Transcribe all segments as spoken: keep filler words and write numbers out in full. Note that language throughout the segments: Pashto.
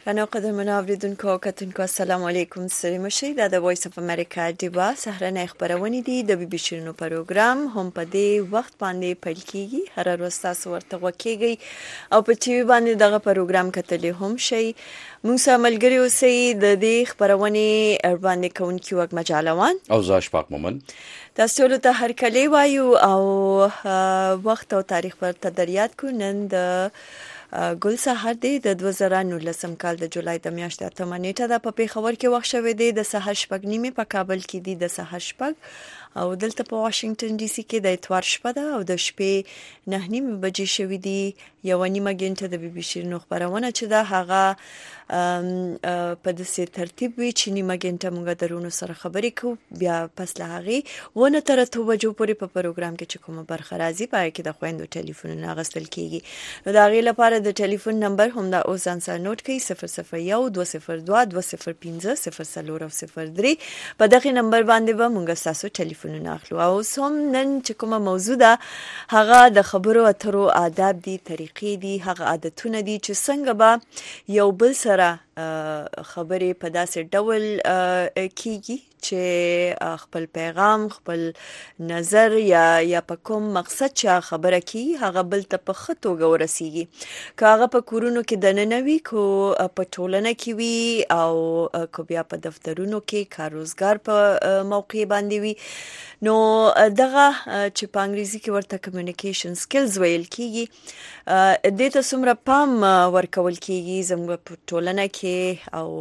کنو قدرمنو اوریدونکو او کتونکو السلام علیکم ستړي مشئ دا د وایس اف امریکا ډیوا سهرنۍ خبرونه دي د بي بي شیرینو پروګرام هم په دې وخت باندې پیل کیږي هر ورځ تاسو ورته وکیږي او په ټي وي باندې دغه پروګرام کتلې هم شي موږ سره ملګری اوسئ د دې خبرونه باندې کوونکی وګ مجالوان او زاش پاک مومن تاسو ته هر کله وایو او وخت او تاریخ پر تدریات کو نن د ګل سحر دی د دوه زره نولسم کال د جولای د میاشتې اتمه نیټه ده په پیښور کې وخت شوی دی د سحر شپږ نیمه په کابل کې دی د سحر شپږ او دلته په واشنگټن ډي سي کې د اتوار شپه ده او د شپې نه نیمه بجې شوی دی یو نیمه غنټه د بي بي شیرینو خبرونه چې دا هغه په داسې ترتیب وی چې نیمه غنټه موږ درونو سره خبرې کوو بیا پس له هغه ونه تر اتو بجو پورې په پروګرام کې چې کومه برخه راځي پای کې د خويندو ټلیفونونه اغستل کیږي نو دا غي لپاره د ټلیفون نمبر هم دا اوس ځان سره نوٹ کړئ صفر صفر یو دوه صفر دوه دوه صفر پنځه صفر څلور او صفر درې په دغه نمبر باندې به موږ تاسو ټلیفونونه اخلو او سم نن چې کومه موضوع ده هغه د خبرو اترو آداب دي طریقې دي هغه عادتونه دي چې څنګه به یو بل سره خبرې په داسې ډول کیږي چې خپل پیغام خپل نظر یا یا په کوم مقصد چې خبره کی هغه بل ته په خطو ورسیږي کاغه په کورونو کې د ننوي کو په ټولنه کې وي او کو بیا په دفترونو کې کار روزګار په موقع باندې وي نو دغه چې په انګریزي کې ورته کمیونیکیشن سکلز ویل کیږي د ته څومره پام ورکول کیږي زموږ په ټولنه کې او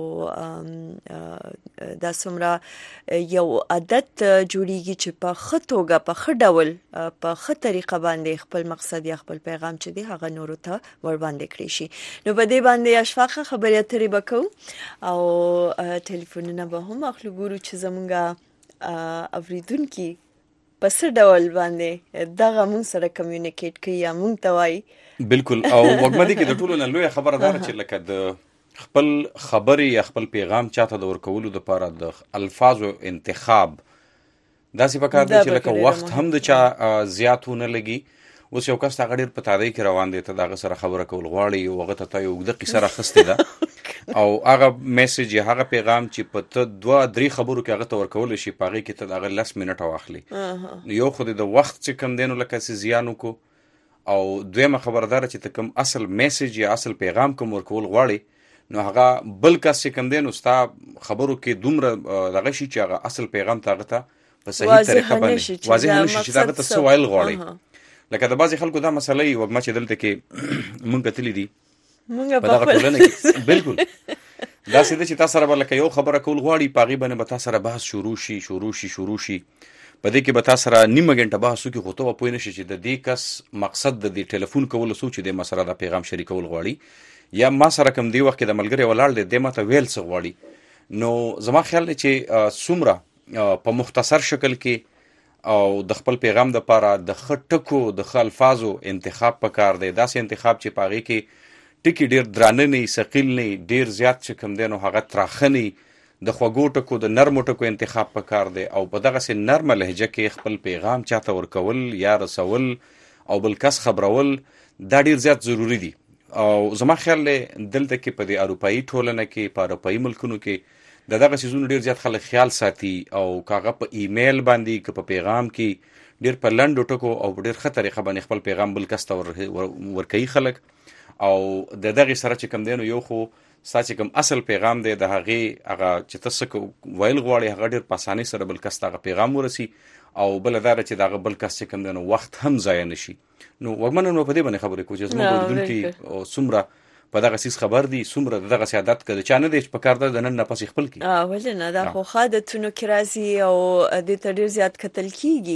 دا څومره یو عادت جوړیږي چې په خطوګه په خډول په خه طریقه باندې خپل مقصد یا خپل پیغام چې دی هغه نورو ته ور باندې کړی شي نو په دې باندې اشفاق خبرې اترې وکړو او ټلیفونونه به هم اخلو ګورو چې زمونږه اوریدونکو په څه ډول باندې دغه مون سره کمیونیکیټ کوي یا مونږ ته وایي بالکل او وګمدي کې د ټولو نه لوی خبره ده چې لکه د خپل خبري یا خپل پیغام چاته د ورکولو د لپاره د الفاظو انتخاب داسې پکار دی چې لکه وخت هم د چا زیاتونه لګي اوس یو کس هغه ډېر په تادی کې روان دی ته دغه سره خبره کول غواړي او هغه ته یو د قصه راخسته ده او هغه میسج یا هغه پیغام چې په ته دوه درې خبرو کې هغه ته ورکول شي پاغي کې ته هغه لس منټه واخلي یو خو د وخت چې کم دینو لکه سي زیانو کو او دویمه خبردار چې ته کوم اصل میسج یا اصل پیغام کوم ورکول غواړي نو هغه بل کس چې کم دینو ستا خبرو کې دومره دغه شي چې هغه اصل پیغام ته ته په صحیح طریقه باندې واضح نشي چې دا ته سوال غواړي لکه د بعضی خلکو دا مسله یو وګما چې دلته کې مونږ کتلی دي مونږ په دغه ټولنه کې بالکل دا سیده چې تاسو سره بلکې یو خبره کول غواړي پاغي باندې به تاسو سره بحث شروع شي شروع شي شروع شي په دې کې به تاسو سره نیمه غنټه بحث وکړي خو ته پوه نشئ چې د دې کس مقصد د دې ټلیفون کول سوچ د مسره د پیغام شریکول غواړي یا ما سره کوم دی وخت د ملګری ولاړ دی د ماته ویل څه غواړي نو زما خیال دی چې څومره په مختصر شکل کې او د خپل پیغام د لپاره د خټکو د الفاظو انتخاب پکار دی داسې انتخاب چې پاغي کې ټکی ډیر درانه نه ثقيل نه ډیر زیات چې کم دینو هغه تراخني د خوګو ټکو د نرم ټکو انتخاب پکار دی او په دغه سي نرمه لهجه کې خپل پیغام چاته ورکول یا رسول او بل کس خبرول دا ډیر زیات ضروری دي او زما خیال دلته کې په د اروپאי ټولنه کې په اروپאי ملکونو کې د دغه سيزونو ډیر زیات خلک خیال ساتي او کاغه په ایمیل باندې کې په پیغام کې ډیر په لنډو ټکو او ډیر خطرې خبرې خپل پیغام بل کس ته ورکوي خلک او د دغه سره چې کم دینو یو خو ساتي کوم اصل پیغام دی د هغه هغه چې تاسو ویل غواړي هغه ډیر په اسانۍ سره بل کس ته پیغام ورسي او بل دار چې دغه بل کس چې کم دینو وخت هم ضایع نشي نو وګمنه نو په دې باندې خبرې کوم چې زموږ ورودونکو او سمره په دغه سیس خبر دي سمره دغه سیادت کړي چانه دې په کار ده نن نه پس خپل کی اه ولې نه دا خو خادتونو کې راځي او د تډیر زیات قتل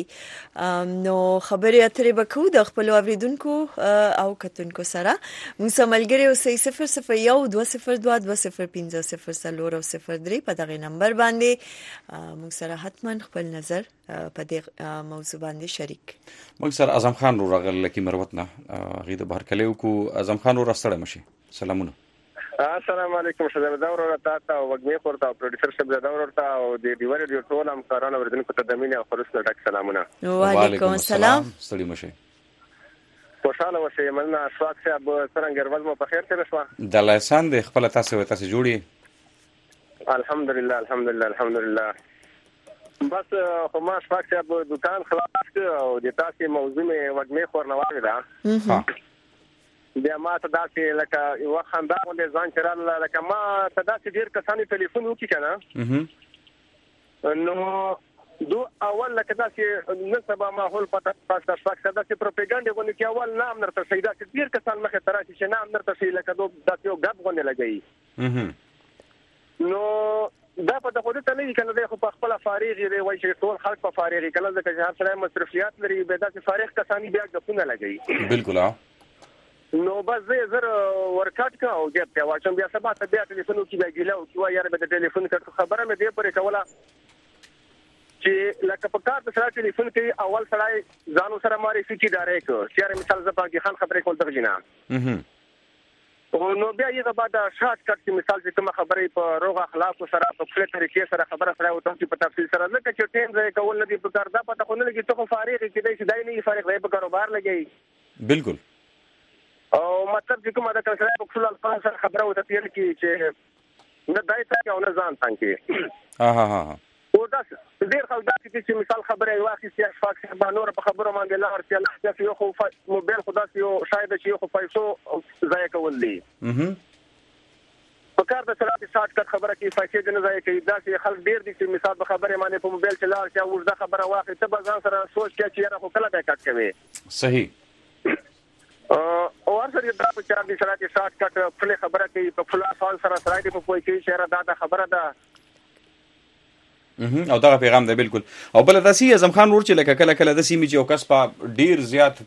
کیږي نو خبرې اترې وکړو د خپل اوریدونکو او کتونکو سره موږ سملګری او صفر صفر یو دوه صفر دوه دوه صفر پنځه صفر څلور او صفر درې په دغه نمبر باندې موږ سره حتما خپل نظر په دې موضوع باندې شریک موږ سره اعظم خان رو راغل لکه مروت نه غي د بهر کلیو کو اعظم خان رو راستړی مشي سلامونه السلام علیکم شذ دور ورته تا وګمې خورته پروډوسر شپ دور ورته او د دیوال ډیو ټول هم کارانو ورته کو ته دمینه او خلص ډک سلامونه وعلیکم السلام ستړي مشه په خوشاله اوسئ. مننه اشفاق صاحب، څرنګه ورځ مو په خیر تېره شوه؟ د الله احسان دی. خپله تاسې وایي تاسې جوړ یې؟ الحمدلله الحمدلله الحمدلله. بس خو ما اشفاق صاحب دکان خلاص کړ او د تاسې موضوع مې وږمې خور نه واورېده. بیا ما ته داسې لکه یوه خندا غوندې ځان چې راغله، لکه ما ته داسې ډېر کسانو ټلیفون وکړي که نه، نو دو اول لکه داسې نن سبا ماحول پته پاسته اشفاق صاحب داسې پروپیګنډې غوندې چې اول نام درته ښیي، داسې ډېر کسان مخې ته راشي چې نام درته ښیي، لکه دو داسې یو ګپ غوندې لګوي. نو دا په دغه ته نه وي که نه، دی خو په خپله فارغ دی، وایي چې ټول خلک په فارغ وي، که نه ځکه چې هر سړی مصرفیات لري، بیا داسې فارغ کسان بیا ګپونه لګوي. بلکل. نو بس زه زر ورکټ کا او جیب ته واچم، بیا سبا ته بیا ټلیفون وکړي، بیا ګیله وکړي، وایي یاره به د ټلیفون کړ. خبره مې دې پورې کوله چې لکه په کار د سره ټلیفون کوي، اول سړی ځانو سره معرفي کړي ډارې کړ چې یاره مثال زه پاکي خان خبرې کول دغه جنا. نو بیا یې بعد شارټ کټ چې مثال چې کوم خبرې په روغ اخلاق سره په خپل طریقې سره خبره سره او تاسو په تفصیل سره لکه چې ټیم ځای کول نه دي په کار، دا پته خو نه لګي ته خو فارغ کې دی چې دای نه فارغ دی په کاروبار لګي. بالکل. او مطلب چې کومه د کلسره په خپل الفاظ سره خبره وته تیر کی چې نه دای ته او نه ځان څنګه. ها ها ها. او دا ډیر خلک دا چې مثال خبره واخی چې اشفاق صاحب نور په خبره باندې لار چې الله چې یو خو موبایل خدا یو شاید چې یو خو پیسو ضایع کول دي. په کار د سره شارټ کټ خبره کې پیسې نه ضایع کوي. دا چې خلک ډیر دي چې مثال په خبره باندې په موبایل چې لار چې وردا خبره واخی ته به ځان سره سوچ کې چې یاره خو کله به کټ کوي. صحیح. او ورسره دا په چار دي سره چې شارټ کټ خپل خبره کوي په خپل افعال سره سره دی په کوئی کې شهر دا د خبره ده او دغه پیغام دی. بالکل. او بل داسې اعظم خان ور چې لکه کله کله د سیمې چې یو کس په ډیر زیات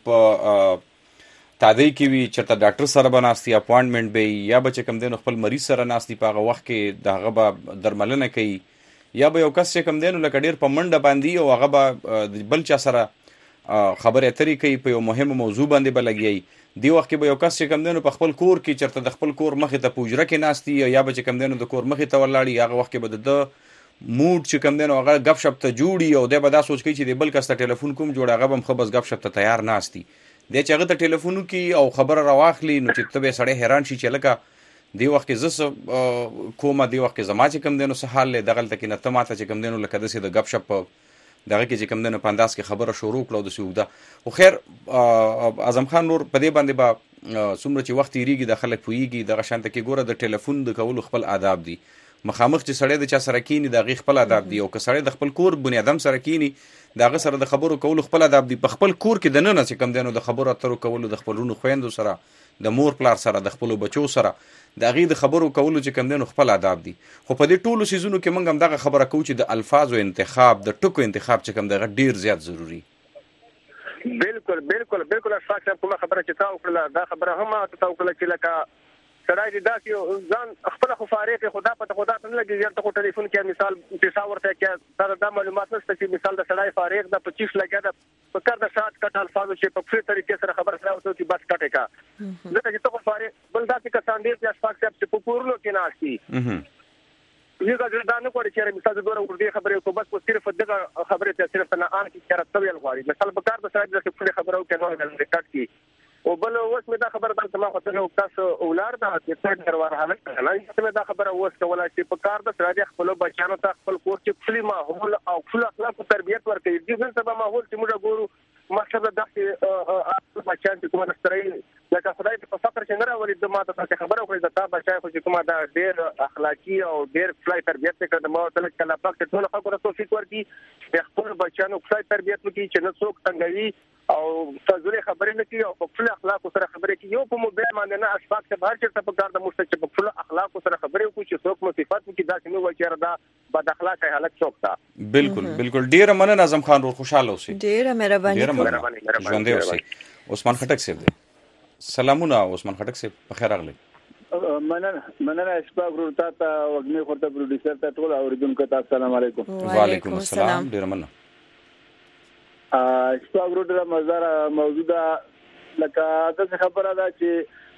په تادی کې وي چېرته ډاکټر سره به ناستي اپوینټمنټ به یا به چې کوم دی نو خپل مریض سره ناستي په هغه وخت کې د هغه به درملنه کوي، یا به یو کس چې کوم دی نو لکه ډیر په منډه باندې او هغه به بل چا سره خبرې اترې کوي په یو مهمه موضوع باندې به لګي. دی وخت کې به یو کس چې کوم دی نو په خپل کور کې چېرته د خپل کور مخې ته په حجره کې ناستي یا به چې کوم دی نو د کور مخې ته ولاړي، هغه وخت کې به د موډ چې کوم دی نو هغه غپ شپ ته جوړي او دی به دا سوچ کوي چې د بل کس ته ټلیفون کوم جوړ، هغه به هم ښه بس غپ شپ ته تیار ناستي. دی چې هغه ته ټلیفون وکړي او خبره راواخلي نو چې ته به سړی حیران شي چې لکه دی وخت کې زه کومه، دی وخت کې زما چې کوم دی نو څه حال دی، دغلته کې نه ته ماته چې کوم دی نو لکه داسې د غپ شپ دغه کې چې کوم دی نو په انداز کې خبره شروع کړه او داسې اوږده. خو خیر اعظم خان نور په دې باندې به څومره چې وخت تېرېږي د خلک پوهېږي دغه شانته کې ګوره د ټلیفون د کولو خپل آداب دي. مخامخ چې سړی د چا سره کینی د هغې خپل آداب دي، او که سړی د خپل کور بنیادم سره کینی د هغه سره د خبرو کولو خپل آداب دي. په خپل کور کې دننه چې کوم دی نو د خبرو اترو کولو د خپلونو خویندو سره، د مور پلار سره، د خپلو بچو سره د هغې د خبرو کولو چې کوم دی نو خپل آداب دي. خو په دې ټولو څیزونو کې موږ هم دغه خبره کوو چې د الفاظو انتخاب، د ټکو انتخاب چې کوم دی هغه ډېر زیات ضروري. بالکل بالکل بالکل اشفاق صاحب کومه خبره چې تا وکړله دا خبره هم ما ته وکړله چې لکه سړی دې داسې ځان خپله خو فارغ یې، خو دا پته خو دا ته نه لګي یار ته خو ټلیفون کې مثال پیسه ورته کړه، دا دا معلومات نشته چې مثال د سړی فارغ ده په چیف لګیا ده په کار د شارټ کټ الفاظو چې په ښې طریقې سره خبره سره وته چې بس کټې کا ځکه چې ته خو فارغ. بل داسې کسان ډېر چې اشفاق صاحب چې په کورونو کې ناستي یوه دا نه غواړي چې مثال د دوره وردي خبرې کو بس په صرف دغه خبرې ته صرف نه ان کې چېرته ته ویل غواړي مثال په کار د سړی د خپلې خبره وکړي نو د کټ کې. او بل اوس مې دا خبره درته ما خو ته تاسو اولاد ده چې څه درور حالت نه مې دا خبره اوس کوله چې په کار د سړی خپل بچیانو ته خپل کور کې خپل ماحول او خپل اخلاق تربیت ورکړي. دې نن سبا ماحول چې موږ ګورو مطلب دا چې بچیان چې کومه ستړي لکه خدای په فقر چې نه راولي د ماته څه خبره وکړي دا بچای خو چې کومه دا ډېر اخلاقی او ډېر فلای تربیت کړي د ما ته کله پاک ټول خبره توفیق ورکړي خپل بچیانو فلای تربیت وکړي چې نه څوک څنګه او تاسو خبرې نه کوي او په خپل اخلاق سره خبرې کوي. یو په موبایل باندې نه اشفاق ته بهر چیرته په کار د مشت په خپل اخلاق سره خبرې کوي چې څوک مصیفات کوي دا چې نو وایي دا بد اخلاقه حالت څوک تا. بالکل بالکل ډیره مننه اعظم خان ور خوشاله اوسئ. ډیره مهرباني مهرباني ژوندۍ اوسئ. عثمان خټک صاحب دی. سلامونه عثمان خټک صاحب په خیر راغلی. مننه مننه اشفاق ورور ته وګنی خورته پروډوسر ته ټول اوریدونکو ته السلام علیکم. وعلیکم السلام. ډیره مننه. اشفاق ورور ته مزار موضوع ده لکه تاسو خبره ده چې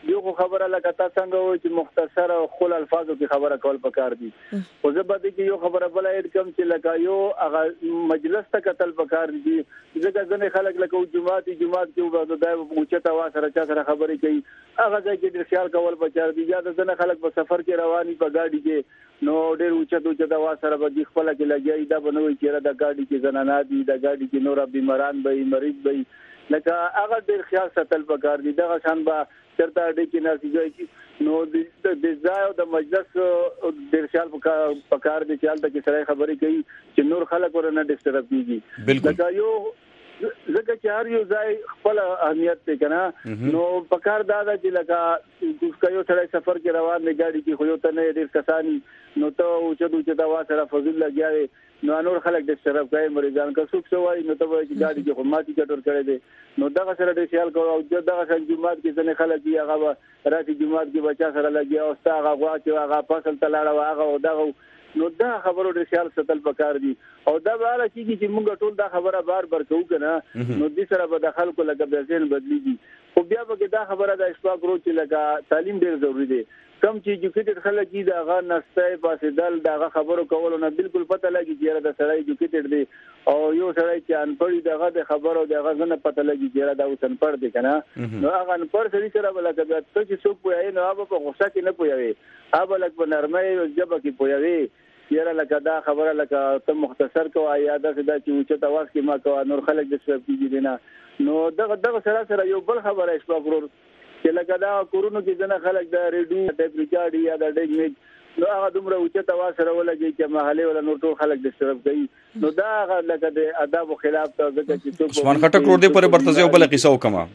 یو خبره لکه تاسو څنګه وایي چې مختصر او خپل الفاظو کې خبره کول پکار دي خو زه به دې کې یو خبره بل اېد کوم چې لکه یو هغه مجلس ته کتل پکار دي ځکه ځنې خلک لکه جمعات جمعات کې وبد دای اوچته وا سره چا سره خبرې کوي هغه ځای کې ډېر خیال کول پکار دي یا ځنې خلک په سفر کې رواني په گاډي کې نو ډېر اوچته اوچته وا سره به خپل کې لګي دا بنوي چې دا گاډي کې زنانه دي دا گاډي کې نور بیماران به مریض به لکه هغه ډېر خیال ساتل پکار دي دغه شان به چرته اډې کې ناسي نو د ځای او د مجلس ډېر خیال پکار دي چې حالت کې سره خبرې کوي چې نور خلک ورنه ډسټرب کیږي لکه یو زکه چې هر یو ځای خپل اهمیت ته کنه نو پکار دا دا چې لکه کوم یو سره سفر کې روان دی گاډي کې خو یو ته نه ډېر کسانی نو ته او چې دوی ته وا سره فضل لګیاوي نو نور خلک ډسټرب کوي مریضان که څوک سوای نو ته وایي چې گاډي کې خو ماتي کټور کړي دي نو دغه سره ډېر خیال کوو او دغه څنګه جمعات کې څنګه خلک یې هغه راځي جمعات کې بچا سره لګي او ستا هغه غوا چې هغه فصل تلاړه هغه دغه نو دا خبرو ډېر خیال ساتل پکار دي او دا بار چې چې موږ ټول دا خبره بار بار کوو کنه نو دې سره به د خلکو لکه د ذهن بدلیږي خو بیا به دا خبره د اشفاق رو چې لکه تعلیم ډېر ضروری دی کم چې ایجوکیټډ خلک دي دا غا نسته پاسې دل دا خبرو کول نه بالکل پته لګي چې دا سړی ایجوکیټډ دی او یو سړی چې انپړ دغه د خبرو دغه نه پته لګي چې دا اوس انپړ دی کنه نو هغه انپړ سړي سره بلکې دا چې څوک پوهی نه هغه په غوسه کې نه پوهی هغه لکه په نرمۍ او جبه کې پوهی یاره لکه دا خبره لکه ته مختصر کوه یا دا چې اوچته واس کې ما کوه نور خلک د سبب کېږي نه نو دغه دغه سره سره یو بل خبره اشفاق ورور چې لکه دا کورونو کې ځنه خلک د ریډیو ټیپ ریکارډ یا د ډیګ میج نو هغه دومره اوچته واس سره ولګي چې محلي ولا نور ټول خلک د سبب کوي نو دا هغه لکه د آداب خلاف ته ځکه چې څوک عثمان خټک ورور دې پر برتزه بل قصه وکما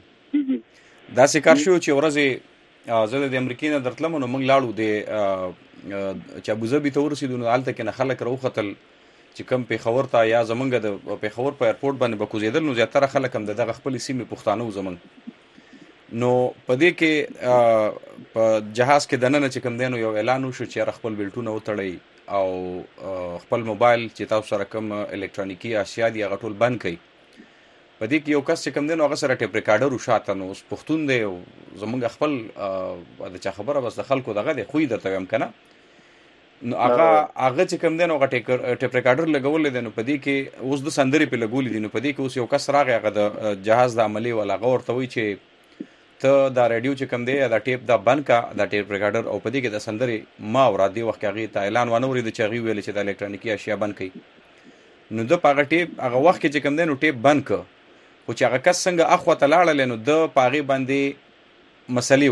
دا سې کار شو چې ورځې زه د امریکای نه درتلم نو موږ لاړو د چې ابوظبي ته ورسېدو نو هلته کې نه خلک راوختل چې کم پیښور ته یا زمونږ د پیښور په ایرپورټ باندې به کوزېدل نو زیاتره خلک هم دغه خپلې سیمې پښتانه وو زمونږ نو په دې کې په جهاز کې دننه چې کم دی نو یو اعلان وشو چې خپل بیلټونه وتړئ او خپل موبایل چې تاسو سره کوم الکترونیکي اشیا دي هغه ټول بند کړئ په دې کې یو کس چې کم دی نو هغه سره ټیپ ریکارډر وشاته نو اوس پښتون دی او زمونږ خپل د چا خبره بس د خلکو دغه دی خوی درته وایم که نه نو هغه هغه چې کم دی نو هغه ټیپ ریکارډر لګولی دی نو په دې کې اوس د سندرې پې لګولي دي نو په دې کې اوس یو کس راغی هغه د جهاز د عملي والا هغه ورته وایي چې ته دا ریډیو چې کم دی دا ټیپ دا بند کا دا ټیپ ریکارډر او په دې کې د سندرې ما اورا دی وخت کې هغې ته اعلان وانه ورېده چې هغې ویل چې د الکترونیکي اشیا بند کړي نو ده په هغه ټیپ هغه وخت کې چې کم دی نو ټیپ بند که خو چې هغه کس څنګه اخوا ته لاړلی نو ده په هغې باندې مسلې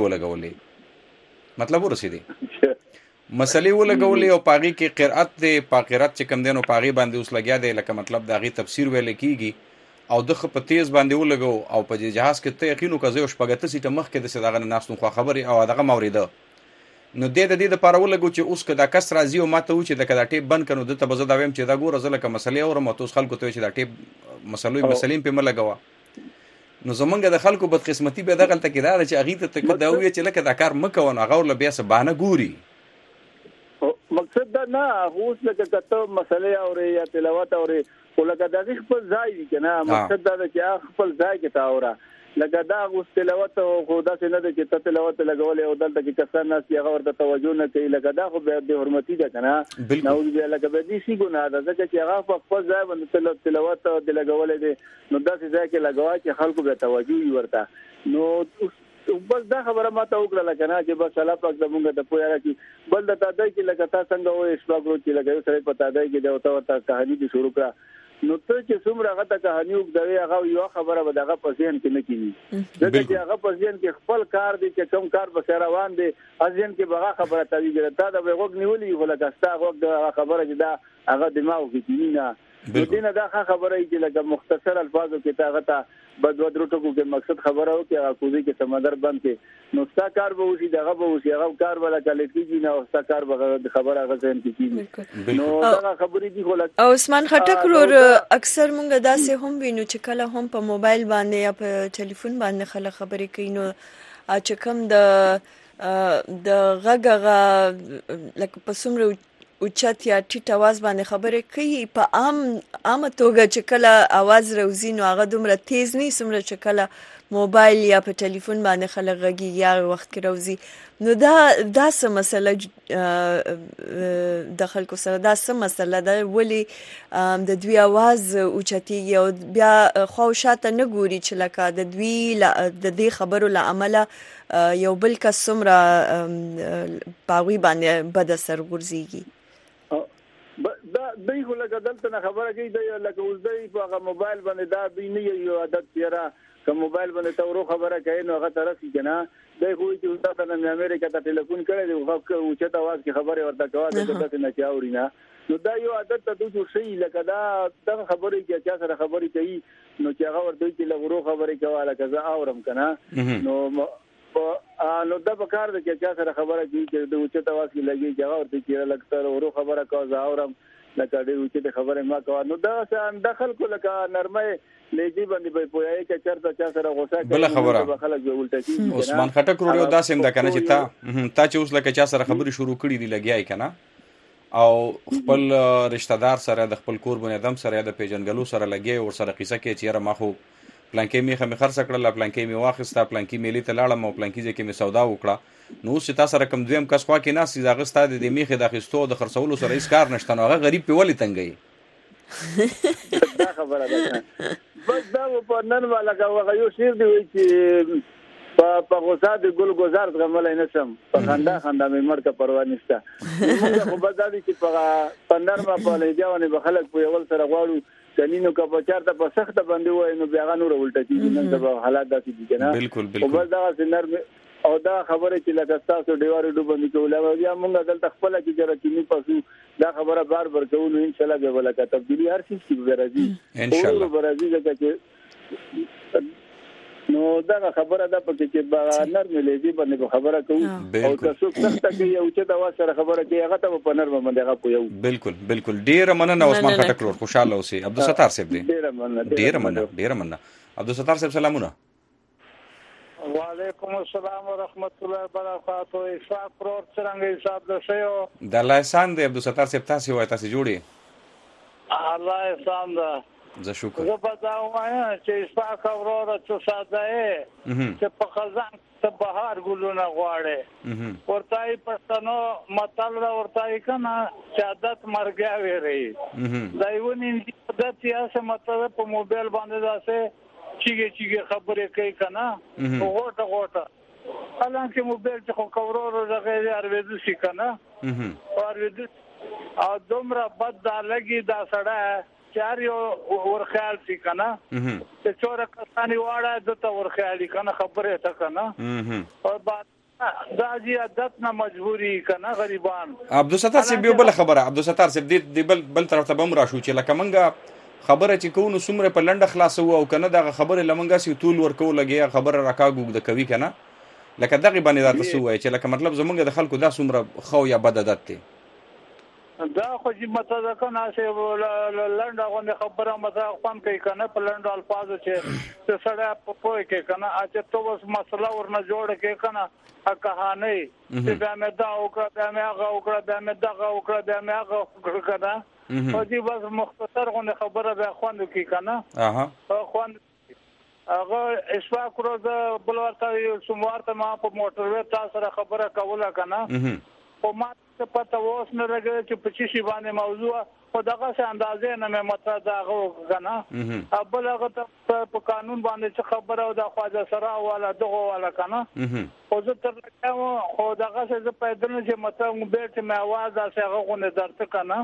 ولګولې مطلب ورسېدې مسلې ولګولې او په هغې کې قرأت دی په قرأت چې کم دی نو په هغې باندې اوس لګیا دی لکه مطلب د هغې تفسیر ویلی کېږي او ده ښه په تیز باندې ولګو او په جهاز کې ته یقین وکړه زه یو شپږ اته سیټه مخکې داسې د هغه نه ناست وم خو خبرې او دغه مې اورېده نو دی د دې دپاره ولګو چې اوس که دا کس راځي او ما ته وایي چې لکه دا ټیپ بند کړه نو ده ته به زه دا وایم چې دا ګوره زه لکه مسلې اورم او ته اوس خلکو ته وایي چې دا ټیپ مسلې مسلې پې مه لګوه نو زمونږ د خلکو بدقسمتي بیا دغلته کې دا ده چې هغې ته ته دا ووایې چې لکه دا کار مه کوه نو هغه ورله بیا څه بهانه ګوري مقصد دا نه اوس لکه که ته مسلې اورې یا تلاوت اورې خو لکه د هغې خپل ځای وي که نه مقصد دا ده چې هغه خپل ځای کې ته اوره لکه دا اوس تلاوت خو داسې نه ده چې ته تلاوت لګولی او دلته کې کسان ناست دي هغه ورته توجه نه کوي لکه دا خو بیا بې حرمتي ده که نه نعوذ بالله لکه بیا دې شي ګناه ده ځکه چې هغه په خپل ځای باندې تلاوت دې لګولی دی نو داسې ځای کې لګوه چې خلکو بیا توجه وي ورته نو بس دا خبره ما ته وکړه لکه نه چې بس الله پاک زمونږ د پوهه راکړي بل د تادی کې لکه تا څنګه وایې اشفاق ورور چې لکه یو سړی په تادی کې دی او ته ورته کهاني دې شروع کړه نو ته چې څومره هغه ته کهاني اوږدوې هغه یوه خبره به د هغه په ذهن کې نه کېږي ځکه چې هغه په ذهن کې خپل کار دی چې کوم کار پسې روان دی ذهن کې به هغه خبره تاویږي تا د به غوږ نیولي خو لکه ستا غوږ د هغه خبره چې دا هغه دماغو کې کېږي نه نو دې نه دا ښه خبره وي چې لکه مختصر الفاظو کې ته هغه ته بد بد روټکو کې مقصد خبره وکړي هغه کوزي کې سمندر بند کې نو ستا کار به وشي دغه به وشي هغه کار به لکه لیکيږي نه او ستا کار به خبره هغه ذهن کې کېږي نو دا خبرې دي خو لکه عثمان خټک ورور اکثر مونږ داسې هم وینو چې کله هم په موبایل باندې یا په ټلیفون باندې خلک خبرې کوي نو چې کوم د د غږ هغه لکه په څومره اوچت یا ټیټ आवाज باندې خبرې کوي په عام عام توګه چې کله आवाज راوځي نو هغه دومره تیز نه سمره چې کله موبایل یا په ټلیفون باندې خلک غږی یا وخت کې راوځي نو دا دا څه مسله د خلکو سره دا څه مسله ده ولی د دوی आवाज اوچتي او بیا خو شاته نه ګوري چې لکه د دوی د دې خبرو لامل یو بل کس سمره باوی باندې بد اثر ورزيږي دا دوی خو لکه دلته نه خبره کوي دا لکه اوس دوی په موبایل باندې دا دوی نه یو عادت پیرا کوم موبایل باندې تورو خبره کوي نو هغه ترسي کنه دوی خو چې تاسو د امریکا ته ټلیفون کړی دی خو او چې دا आवाज کې خبره ورته کوي دا څه نه چاوري نه نو دا یو عادت ته دوی شي لکه دا د خبرې کې چې سره خبرې کوي نو چې هغه ورته چې لغورو خبرې کوي لکه زه اورم کنه نو نو دا په کار د چې سره خبره کوي چې د اوچت आवाज کې لګي چې هغه ورته چې لکه ورو خبره کوي زه اورم لکه دې اوچت خبره ما کوي نو دا څنګه دخل کو لکه نرمه لېږي باندې په پوهه کې چرته چا سره غوسه کوي بل خبره خلک به ولټي عثمان خټک وروړو دا سیم دا کنه چې تا تا چې اوس لکه چا سره خبرې شروع کړې دي لګیای کنه او خپل رشتہ دار سره د خپل کور بنی ادم سره د پیجنګلو سره لګي او سره قصه کې چې را ما خو پلانکې می خمه خرڅ کړل پلانکې می واخسته پلانکې میلې ته لاړم او پلانکې ځکه می سودا وکړه نو چې تاسو سره کم دویم کس خوا کې ناس زاغه ستاد د میخه د خستو د خرڅولو سره هیڅ کار نشته نو هغه غریب په ولې تنګي دا خبره ده بس دا په نن والا هغه یو شیر دی چې په په غوسه د ګل گزار غمل نه سم په خندا خندا مې مرګه پروا نشته موږ خو به دا دي چې په پندرمه په لېجاونه به خلک په یول سره غواړو کنينو کا په چارته په سخت باندې وای نو بیا غنور ولټه کیږي نن دا حالات داسې دي کنه بالکل بالکل او بس دا سنر او دا خبره چې لکه تاسو ډیوارو ډوبندې کوله بیا موږ دلته خپل کې جره کینی پاسو دا خبره بار بار کوو ان شاء الله به ولکه تبدیلی هر څه کې راځي ان شاء الله راځي چې نو دا خبره ده پکې چې نرم لېږي باندې خبره کوو او تاسو سخت کې یو چې دا واسره خبره کې هغه ته په نرم باندې هغه کوو بالکل بالکل ډیر مننه عثمان خټک ورو خوشاله اوسئ عبدالستار صاحب دی ډیر مننه ډیر مننه ډیر مننه عبدالستار صاحب سلامونه وعلیکم السلام ورحمت الله وبرکاته اشفاق پرور څنګه حساب ده شیو د الله احسان دی عبدالستار صاحب تاسو وای تاسو جوړي الله احسان ده زه شکر زه په دا وایم چې اشفاق پرور څه ساده چې په خزان ته بهار ګلونه غواړي ورتای پښتنو متل ورتای کنه چې عادت مرګیا وری دایونی د سیاست مطلب په موبایل باندې داسه چیږي چیږي خبرې کوي کنه غوټه غوټه حالانکه موبایل چې خو کورورو دغه ارویدو شي کنه ارویدو او دومره بد دا لګي دا سړی چار یو ورخیال شي کنه چې چور کسانی واړه دته ورخیالي کنه خبره ته کنه او بعد دا جی عادت نه مجبوری کنه غریبان عبدالستار صاحب یو بل خبره عبدالستار صاحب دی بل بل طرف ته بم راشو چې لکه منګه خبره چې کوو سمره په لنډه خلاصو او کنه دا خبره لمنګه سي طول ورکو لګي خبره راکاګو د کوي کنه لکه دغه باندې دا تاسو وای چې لکه مطلب زمونږ د خلکو دا سمره خو یا بد عادت دی دا خو چې مته کنه چې لنډه غونډه خبره مته خپل کوي کنه په لنډو الفاظو چې څه سره په پوي کې کنه اته تو بس مسله ورنه جوړ کې کنه کہانی چې دا مې دا وکړه دا مې هغه وکړه دا مې دغه وکړه دا مې هغه وکړه کنه او دې بس مختصر غونډه خبره به خوند کې کنه اها خوند هغه اشفاق روز بل ورته سموار ته ما په موټر وې تاسو سره خبره کوله کنه او ما څه پته اوس نه راغلی چې په چی شی باندې موضوع خو دغه څه اندازې نه مې مطلب دا غو کنه ابل هغه په قانون باندې څه خبره او د خواجه سره والا دغه والا کنه خو زه تر لکه خو دغه څه پیدا نه چې مطلب بیت مې आवाज اسه هغه غونه درته کنه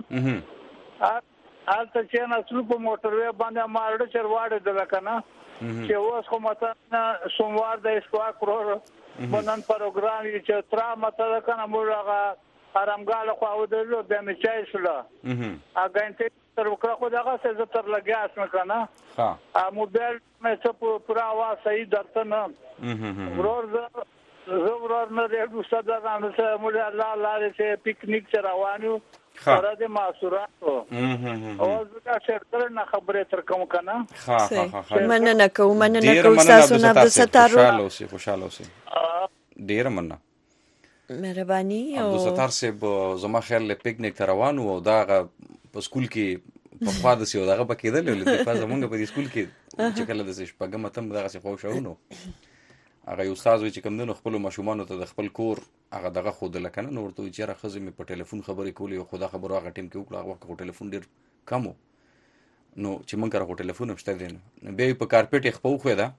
حالت چې نه اصل په موټر وې باندې مارډ چرواړې د کنه چې اوس خو مطلب سوموار د اشفاق ورو بنن پروګرام چې تر مطلب کنه موږ هغه ارمګاله خو او درلو د میچای شله ا غنټه تر وکړه خو دغه څه تر لګیا اسمه کنه ها ا موبایل مې څه پورا आवाज صحیح درته نه ورور زه ورور نه ریډو صدر نه څه موږ الله الله دې پکنیک چ روانو سره د ماسوراتو او زه شرطر نه خبره تر کوم کنه ها ها ها مننه کوم مننه کوم تاسو نه عبدالستار خوشاله اوسئ خوشاله اوسئ ډیر مننه مهرباني. او عبدالستار صاحب زما خیال له پکنیک ته روان و دا په سکول کې په خوا د سیو دغه پکېدل له د پازه مونږ په سکول کې چې کله د شپږم تم دغه څه خو شاونو هغه یو استاد چې کوم دنو خپل ماشومان ته د خپل کور هغه دغه خود لکنه نو ورته چې را خزم په ټلیفون خبرې کولې خو دا خبره هغه ټیم کې وکړه هغه وخت ټلیفون ډیر کمو نو چې مونږ راغو ټلیفون هم شته دین به په کارپټ خپو خو دا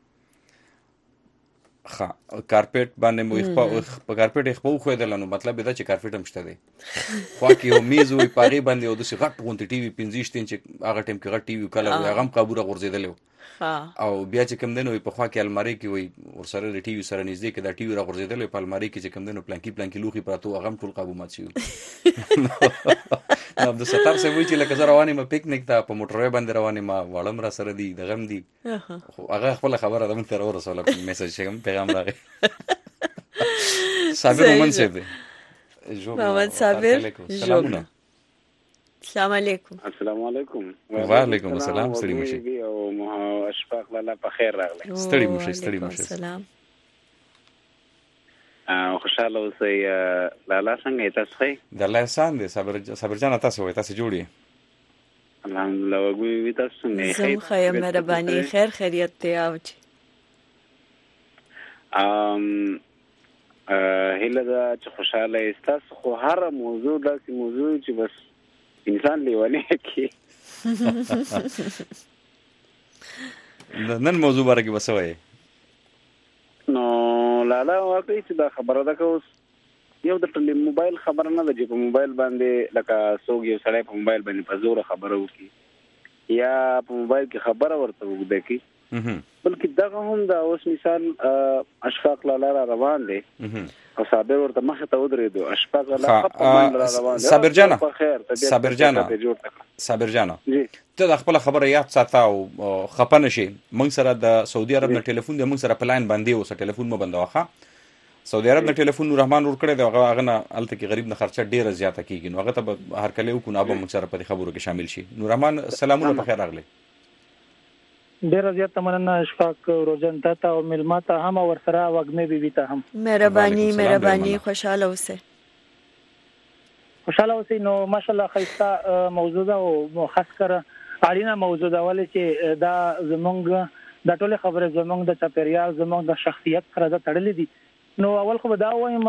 خا کارپټ باندې مو خپل په کارپټ خپو خو دا نو مطلب دا چې کارپټ هم شته دی خو کې یو میز وي پاري باندې او د سی غټ غونټ ټي وي پنځه شتین چې هغه ټیم کې غټ ټي وي کله هغه هم قابوره غورځیدل او بیا چې کوم دنو په خوا کې الماری کې وي ور سره د ټي وي سره نږدې کې دا ټي وي را غورځیدل په الماری کې چې کوم دنو پلانکی پلانکی لوخي پراته هغه ټول قابو مات شي نو د ستار سه وی چې لکه زه روانې ما پکنیک ته په موټر باندې روانې ما وړم را سره دی د غم دی هغه خپل خبره ده من تر ورسوله میسج شم پیغام راغی صابر ومن سه دی محمد صابر سلامونه السلام علیکم. السلام علیکم. وعلیکم السلام. ستړي مشي او اشفاق لاله په خیر راغلی. ستړي مشي ستړي مشي. سلام. ا خوشاله اوسئ لاله څنګه تاسو ښه؟ د الله احسان دی. صبر صبر جان تاسو وای تاسو جوړی؟ الحمدلله وګوي وي تاسو څنګه ښه؟ زم خیر مهرباني خیر خیریت ته اوچ. ام ا هله دا چې خوشاله تاسو خو هر موضوع داسې موضوع چې بس انسان لیوانه کی نن موضوع بارے کې وسوي نو لالا واقعي چې دا خبره ده کوس یو د ټل موبایل خبره نه ده چې په موبایل باندې لکه سوګ یو سړی په موبایل باندې په زور خبره وکي یا په موبایل کې خبره ورته وګده کی بلکې دغه هم دا اوس مثال اشفاق لالا را روان دي او صابر ورته مخ ته ودرېدو اشفاق لالا په من را روان دي. صابر جانا صابر جانا صابر جانا ته د خپل خبره یاد ساته او خپنه شي موږ سره د سعودي عرب نه ټلیفون دی موږ سره پلاین باندې اوس ټلیفون مو بندوخه سعودي عرب نه ټلیفون نور رحمان ور کړی دی هغه نه الته کې غریب نه خرچه ډیره زیاته کیږي نو هغه ته هر کله وکړو ابو موږ سره په خبرو کې شامل شي. نور رحمان سلامونه په خیر راغلی. ډیر زیات مننه اشفاق روزن ته او ملماته هم ور سره وګمه بي بي ته هم مهرباني مهرباني خوشاله اوسه خوشاله اوسه. نو ماشاءالله خیسته موضوع ده او خاص کر اړینه موضوع ده ولې چې دا زمونږ د ټوله خبره زمونږ د چاپیریال زمونږ د شخصیت سره د تړلې دي. نو اول خو دا وایم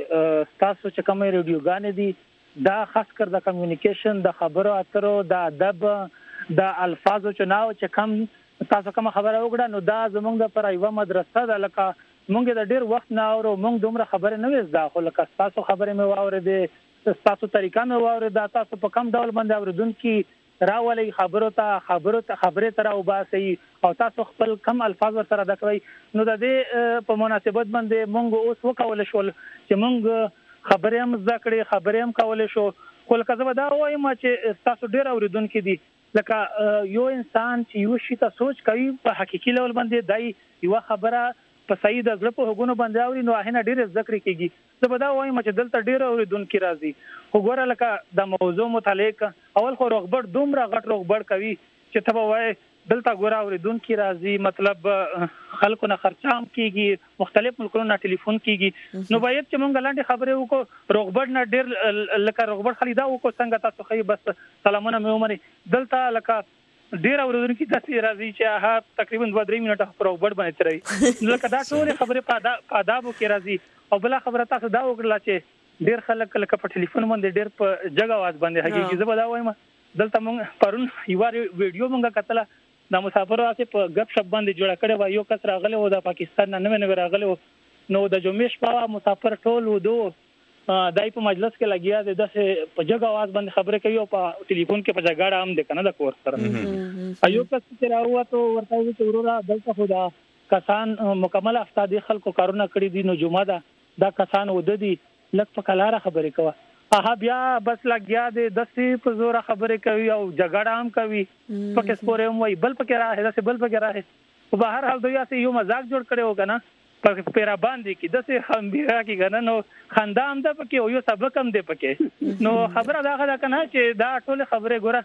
چې تاسو چې کومه ریډیوګانې دي دا خاص کر د کمیونیکیشن د خبرو اترو د ادب د الفاظو چناو چې کم تاسو کوم خبره وکړه نو دا زمونږ د پر ایوه مدرسه ده لکه مونږ د ډیر وخت نه اورو مونږ دومره خبره نه وېز دا خو لکه تاسو خبره مې واورېدې تاسو طریقه مې واورېده تاسو په کم ډول باندې اوریدونکي راولي خبرو ته خبرو ته خبره تر او باسي او تاسو خپل کم الفاظ ور سره دکوي نو د دې په مناسبت باندې مونږ اوس وکول شو چې مونږ خبره هم ذکرې خبره هم کول شو خو لکه زه دا وایم چې تاسو ډیر اوریدونکي دي لکه یو انسان چې یو شي ته سوچ کوي په حقيقي لول باندې دای یو خبره په صحیح د زړه په هغونو باندې اوري نو هغه ډیر ذکر کیږي. زه به دا وایم چې دلته ډیر اوریدونکي راځي خو ګوره لکه د موضوع متعلق اول خو رغبت دومره غټ رغبت کوي چې ته وای دلته ګوره اوریدونکي راځي مطلب خلکو نه خرچام کیږي مختلف ملکونو نه ټلیفون کیږي نو باید چې مونږ لاندې خبرې وکړو رغبت نه ډیر لکه رغبت خلی دا وکړو څنګه تاسو خی بس سلامونه مې عمر دلته لکه ډیر اوریدونکي تاسو راځي چې هغه تقریبا دوه درې منټه پر رغبت باندې تري لکه دا ټول خبرې په آداب کې راځي او بل خبره تاسو دا وکړه چې ډیر خلک لکه په ټلیفون باندې ډیر په جګه आवाज باندې حقيقي زه به دا وایم دلته مونږ پرون یو ویډیو مونږه کتله د مسافر واسه په غب شپ باندې جوړ کړي و یو کس راغله و د پاکستان نه نه راغله نو د جمعې شپه مسافر ټول و دو دای په مجلس کې لګیا د داسې په جګه आवाज باندې خبرې کوي او په ټلیفون کې په جګړه هم د کنه د کور سره ایو کس چې راوته ورته چې ورورا دلته خدا کسان مکمل افتادي خلکو کارونه کړی دي نو جمعه دا دا کسان وددي لکه په کلاره خبرې کوي اها بیا بس لګیا د دسې په زور خبرې کوي او جګړه هم کوي پکې سپورې هم وای بل پکې راځي دسې بل پکې راځي په بهر حال دوی اسې یو مزاق جوړ کړي وګنه په پیرا باندې کې دسې خندیا کې غنه نو خندا هم ده پکې او یو سبق هم ده پکې نو خبره دا غدا کنه چې دا ټول خبره ګوره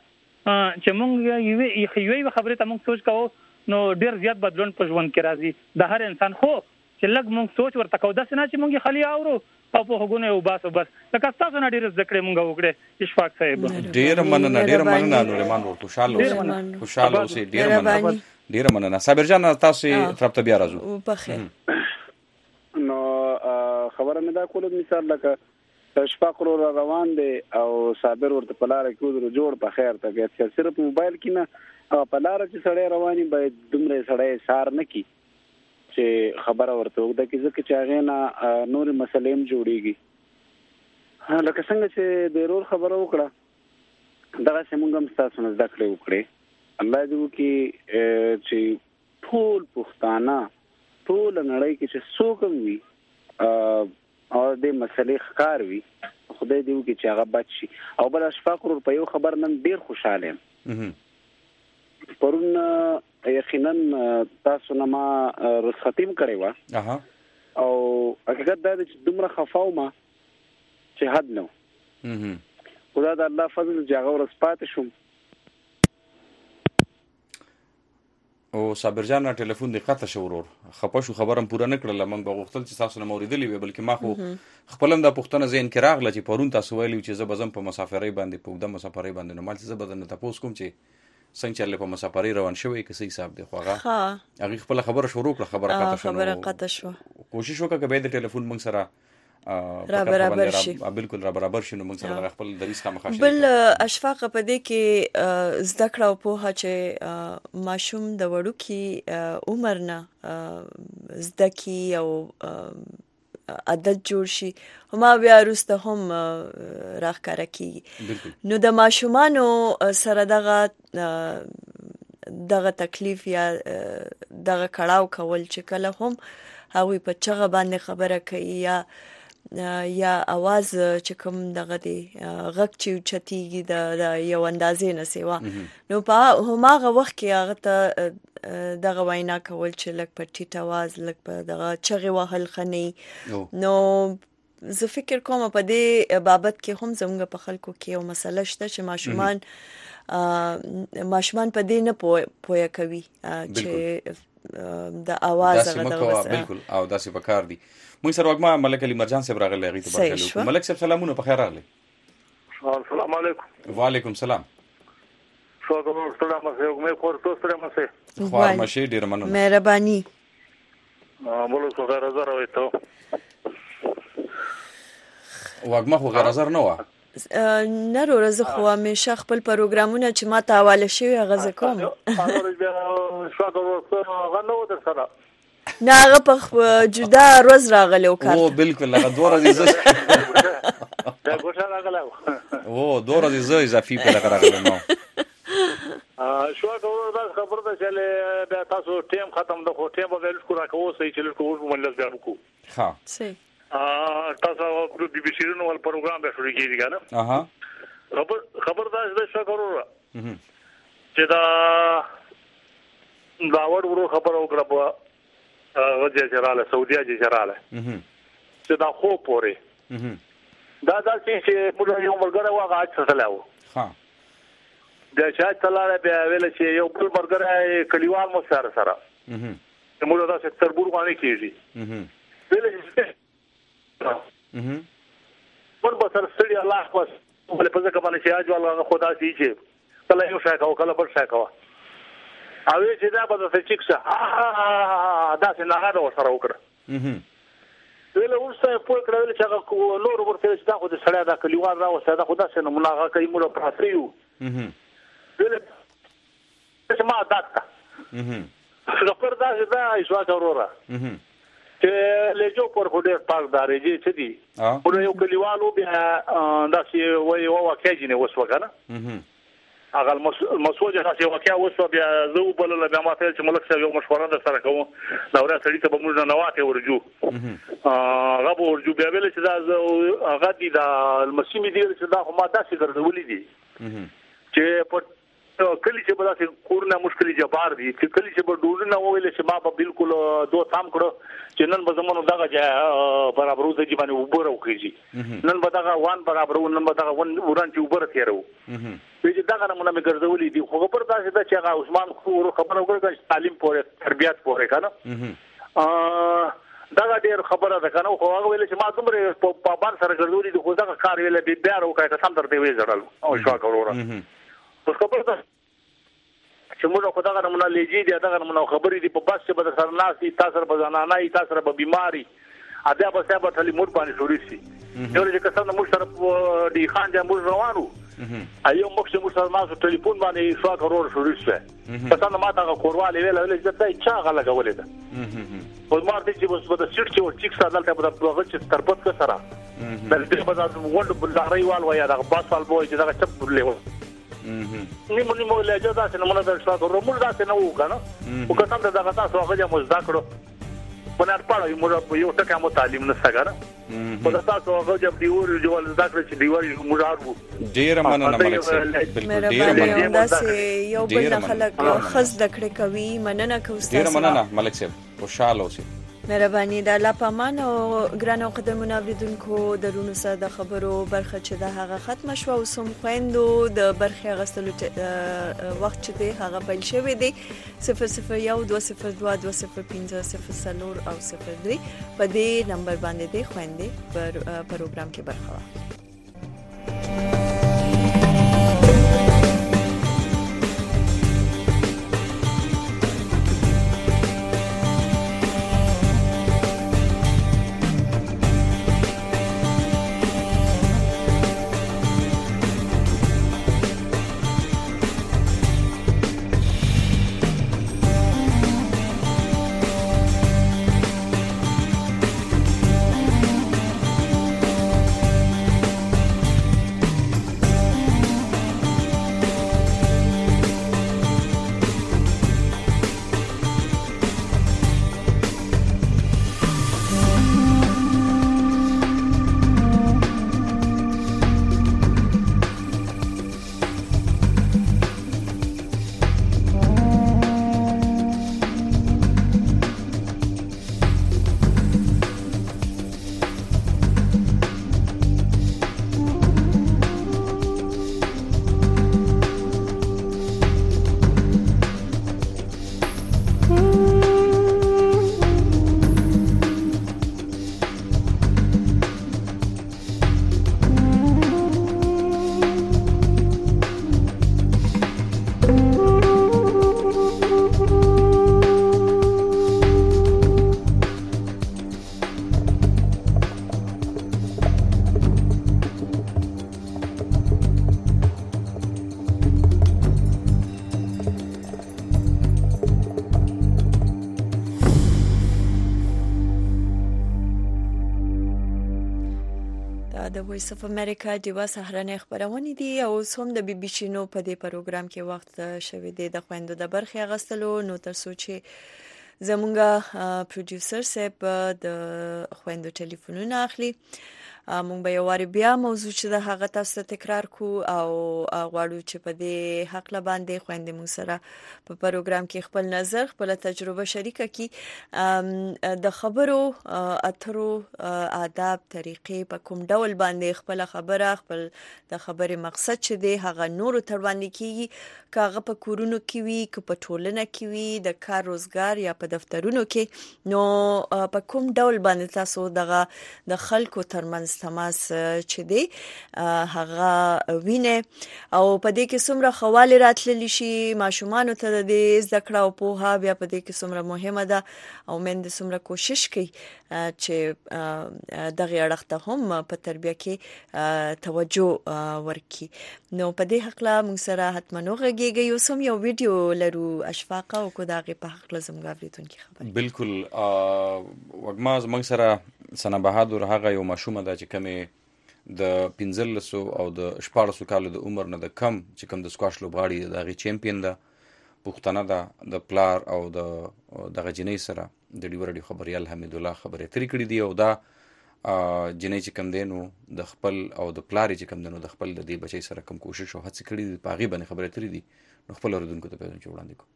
چې مونږ یو یو خبره ته مونږ سوچ کوو نو ډیر زیات بدلون په ژوند کې راځي د هر انسان خو چې لږ مونږ سوچ ورته کوو داسې نه چې مونږ خالي اورو او په هغونه یو باسو بس لکه تاسو نه ډیر ذکر مونږ وکړه اشفاق صاحب ډیر مننه ډیر مننه نورمان ور خوشاله اوسئ خوشاله اوسئ ډیر مننه ډیر مننه صابر جان تاسو طرف ته بیا راځو په خیر نو خبره مې دا کوله مثال لکه اشفاق روان دی او صابر ورته په لار کې ودرو جوړ په خیر ته کې صرف موبایل کې نه په لار چې سړی رواني باید دومره سړی سار نه کی چې خبره ورته وکړه چې ځکه چې هغه نه نور مسلې هم جوړيږي لکه څنګه چې د رور خبره وکړه دغه څنګه هم تاسو نه ذکر وکړي الله دې وکي چې ټول پښتانه ټول نړۍ کې چې څوک وي او د مسلې ښکار وي خدای دې وکي چې هغه بچ شي او بل اشفاق ور په یو خبر نن ډیر خوشاله یم پرون یقینا تاسو نه ما رخصتیم کړی و او حقیقت دا چې دومره خفاو ما چې حد نو خدای د الله فضل جاغه ورس پاتې شوم او صابر جان ټلیفون دی قطع شو ورور خپه شو خبرم پوره نه کړل من بغوختل چې تاسو نه موریدلی وي بلکې ما خو خپلم د پښتنه زین کې راغله چې پرون تاسو ویلو چې زه بزم په مسافرۍ باندې په د مسافرۍ باندې نو مال چې زه بدن ته پوس کوم چې څنګه چلې په مسافرۍ روان شوی کې صحیح حساب دی خو هغه هغه خپل خبره شروع کړه خبره قطع شو خبره قطع شو کوشش وکړه چې به د ټلیفون موږ سره را برابر شي بالکل را برابر شي نو موږ سره خپل دریس کا مخاشه بل اشفاق په دې کې زده کړه او په چې ماشوم د وړو کې عمر نه زده کی او عادت جوړ شي هما بیا وروسته هم راخکاره کیږي نو د ماشومانو سره دغه دغه تکلیف یا دغه کړهو کول چې کله هم هغه په چغه باندې خبره کوي یا یا आवाज چې کوم دغه دی غږ چې چتیږي د یو اندازې نه سیوا نو په هماغه وخت کې هغه ته دغه وینا کول چې لک په ټیټ आवाज لک په دغه چغه وهل خني نو زه فکر کوم په دې بابت کې هم زموږ په خلکو کې یو مسله شته چې ماشومان ماشومان په دې نه پوهه کوي چې د आवाज هغه دغه بالکل او داسې پکار دي موږ سره وګما ملک علي مرجان صاحب راغلی غي ته برکاله ملک صاحب سلامونه په خیر راغلی السلام علیکم وعلیکم السلام شکر سلام علیکم مې خور تو سره مسه خوار مشه ډیر مننه مهرباني مولو څو غیر زره وي ته وګما خو غیر زره نه و نه روزه خو همیشه خپل پروګرامونه چې ما ته حواله شوی غزه کوم نه هغه په جدا روز راغلی او کار او بالکل هغه دوه ورځې زه دا ګوښه راغله او دوه ورځې زه اضافي په لګ راغلی نو شو دا خبر ده چې بیا تاسو ټیم ختم د خو ټیم به لږ را کوو سې چې لږ کوو مونږ ځو کو ها صحیح تاسو په بي بي سي نو ول پروګرام به شروع کیږي کنه اها خبر خبر دا چې څنګه چې دا دا ور ورو خبر وکړه په وجه جراله سعودي اجي جراله چې دا خو پوري دا دا چې موږ یو مرګره واغ اچ سلام ها دا چې تلاله به ویل چې یو بل مرګره کلیوال مو سره سره موږ دا چې تربور باندې کیږي ویل چې پر بسر سړي الله خو په پزه کمنه چې اجوال خدا سي چې کله یو شای کاو کله بل شای کاو او چې دا به څه چیکسه دا څنګه نه غواړم سره وکړه ویل ورسته په کړه ویل چې نور ورته چې دا خو د سړی دا کلیوال را وسه دا خو دا څنګه مونږه کوي موږ پراتریو ویل چې ما داکتا څنګه پر دا چې دا ایشوا ضروره چې لجو پر هډر پاک دارېږي چې دي په یو کلیوالو بیا دا چې وای او واکېږي نه وسو کنه هغه مسوجه چې واکیا وسو بیا زو بل له بیا ما ته چې ملک صاحب یو مشوره در سره کوم دا ورته سړی ته به موږ نه نواته ورجو هغه به ورجو بیا ویل چې دا هغه دي دا المسیمي دی چې دا خو ما تاسو ګرځولې دي چې په کلی چې بل څه کورنه مشکلي جبار دي چې کلی چې په ډول نه ویل چې ما به بالکل دوه تام کړو چې نن به زمونږ دغه برابر وځي چې باندې وبره وکړي نن به دغه وان برابر نن به دغه ون وران چې وبره تیرو چې دغه نمونه مې ګرځولې دي خو پر تاسو دا چې هغه عثمان خو خبره وکړه چې تعلیم پورې تربيات پورې کنه دا ډېر خبره ده کنه خو هغه ویل چې ما دومره په بار سره ګرځولې د خو ځکه کار ویل به بیا وکړه ته سم درته وی زړل او شو کوره اوس خبره ده چې موږ خو دا غنمونه لېږي دي دا غنمونه خبرې دي په بس چې به سره ناس دي تاسو په ځانانه ای تاسو په بیماری اده به سبا تلې مور باندې شوري شي یو چې کسان موږ سره دی خان د موږ روانو ایو موږ چې موږ سره ناسو ټلیفون باندې شو کرور شوري شي کسان ما دا کورواله ویل ویل چې دا چا غلا غولې ده په مارته چې بس په سټ چې ټیک سره دلته په دغه چې ترپت کا سره د دې په ځای وند بلداري وال ویا دا باس وال بوي چې دا چپ ورلې و نیمه نیمه له اجازه چې موږ دا شو کرور موږ دا څه نه وکنه او کسان دا تاسو هغه مو ذکر په نړۍ په موږ یو ټکه مو تعلیم نه څنګه په تاسو هغه چې دیور جو ذکر چې دیور موږ ارو ډیر مننه ملک صاحب بالکل ډیر مننه دا چې یو بل خلک خز دکړه کوي مننه کوي ډیر مننه ملک صاحب خوشاله اوسئ مهرباني د الله پامان او ګرانو قدمونو اوریدونکو درونو سره د خبرو برخه چې د هغه ختم شو او سم خويندو د برخه غستلو وخت چې دی هغه بل شوی دی صفر صفر یو دوه صفر دوه دوه صفر پنځه صفر څلور او صفر درې په دې نمبر باندې دی خويندې پر پروګرام کې برخه واخلئ. د وایس اف امریکا د سهارنۍ خبرونه دي او هم د بي بي سي نو په دې پروګرام کې وخت شوی دی د خويندو د برخه غستلو نو تر څو چې زمونږ پروډوسر صاحب د خويندو ټلیفونونه اخلي مونږ به یو واری بیا موضوع چې د هغه تاسو تکرار کو او غواړو چې په دې حق لا باندې خويندې مون سره په پروګرام کې خپل نظر خپل تجربه شریکه کی د خبرو اترو آداب طریقې په کوم ډول باندې خپل خبره خپل د خبرې مقصد چې دی هغه نورو تر باندې کیږي کاغه په کورونو کې وي که په ټولنه کې وي د کار روزګار یا په دفترونو کې نو په کوم ډول باندې تاسو دغه د خلکو ترمنځ تماس چې دی هغه وینه او په دې کې څومره خواله راتللی شي ماشومان ته د ذکر او په بیا په دې کې څومره مهمه ده او مند څومره کوشش کوي چې دغه اړخته هم په تربیه کې توجه ورکړي نو په دې حق لا موږ سره حتما وغږیږي یو سم یو ویډیو لرو اشفاق او کو دغه په حق لازم غوړیتون کې خبر بالکل وګما زمنګ سره سنا بهادر هغه یو مشومه ده چې کمه د پنځلسو او د شپاړسو کالو د عمر نه د کم چې کم د سکواش لوبغاړي دغه چمپیون ده پښتنه ده د پلار او د دغه جنې سره د ډیورډي خبريال حمید الله خبره تری کړی دی او دا جنې چې کم دینو د خپل او د پلار چې کم دینو د خپل د دې بچي سره کم کوشش او هڅه کړی دی پاغي باندې خبره تری دي نو خپل اوردونکو ته پیغام وړاندې کو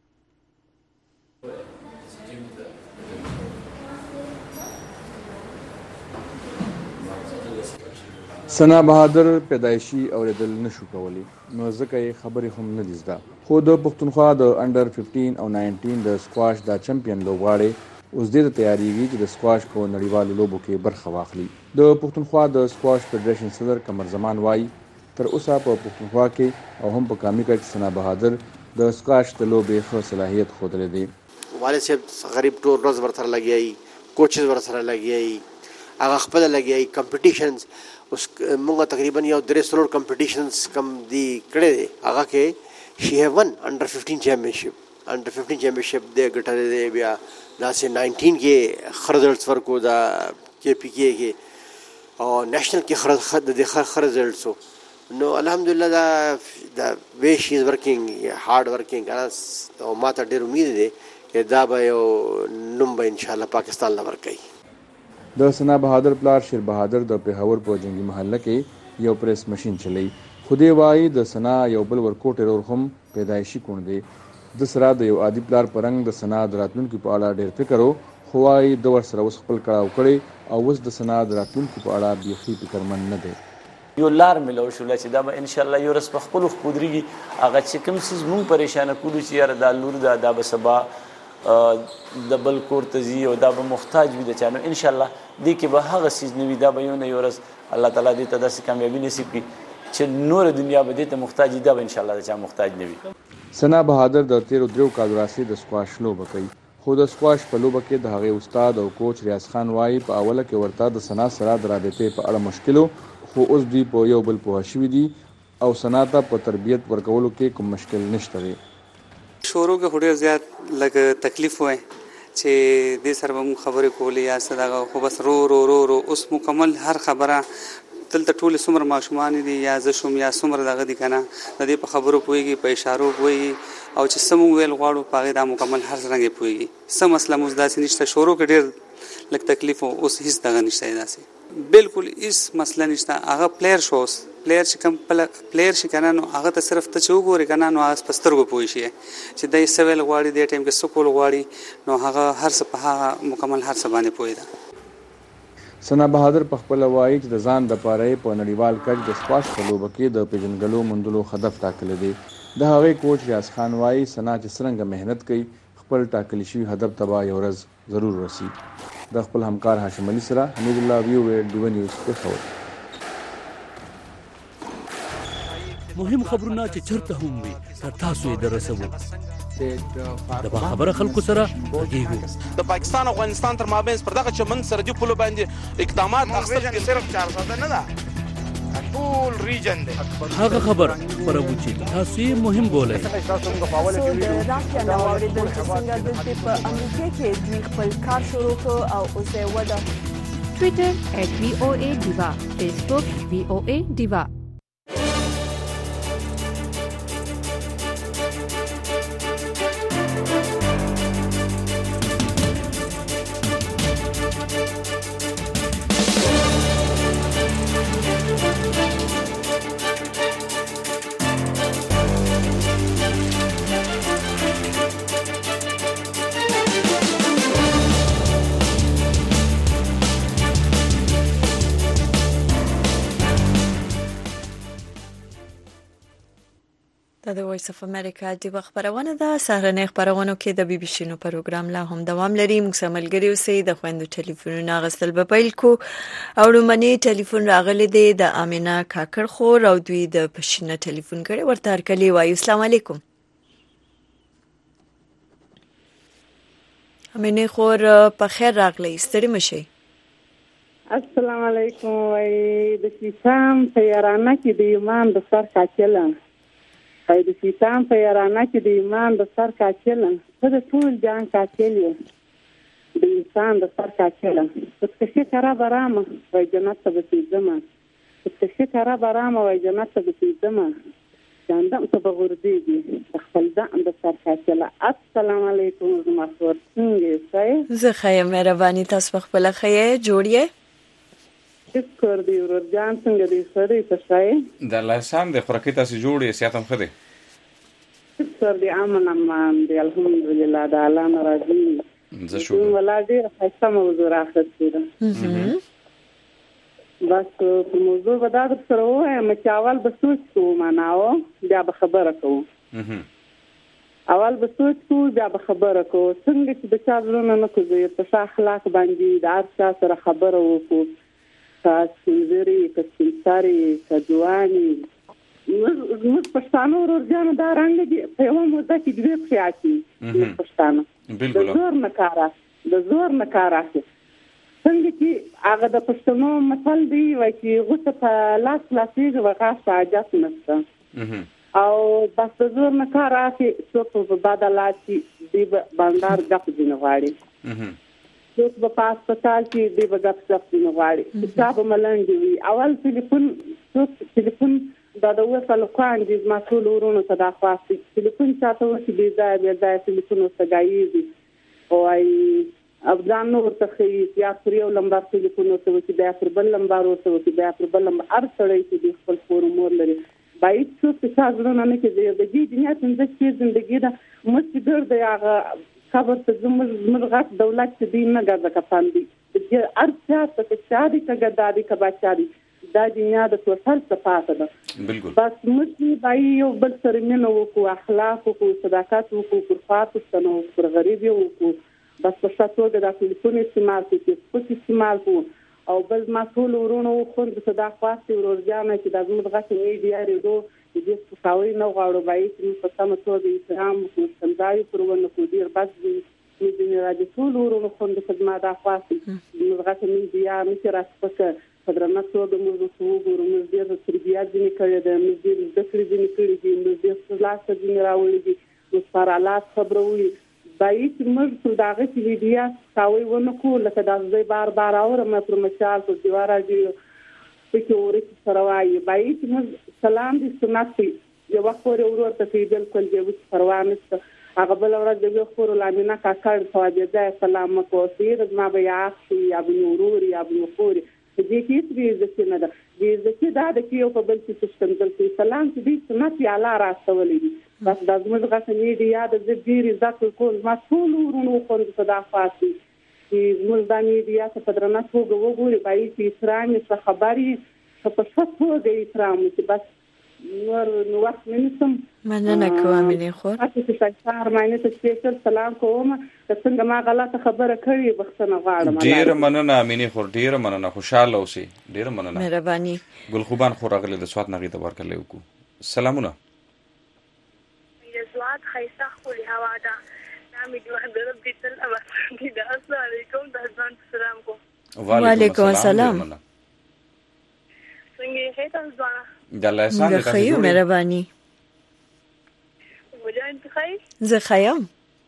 سنا بهادر پیدایشي اوریدل نشو کولی نو ځکه یې خبرې هم نه دي زده خو د پښتونخوا د انډر پنځه او نولس د سکواش د چمپیون لوبغاړي اوس دې ته تیاریږي چې د سکواش په نړیوالو لوبو کې برخه واخلي. د پښتونخوا د سکواش فدریشن صدر قمر زمان وایي تر اوسه په پښتونخوا کې او هم په کامیکا کې ثنا بهادر د سکواش د لوبې ښه صلاحیت ښودلی دی. والد صاحب غریب ټول ورځ ورسره لګیایي، کوچز ورسره لګیایي، هغه خپله لګیایي. کمپټیشنز اوس موږ تقریبا یو درې څلور کمپټیشنز کم دي کړی دی، هغه کې شي هیو ون انډر ففټین چیمپینشپ انډر ففټین چیمپینشپ دی ګټلی دی. بیا داسې ناینټین کې ښه رزلټس ورکو دا کې پي کې کې او نیشنل کې ښه د دې ښه رزلټس و. نو الحمدلله دا دا وی شي از ورکینګ هارډ ورکینګ او ما ته ډېر امید دی چې دا به یو نوم به انشاءالله پاکستان له ورکوي. د ثنا بهادر پلار شیر بهادر د پېښور په جنگي محله کې یو پریس مشین چلی. خو دې وایي د ثنا یو بل ورکوټ ورور هم پیدایشي کون دی. د سره د یو عادي پلار په رنګ د ثنا د راتلونکي په اړه ډېر فکر و، خو وایي د ورسره اوس خپل کړاو کړی او اوس د ثنا د راتلونکي په اړه بیخي فکرمند نه دی. یو لار ملو شوله چې دا به انشاءالله یو ورځ په خپلو خپودرېږي. هغه چې کوم څیز مونږ پریشانه کولو چې یاره دا لور ده دا به سبا د بل کور ته ځي او دا به محتاج وي د چا، نو انشاءالله دې کې به هغه څیز نه وي. دا به یو نه یو ورځ الله تعالی دې ته داسې کامیابي نصیب کړي چې نور دنیا به دې ته محتاج وي، دا به انشاءالله د چا محتاج نه وي. ثنا بهادر د تیرو دریو کالو راهیسې د سکواش لوبه کوي، خو د سکواش په لوبه کې د هغې استاد او کوچ ریاض خان وایي په اوله کې ورته د ثنا سره د رابطې په اړه مشکل و، خو اوس دوی په یو بل پوه شوي دي او ثنا ته په تربیت ورکولو کې کوم مشکل نشته دی. شروع کې خو ډېر زیات لږ تکلیف وای چې دې سره به مونږ خبرې کولې یا څه دغه، خو بس رو رو رو رو اوس مکمل هر خبره دلته ټولې څومره ماشومان دي یا زه شوم یا څومره دغه دي که نه د دې په خبرو پوهېږي، په اشارو پوهېږي او چې څه مونږ ویل غواړو په هغې دا مکمل هر څرنګه یې پوهېږي. څه مسله مو داسې نشته. شروع کې ډېر لږ تکلیف و، اوس هېڅ دغه نشته داسې بالکل هېڅ مسله نشته. هغه پلیر شو، اوس پلیر چې کوم پلیر شي که نه نو هغه ته صرف ته چې وګورې که نه نو هغه په سترګو پوه شي چې دی څه ویل غواړي، دې ټایم کې څه کول غواړي، نو هغه هر څه په هغه مکمل هر څه باندې پوهېده. ثنا بهادر په خپله وایي چې د ځان دپاره یې په نړیوال کچ د سکواش په لوبه کې د پېژنګلو موندلو هدف ټاکلی دی. د هغې کوچ ریاض خان وایي ثنا چې څرنګه محنت کوي خپل ټاکلی شوي هدف ته به یو ورځ ضرور رسي. د خپل همکار هاشم علي سره حمید الله وی او ډیوه نیوز پېښور. مهم خبرونه چې چرته هم وي تر تاسو یې دررسوو. د باخبره خلکو سره غږیږو. د پاکستان او افغانستان تر مابین پر دغه چمن سرحدي پولو باندې اقدامات اخیستل صرف چار ساده نه ده، ټول ریجن دی. هغه خبر خبرو چې تاسو یې مهم بولئ. د رافیا نو اوریدل چې څنګه دلته په امریکا کې دوی خپل کار شروع کړ او اوس یې وده. ټویټر ایټ وی او ای ډیوا، فیسبوک وی او ای ډیوا. د وایس اف امریکا د خبرونه ده. سهارنۍ خبرونو کې د بي بي سي نو پروګرام لا هم دوام لري. موږ سملګری اوسئ. د خويندو ټلیفونونه غسل به پیل کو او رومني ټلیفون راغلی دی د امینه کاکړ خور او دوی د پښینه ټلیفون کړي ورته هرکلی وایو. السلام علیکم. امینه خور په خیر راغلی، ستړي مشئ. السلام علیکم. وای د شیطان په یارانه کې د ایمان د سر کاچله وای د شیطان په یارانه کې د ایمان د سر کاچله ته د ټول جان کاچل یې د انسان د سر کاچله څه کرا برامه وای جنت ته بسیدمه څه کرا برامه وای جنت ته بسیدمه جاندم ته بغوردیږي خپل ځان د سر کاچله. السلام علیکم. زما خور څنګه یې؟ زه ښه یم، مهرباني. تاسو خپله ښه یې؟ جوړ یې؟ شکر دی ورور جان. څنګه دی؟ ښه دی؟ ته ښه یې؟ د الله احسان دی. خوراکي تاسې جوړ یې؟ صحت هم ښه دی؟ شکر دی. امن امان دی الحمدلله. د الله نه راضي. زه شکر. ولا ډېره ښایسته موضوع رااخیستې ده. بس په موضوع به دا در سره ووایم چې اول به سوچ کوو، معناو بیا به خبره کوو. اول به سوچ کو بیا به خبره کو څنګه چې د چا زړه نه کوي په ښه اخلاق باندې د هر چا سره خبره وکړو که سپینځري که سپینسري که ځواني زموږ پښتانه ورورجانو دا رنګ دي په یوه موده کې دوې پښې اچوي زموږ پښتانه د زور نه کار د زور نه کار اخلي څنګه چې هغه د پښتنو مثل دی وایي چې غوڅه په لاس خلاصېږي و غاښ په حاجت نشته او بس د زور نه کار اخلي څوک په بد حالات کې دوی به بانډار ګپ ځینې غواړي څوک به په هسپتال کې دوی به ګپ سپ ځینې غواړي چا به ملنډې وي اول ټلیفون څوک ټلیفون دا د اووه کالو کاندي زما ټولو ورونو ته دا خواستي ټلیفون چاته وشي بې ځایه بې ځایه ټلیفون ورته ګایېږي وایي افغان نو ورته ښیي یا پر یو لمبر ټلیفون ورته وکړي بیا پر بل لمبر ورته وکړي بیا پر بل لمبر هر سړی چې دوی خپل کور مور لري باید څوک چې چا زړونه نه کړي د دې دنیا پنځه شپې زندګي ده موږ چې ګرد هغه قبر ته زموږ زموږ غټ دولت چې دوی نه ګرځه کفن دي هر چا ته که چا دي که ګدا دي که باچا دي دا دنیا د توسل څه پاته ده بس موږ باید یو بل سره مینه وکړو اخلاق وکړو صداقت وکړو پر خوا پوښتنه وکړو پر غریب یې وکړو بس په ښه توګه دا ټلیفون استعمال کړو فیسبوک استعمال کړو او بل ما ټولو ورونو وخوندو څه دا خواستې ورورجانه چې دا زموږ غټه میډیا ریډیو د دې سپکاوی نه غواړو باید چې موږ په سمه توګه احترام وکړو ښکنځاوي پر ونه کړو ډېر بد دي موږ ځینې راځي ټولو ورونو خوندو څه زما دا خواستې زموږ غټه میډیا مچې راسپکه په درنه توګه موږ ورته وګورو موږ ډېر تربیات ځینې کړې ده موږ ډېر زده کړې ځینې کړي دي موږ ډېر څه لاسته ځینې راوړي دي موږ پر حالات خبروي باید چې موږ پر د هغې چې میډیا سپکاوی ونه کړو لکه دا زه بار بار اورم پر مشال پر دیوا راډیو پکې اورېکې سره وایي باید چې موږ سلام دې سنت کوي یو وخت پورې ورور ته کوي بلکل دې وچ پروا نشته هغه بله ورځ د بیا خورو لامینه کاکړ ته بې ځایه سلام مه کوه ډېر زما به یا اخ شي یا به مې ورور یا به مې خور په دې کې هېڅ بې عزتي نه ده بې عزتي دا ده چې یو په بل کې ښکنځل کوي سلام چې دوی سنت یې الله راستولی دي بس دا زموږ غټه میډیا ده زه ډېر عزت ورکوم زما ټولو ورونو وخوندو ته دا خواستي چې زموږ دا میډیا ته په درنه توګه وګوري باید چې احترام یې څه خبر یې ښه په ښه توګه احترام وکړي بس نور نو وخت نه نیسم مننه کوم مینې خور تاسو چې شکر معنی ته سپیشل سلام کوم که څنګه ما غلطه خبره کړې بخښنه غواړم ډېره مننه مینې خور ډېره مننه خوشحاله اوسئ ډېره مننه مهرباني ګل خوبان خور راغلی د سوات نغې ته ورکړلی وکړو سلامونه سوات ښایسته ښکلې هوا ده دا مې د وخت د رب دې تل اباسندي ده السلام علیکم د ځان سلام کوم وعلیکم السلام څنګه یې ښه تاسو ځوانه د الله احسان دې تاسو جوړې مهرباني وجان ته ښه زه ښه یم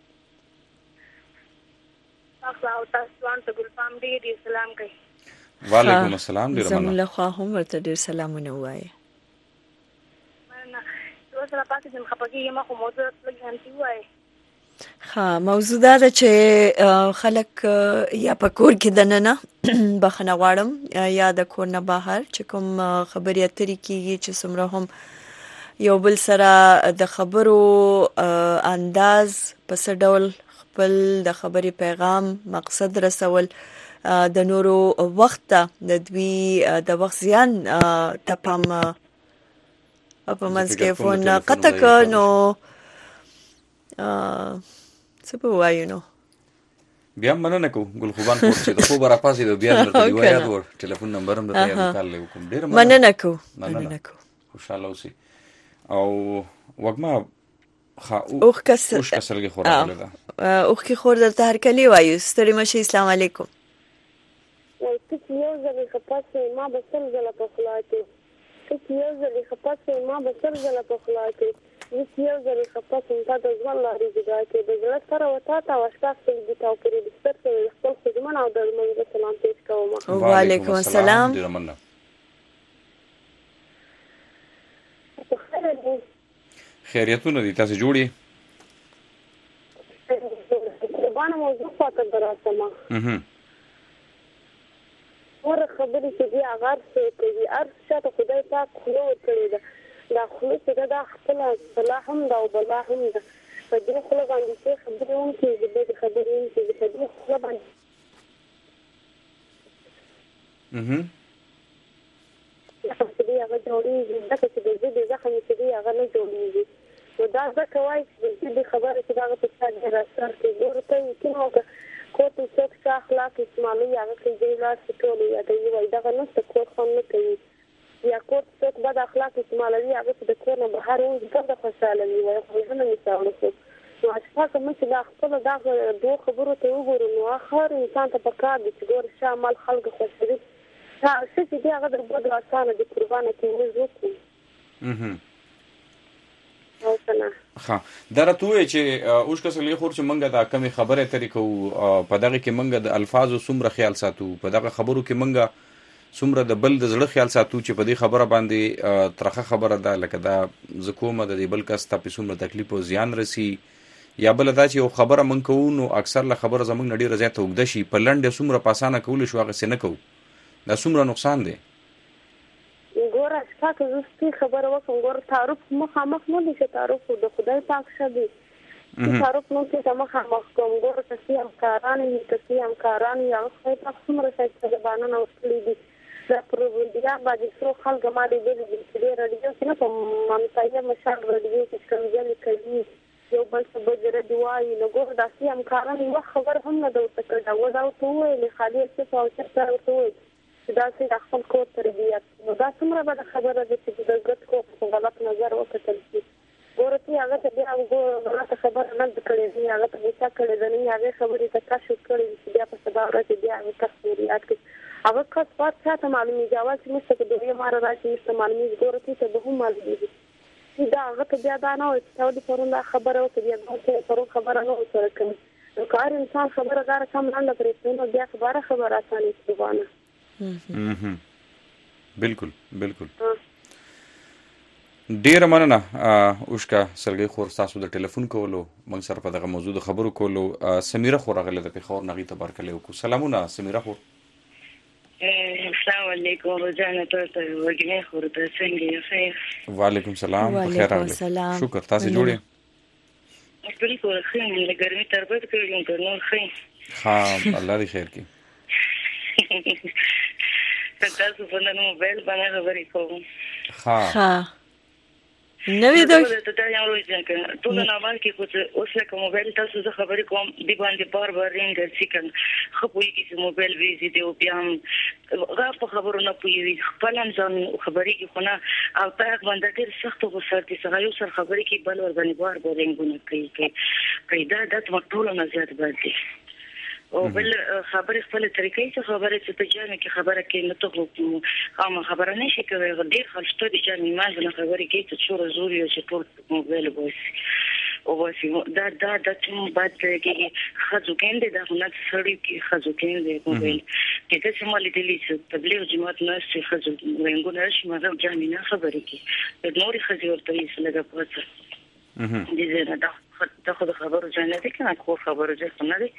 تاسو او تاسو ځوان ته ګلفام ډېر سلام کوي وعلیکم السلام ډېر مننه زموږ له خوا هم ورته ډېر سلامونه ووایه سره پاتې ځم خپګي ما خو موضوع لږ هانتي وای ها موضوع دا ده چې خلک یا په کور کې دننه بخنه غواړم یا د کور نه بهر چې کوم خبرې اترې کیږي چې څومره هم یو بل سره د خبرو انداز په څه ډول خپل د خبرې پیغام مقصد رسول د نورو وخت د دوی د وخت زیان ته پام په منځ کې فون قطع کړ نو څه به وایو نو بیا مننه کوم ګل خوبان خور چې د خوب را پاسې د بیا درته دی یاد ور ټلیفون نمبر هم درته یاد کړل کوم ډیر مننه کوم مننه کوم خوشاله اوسئ او وګما خا اوخ کس اوخ کسلګي خور راغله ده اوخ کی خور درته هر کلی وایو ستړي مشه السلام علیکم ته یو ځل خپاسه ما به سم زله په خلاصې ته یو ځل خپاسه ما به سم زله په خلاصې زه یو ځل خپاسه تا د ځوان لارې زګاکې د زړه سره وتا تا واشتا څنګه تاو پرې د سترته خپل خدمت او د موږ سلام پیښ کوم وعلیکم السلام خیریتونه دي تاسو جوړی باندې موضوع پاتې دراسمه اها ور خبرې چې دی اگر څه کوي ارڅ ته خدای پاک خلو کړی دا دا خلو چې دا خپل صلاح هم دا او بلا هم دا په دې خلو باندې څه خبرې هم چې دې خبرې هم چې دې خلو باندې اها چې هغه جوړیږي دا چې دې دې ځکه چې دې هغه نه جوړیږي نو دا ځکه وایي چې د خبرې چې دغه په چا ډېر اثر کوي ګوره ته یقین وکړه کور ته څوک ښه اخلاق استعمالوي هغه کې دی لاس ټول یادوي وایي دغه نشته کور خوند نه کوي یا کور ته څوک بد اخلاق استعمالوي هغه چې د کور نه بهر ووځي ډېره خوشحاله وي وایي خو زه نه مثال وکړم نو اشفاقه موږ چې دا خپله دغه دوه خبرو ته وګورو نو هر انسان ته پکار دي چې ګوره ښه عمل خلک خوښوي څه چې دی هغه د بدو اسانه د قربانه کې موږ وکړو ها دا راته وایي چې اوس که سړی خور چې منګه دا کمی خبره ترې کوو په دغه کې منګه د الفاظو څومره خیال ساتو په دغه خبرو کې منګه څومره د بل د زړه خیال ساتو چې په دې خبره باندې ترخه خبره ده لکه دا زه کومه د دې بل کس ته په څومره تکلیف او زیان رسی یا بل دا چې یو خبره من کوو نو اکثر له خبره زمونږ نړۍ رضایت وګد شي په لنډه څومره پاسانه کول شو هغه څه نه کوو دا څومره نقصان دی ګوره اشفاقه زه سپي خبره وکړم ګوره تعارف مخامخ نه دی چې تعارف د خدای پاک ښه دی چې تعارف نه چې مخامخ کوم ګوره که څه همکاران وي که څه همکاران وي هغه خدای پاک څومره ښایسته زبانونه ورکړي دي دا پر ویډیا باندې څو خلک ما دې ویلي دي چې دې راډیو کې نه په ممتازه مشال راډیو کې ښکنځلې کوي یو بل څه بجره دی وایي نو ګوره داسې همکاران یوه خبره هم نه ده ورته کړې ده و دا ورته وویلې خالي صرف او چېرته ورته وویل چې داسې د خپل کور تربیت نو دا څومره بده خبره ده چې د ګډ کور په غلط نظر وکتل شي ګوره ته هغه ته بیا غلطه خبره نه ده کړې دي هغه ته غوسه کړې ده نه هغې خبرې ته کشف کړی دي چې بیا په سبا ورځ بیا هغه کس مریاد کړي هغه کس پات چا ته معلومېږي اول چې موږ ته که دویه ماره راشي موږ ته معلومېږي ګوره ته ته به هم معلومېږي دا هغه ته بیا دا نه وایي چې تا ولې پرون دا خبره وکړه بیا دا پرون خبره نه ورسره کوي نو که هر انسان خبره داره کم لنډه پرې کړي نو بیا خبره خبره اسانه استوانه بالکل بالکل ډیره مننه اوشکا سرګي خور تاسو د ټلیفون کولو موږ سره په دغه موضوع د خبرو کولو سمیره خور غله د پیښور نغې ته بارکلې وکړو سلامونه سمیره خور السلام علیکم روزانه ته وګینه خور ته څنګه یې وعلیکم السلام بخیر راغلی شکر تاسو جوړې بالکل ښه یم د ګرمۍ تربیت کوي نو ښه ها الله دې خیر کړي تاسو په نن موبایل باندې خبرې کوم ها ها نوې دا ته یو ورځ ټول نه باندې کوڅه اوس له موبایل تاسو زه خبرې کوم دی باندې بار بار رینګ سیکن خپوي کې موبایل ویزي دی او بیا غا په خبرو نه پوي خپل ځان خبرې کې خو نه او په باندې ډېر سخت غوسه دي څنګه یو سر خبرې کې بل ور باندې بار بار رینګونه کوي کوي دا د ټول نه زیات باندې او بل خبرې خپل طریقې څخه خبرې چې په جامه کې خبره کې نه ته هم خبره نشي کوي ډېر خلک ته د جامه مازه نه خبرې کوي چې څوره زوري او چې ټول موبایل وایي او واسي دا دا د څه بعد کې خځو کېنده دا نه سړی کې خځو کېنده موبایل کې د څه مالې دلی چې تبلیغ جماعت نه سي خځو رنګونه شي مازه جامه نه خبرې کوي د نوري خځې ورته یې سلګه پوهه دې زه دا دا خو خبرو ځان نه دي کنه خو خبرو ځان نه دي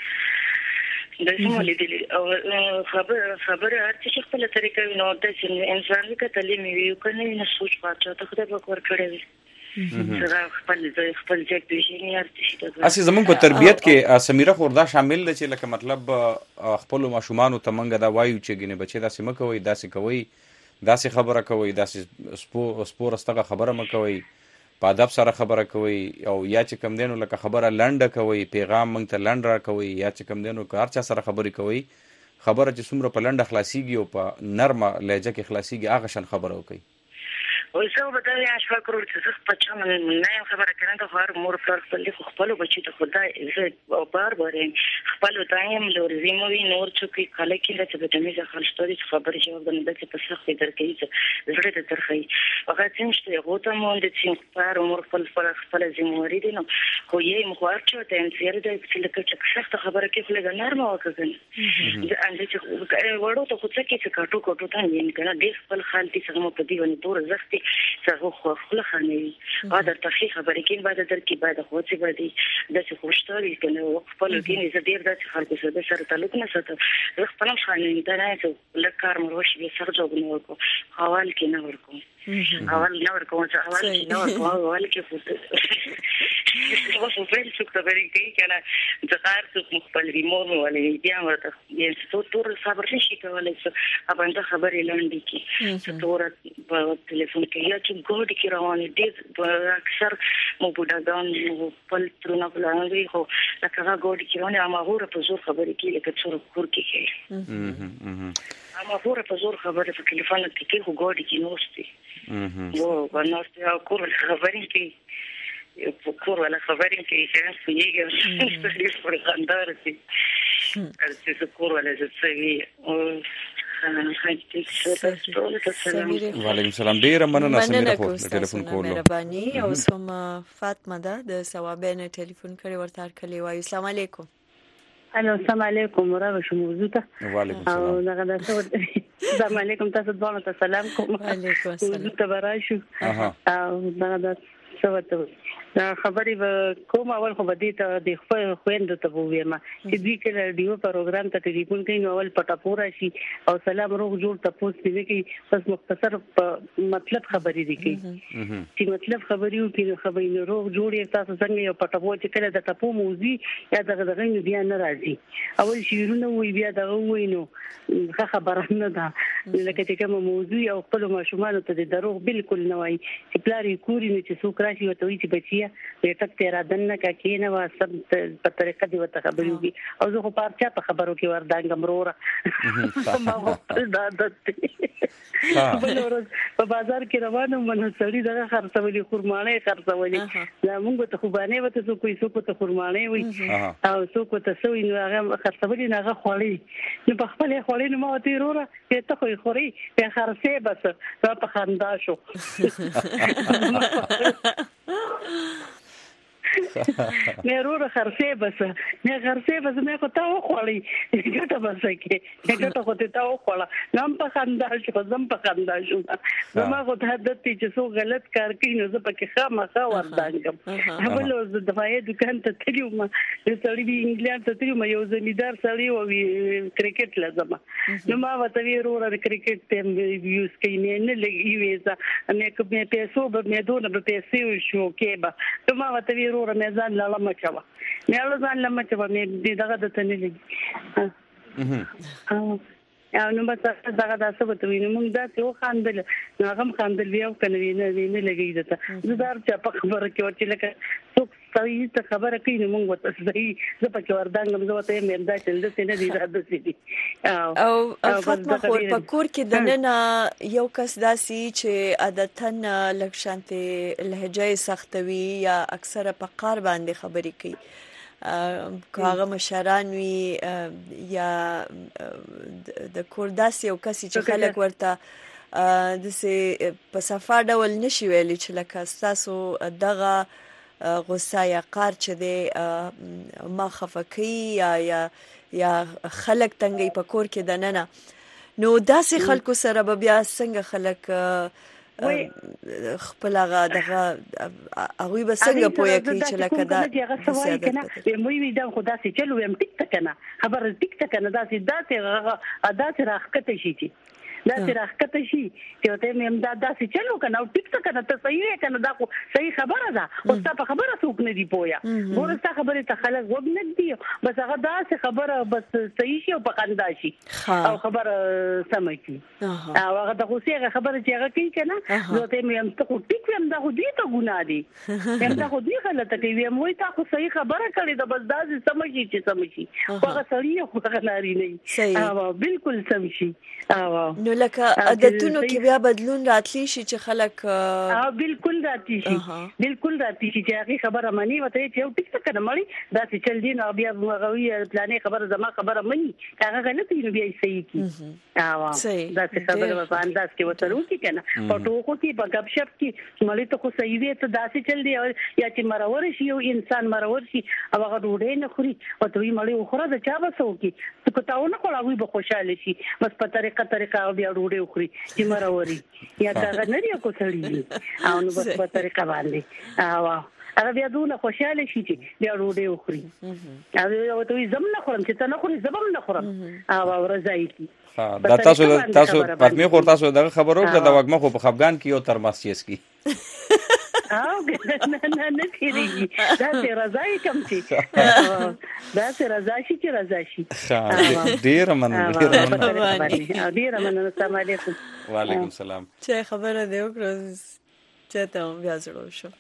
د سمولې دي او خبر خبره ارته چې خپل طریقې نو د انسان کې تعلیم ویو کنه نه سوچ پاتې ته خدای په کور کړی زه خپل ځای خپل ځای پیژنې ارته اسی زمون په تربيت کې سمیره خوردا شامل ده چې لکه مطلب خپل ماشومان ته منګه دا وایو چې ګنه بچي دا سم کوي دا سې کوي دا سې خبره کوي دا سې سپو سپور استغه خبره مکوي په ادب سره خبره کوي او یا چې کم دینو لکه خبره لنډه کوي پیغام مونږ ته لنډ را کوي یا چې کم دینو کار چا سره خبرې کوي خبره چې څومره په لنډه خلاصيږي او په نرمه لهجه کې خلاصيږي هغه شان خبره وکي او زه به دا یا شپه کړو چې زه په چا نه خبره کړم ته هر مور پر خپل خپل بچی ته خدای زه بار بار خپل تایم لور زموي نور څوک کله کې چې په تمیز خلشتوري خبرې جواب نه ده چې په سخت درکې چې زړه ته ترخی هغه څنګه چې غوته مونږ د چې پر مور خپل خپل خپل زموري دي نو خو یې مخوار چې ته انسیر ده چې لکه چې سخت خبره کې خلک نرمه وکړي د انده چې وړو ته خو څه کې چې کاټو کاټو ته نه کنه د خپل خالتي څنګه مو په دی ونی تور زختي څنګه خو خپل خانوي ا در تخې خبرې کې بعد در کې بعد خو څه بعد د څه خوشتاري کنه خپل کې زه ډیر د خلکو سره سره تعلق نه ساتم خپل خانوي دا نه چې لکار مروش به سر جواب نه ورکو حوال کې نه ورکو حوال نه ورکو چې حوال کې نه ورکو حوال کې اوس موبایل څوک خبرې کوي کنه د غار څوک خپل ریموټ ولې بیا ورته یې څو تور صبر نشي کولای څه باندې خبرې لاندې کی څو تور په ټلیفون کې یا چې ګوډ کې روان دي اکثر مو بوډاګان خپل ترونه بلانوي خو لکه هغه ګوډ کې روان اما هوره په زور خبرې کوي لکه څور کور کې کوي اما هوره په زور خبرې په ټلیفون کې کوي خو ګوډ کې نوستي نو ورناست یا کور خبرې کوي په کور ولا خبرې کوي چې یې ستاسو په خندار دي چې کور ولا زڅوي او وعلیکم السلام ډیر مننه سميره خو ټلیفون کولو مهرباني او سم فاطمه ده د ثوابینه ټلیفون کړي ورته کړي وایي السلام علیکم الو السلام علیکم ورغه شو موضوع ته وعلیکم السلام او دغه تاسو السلام علیکم تاسو دوه ته سلام کوم وعلیکم السلام ته براشو او دغه څه وته دا خبرې به کوم اول خو بدی ته د خپل خويند ته وویم چې دوی کله ډیو پروګرام ته ټلیفون کوي نو اول پټه پورا شي او سلام روغ جوړ ته پوښتنه کوي کې بس مختصر مطلب خبرې دي کوي چې مطلب خبرې یو کې خبرې نو روغ جوړ تاسو څنګه یو پټه پوه چې کله د ټپو موزي یا دغه دغه بیا نه راځي اول شیرونه وی بیا دغه وینو ښه خبره نه ده لکه چې کوم موضوع او خپل ماشومان ته د دروغ بالکل نه وایي چې پلاری کوري نه چې څوک راشي وته وي چې بچیا ټک تیرا دنه کا کینه وا سب په طریقه دی وته خبرې وي او زه خو پارچا په خبرو کې وردانګم وروره ما خپل دادت په بازار کې روانه من سړی دغه خرڅولي خرمانه خرڅولي دا موږ ته خوبانه وته څوک کوئی څوک ته خرمانه وي او څوک ته سوي نو هغه خرڅولي نه هغه خوري نو په خپل خوري نو ما ته وروره ته خو خوري په خرڅه بس دا په خندا شو مې وروره خرڅه بس مې خرڅه بس مې کو تا وخوري ګټه بس کې ګټه خو ته تا وخوړه نام په خندا شو زم په خندا شو زما خو ته عادت چې څو غلط کار کوي نو زه پکې خامخا وردانګم هغه د دفاعي دکان ته تلو ما سړی دی انګلند ته تلو ما یو زمیدار سړی و کرکټ لازم نو ما وته وروره کرکټ ته یوز کوي نه لګي وېزا مې کومه پیسو به مې دونه به پیسې شو کېبا نو ما وته وروره مې ځان لاله مچوا مې له ځان لاله مچوا مې دغه د تنه لګي او نو بس دغه تاسو به وینم موږ دا ته خاندل نو هغه خاندل بیا کنه وینه وینه لګی دته زه دار چې په خبره کې ورته لکه څوک صحیح ته خبره کوي نو موږ وته صحیح زه پکې وردانګم زه وته مې امدا چل دې نه دي راځي دي او فاطمه خور په کور کې د نن یو کس داسي چې عادتن لکشانته لهجه سختوي یا اکثره په قار باندې خبرې کوي کاغه مشران وی یا د کورداس یو کس چې خلک ورته د سه په صفه ډول نشي ویلي چې لکه تاسو دغه غوسه یا قار چې د ما خفقي یا یا یا خلک تنګي په کور کې د ننه نو داسې خلکو سره به بیا څنګه خلک خپل هغه دغه هغه به څنګه پوهه کوي چې لکه دا مې وی دا خدا سي چلو يم ټیک ټک نه خبر ټیک ټک نه دا سي دا ته ادا ته راخته شي دا چې راخته شي چې ته مې امداد داسې چلو کنه او ټیک ټک کنه ته صحیح کنه دا خو صحیح خبره ده او تا په خبره څوک نه دی پویا ورسته خبره ته خلک وګ نه دی بس هغه داسې خبره بس صحیح شي او په خندا شي او خبره سمه شي او هغه د غوسه خبره چې هغه کوي کنه نو ته مې هم ته ټیک هم دا خو دې ته ګناه دي هم دا خو دې غلطه کوي هم وای تا خو صحیح خبره کړې ده بس داسې سمه شي چې سمه شي هغه سړی خو هغه لري نه او بالکل سم شي او نو لکه عادتونو کې بیا بدلون راتلی شي چې خلک ها بالکل راتلی شي بالکل راتلی شي چې هغه خبره مانی وته چې یو ټیک ټک نه مړي دا چې چل دي نو بیا غوي پلانې خبره زما خبره مانی هغه غلطي نو بیا صحیح کی ها دا چې خبره په انداز کې وته وکی کنه په ټوکو کې په غب شپ کې مړي ته خو صحیح وي ته داسې چل دی یا چې مرور شي یو انسان مرور شي او هغه ډوډۍ نه خوري او ته یې مړي وخوره د چا بسو کې ته تاونه کولاوي به خوشاله شي بس په طریقه طریقه بیا ډوډۍ خوري چې مروري یا دا نه لري کو سړی او نو بس په طریقه باندې او هغه بیا دونه خوشاله شي چې بیا ډوډۍ خوري او ته زم نه خورم چې ته نه خوري زبم نه خورم او ورځي کی دا تاسو تاسو پاتمه خور تاسو دغه خبرو کړه د وګمه خو په خفغان کې یو ترماس چیس کی او نه نه نه تیریږي دا چې رضای کم شي دا چې رضا شي چې رضا شي ډیر مننه ډیر مننه ډیر مننه السلام علیکم وعلیکم السلام چې خبره دی وکړه چې ته بیا زړه شو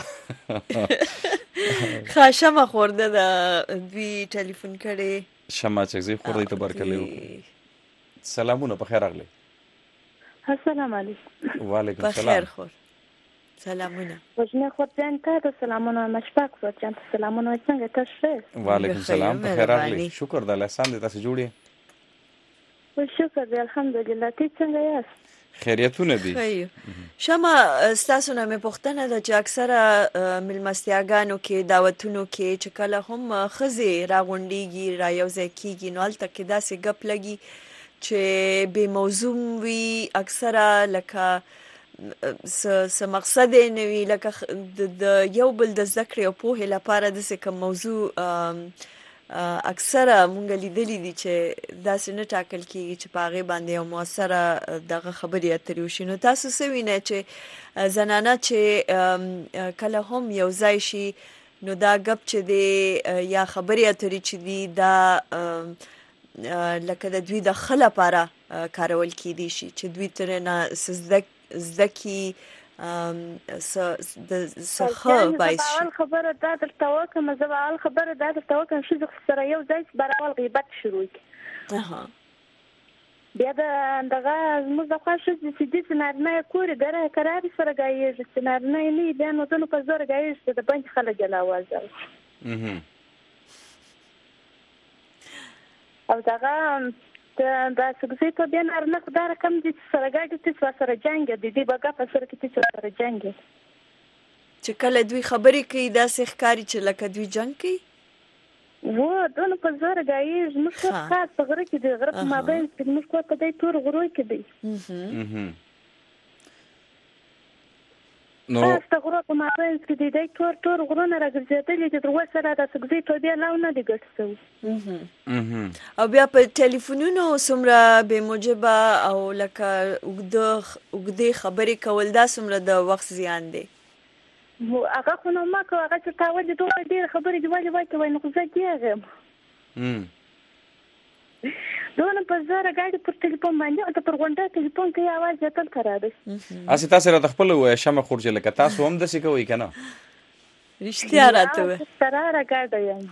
خاشمه خورده د دوی ټلیفون کړي شمه چې زی خورده ته برکلې سلامونه په خیر راغلی السلام علیکم وعلیکم السلام بخیر خور سلامونه وجنه خود جان ته سلامونه مشفق خود جان سلامونه څنګه تاسو وعلیکم السلام بخیر راغلی شکر د الله احسان دې تاسو جوړی شکر دې الحمدلله تی څنګه یاست خیریتونه دي شمه تاسو نه مې پوښتنه ده چې اکثره ملمستیاګانو کې دعوتونو کې چې کله هم خزي راغونډيږي را یو ځای کیږي نو الته کې داسې غپ لګي چې به موضوع وي اکثره لکه س مقصد نه وی لکه د یو بل د ذکر او په لپاره د څه کوم موضوع اکثره مونږ لیدلې دي چې داسې نه ټاکل کیږي چې پاغه باندې یو موثره دغه خبرې اترې وشي نو تاسو سوینه چې زنانه چې کله هم یو ځای شي نو دا غب چې دی یا خبرې اترې چې دی دا لکه د دوی د خله لپاره کارول کیدي شي چې دوی تر نه زدک زدکی س د سخه بایس اول خبره دا درته وکم زه اول خبره دا درته وکم چې سره یو ځای برابر غیبت شروع کی اها بیا دا دغه موږ د خاص چې د سنارنه کورې دره قرار سره غایې چې سنارنه نه بیا نو ټول په زور غایې چې د بنک خلک جلا وازه اها او دغه دا څنګه ته بیا نه خدای کم دي سره غاډي چې سره جنگ دي دی بګه په سره کې چې سره جنگ چې کله دوی خبرې کوي دا ښکاری چې لکه دوی جنگ کوي و دونه په زور غایې موږ خاص په غره کې دی غره په مابین کې موږ کو ته دی تور غروي کې دی اها نو تاسو غره په مابین کې دی دی تور تور غرونه راګرځېدلې چې تر وسره د سګزي ته بیا لاونه دی ګټسو اها او بیا په ټلیفونونو سمره به موجبه او لکه وګد وګد خبرې کول دا سمره د وخت زیان دی مو هغه خو نو ما کو هغه چې تا ودی دوه ډیر خبرې دی وایي وایي وای نو زه کېږم هم دونه په زړه غاډي پر ټلیفون باندې او پر غونډه ټلیفون کې आवाज ځتل کرا دی اسی تاسو را خپل وای شمه خورجه لکه تاسو هم د څه کوي کنه رښتیا راته ستاره غاډه یم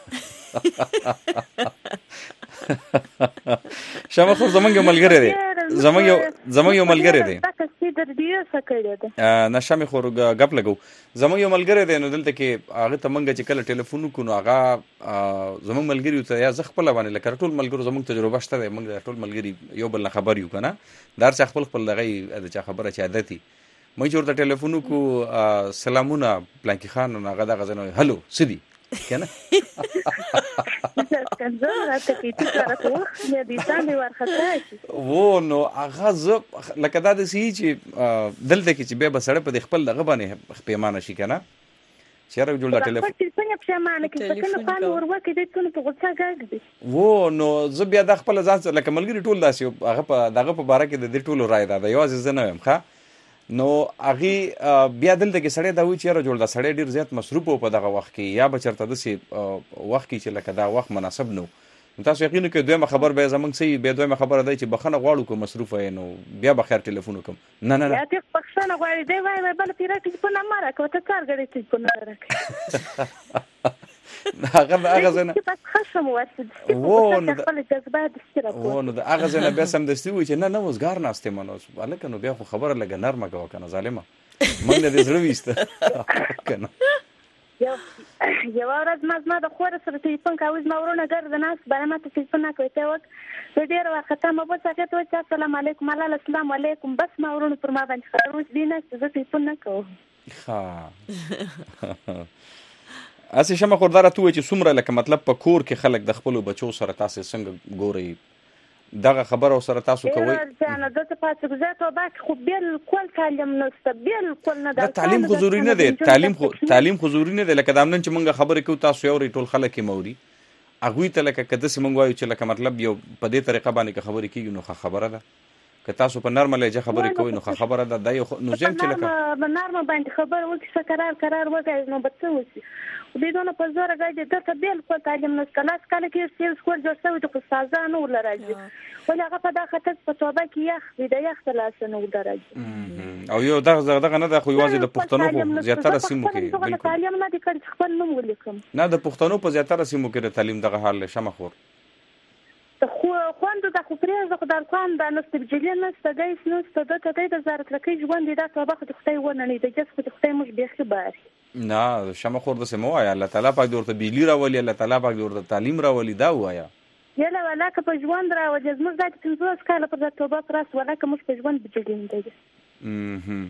شمه خور زمونږ ملګری دی زمونږ یو زمونږ یو ملګری دی تاسو د دې څه کړی دی نه شمه خور غپ لګو زمونږ یو ملګری دی نو دلته کې هغه ته مونږ چې کله ټلیفون کو نو هغه زمونږ ملګری ته یا ز خپل باندې لکه ټول ملګرو زمونږ تجربه شته دی مونږ ټول ملګری یو بل خبر یو کنه دار چې خپل خپل دغه د چا خبره چې عادتي مې جوړ ته ټلیفون کو سلامونه پلانکی خان نو هغه دغه زنه هلو سدي کنه څنګه راته کې چې راته وخت دې ځان ورخته و نو هغه ز لکه دا د سی چې دلته کې چې به بسړه په خپل دغه باندې پیمانه شي کنه چیرې جوړ دا ټلیفون څنګه پیمانه کې څنګه پان وروکې دې څنګه په غوسه غږ و نو ز بیا د خپل ځان لکه ملګری ټول داسې هغه په دغه په باره کې د دې ټولو رائے دا یو ځز نه ویم ښه نو اغي بیا دلته کې سړی دا وی چیرې جوړ دا سړی ډیر زیات مصروف په دغه وخت کې یا بچرته د سي وخت کې چې لکه دا وخت مناسب نو تاسو یقین کوئ دویمه خبر به زمنګ سي به دویمه خبر دی چې بخنه غواړو کو مصروف وای نو بیا به خیر ټلیفون وکم نه نه یا ته بخښنه غواړي دی وای بل پیرا ټلیفون نه مارا کوته کار غړي ټلیفون نه راکې هغه هغه زنه بس خشم واسد و نو خپل جذبات ستره و نو هغه زنه به سم دستي و چې نه نه وزګار ناشته منوس الکه نو بیا خو خبره لګ نرمه کوه کنه ظالمه مونږ دې زړه وېسته کنه یو یو ورځ ما ما د خور سره ټلیفون کاوه ما ورونه ګرځ ناس باندې ما ټلیفون نه کوي ته وخت ډیر وخت ما په څه ته چې السلام علیکم الله السلام علیکم بس ما ورونه پر ما باندې خبرونه دي نه چې ټلیفون نه کوم ها اسی شمه خوردار ته چې څومره لکه مطلب په کور کې خلک د خپل بچو سره تاسو څنګه ګوري دغه خبر او سره تاسو کوي ځان د څه پاتې گزارته باک خو بالکل تعلیم نشته بالکل نه دا تعلیم خو ضروري نه دی تعلیم خو تعلیم خو ضروري نه دی لکه دا نن چې مونږه خبرې کوو تاسو یو ټول خلک یې موري هغه ته لکه کده سیمنګ وایو چې لکه مطلب یو په دې طریقه باندې خبرې کیږي نو خبره ده که تاسو په نرمه لهجه خبرې کوئ نو خبره ده د یو نو زم چې لکه په نرمه باندې خبر وکړي څه قرار قرار وکړي نو به څه وشي دې دونه په زور راځي دته بالکل تعلیم نه کلاس کله کې سیل سکور جوړ شوی د استادانو ول راځي ولې هغه په دغه خطر په توبه کې یخ د یخ تلاس نه ول راځي او یو دغه دغه نه د خو یوازې د پښتنو زیاتره سیمو کې بالکل تعلیم نه دي کړی خپل نوم ولیکم نه د پښتنو په زیاتره سیمو کې د تعلیم دغه حال شمه خور خو خوند د خو پرېز د خدای خوان د نستبجلی نسته دایس نسته د ته د زارت لکه ژوند د توبه خو خدای ونه نه د جس خو خدای مش به خبر نه شمه خور د سمو آیا الله تعالی پاک ورته بیلی راولي الله تعالی پاک ورته تعلیم راولي دا وایا یله ولاکه په ژوند راوځي زموږ د پنځوس کاله پر توبه پراس ولاکه مش په ژوند بجلی دی اها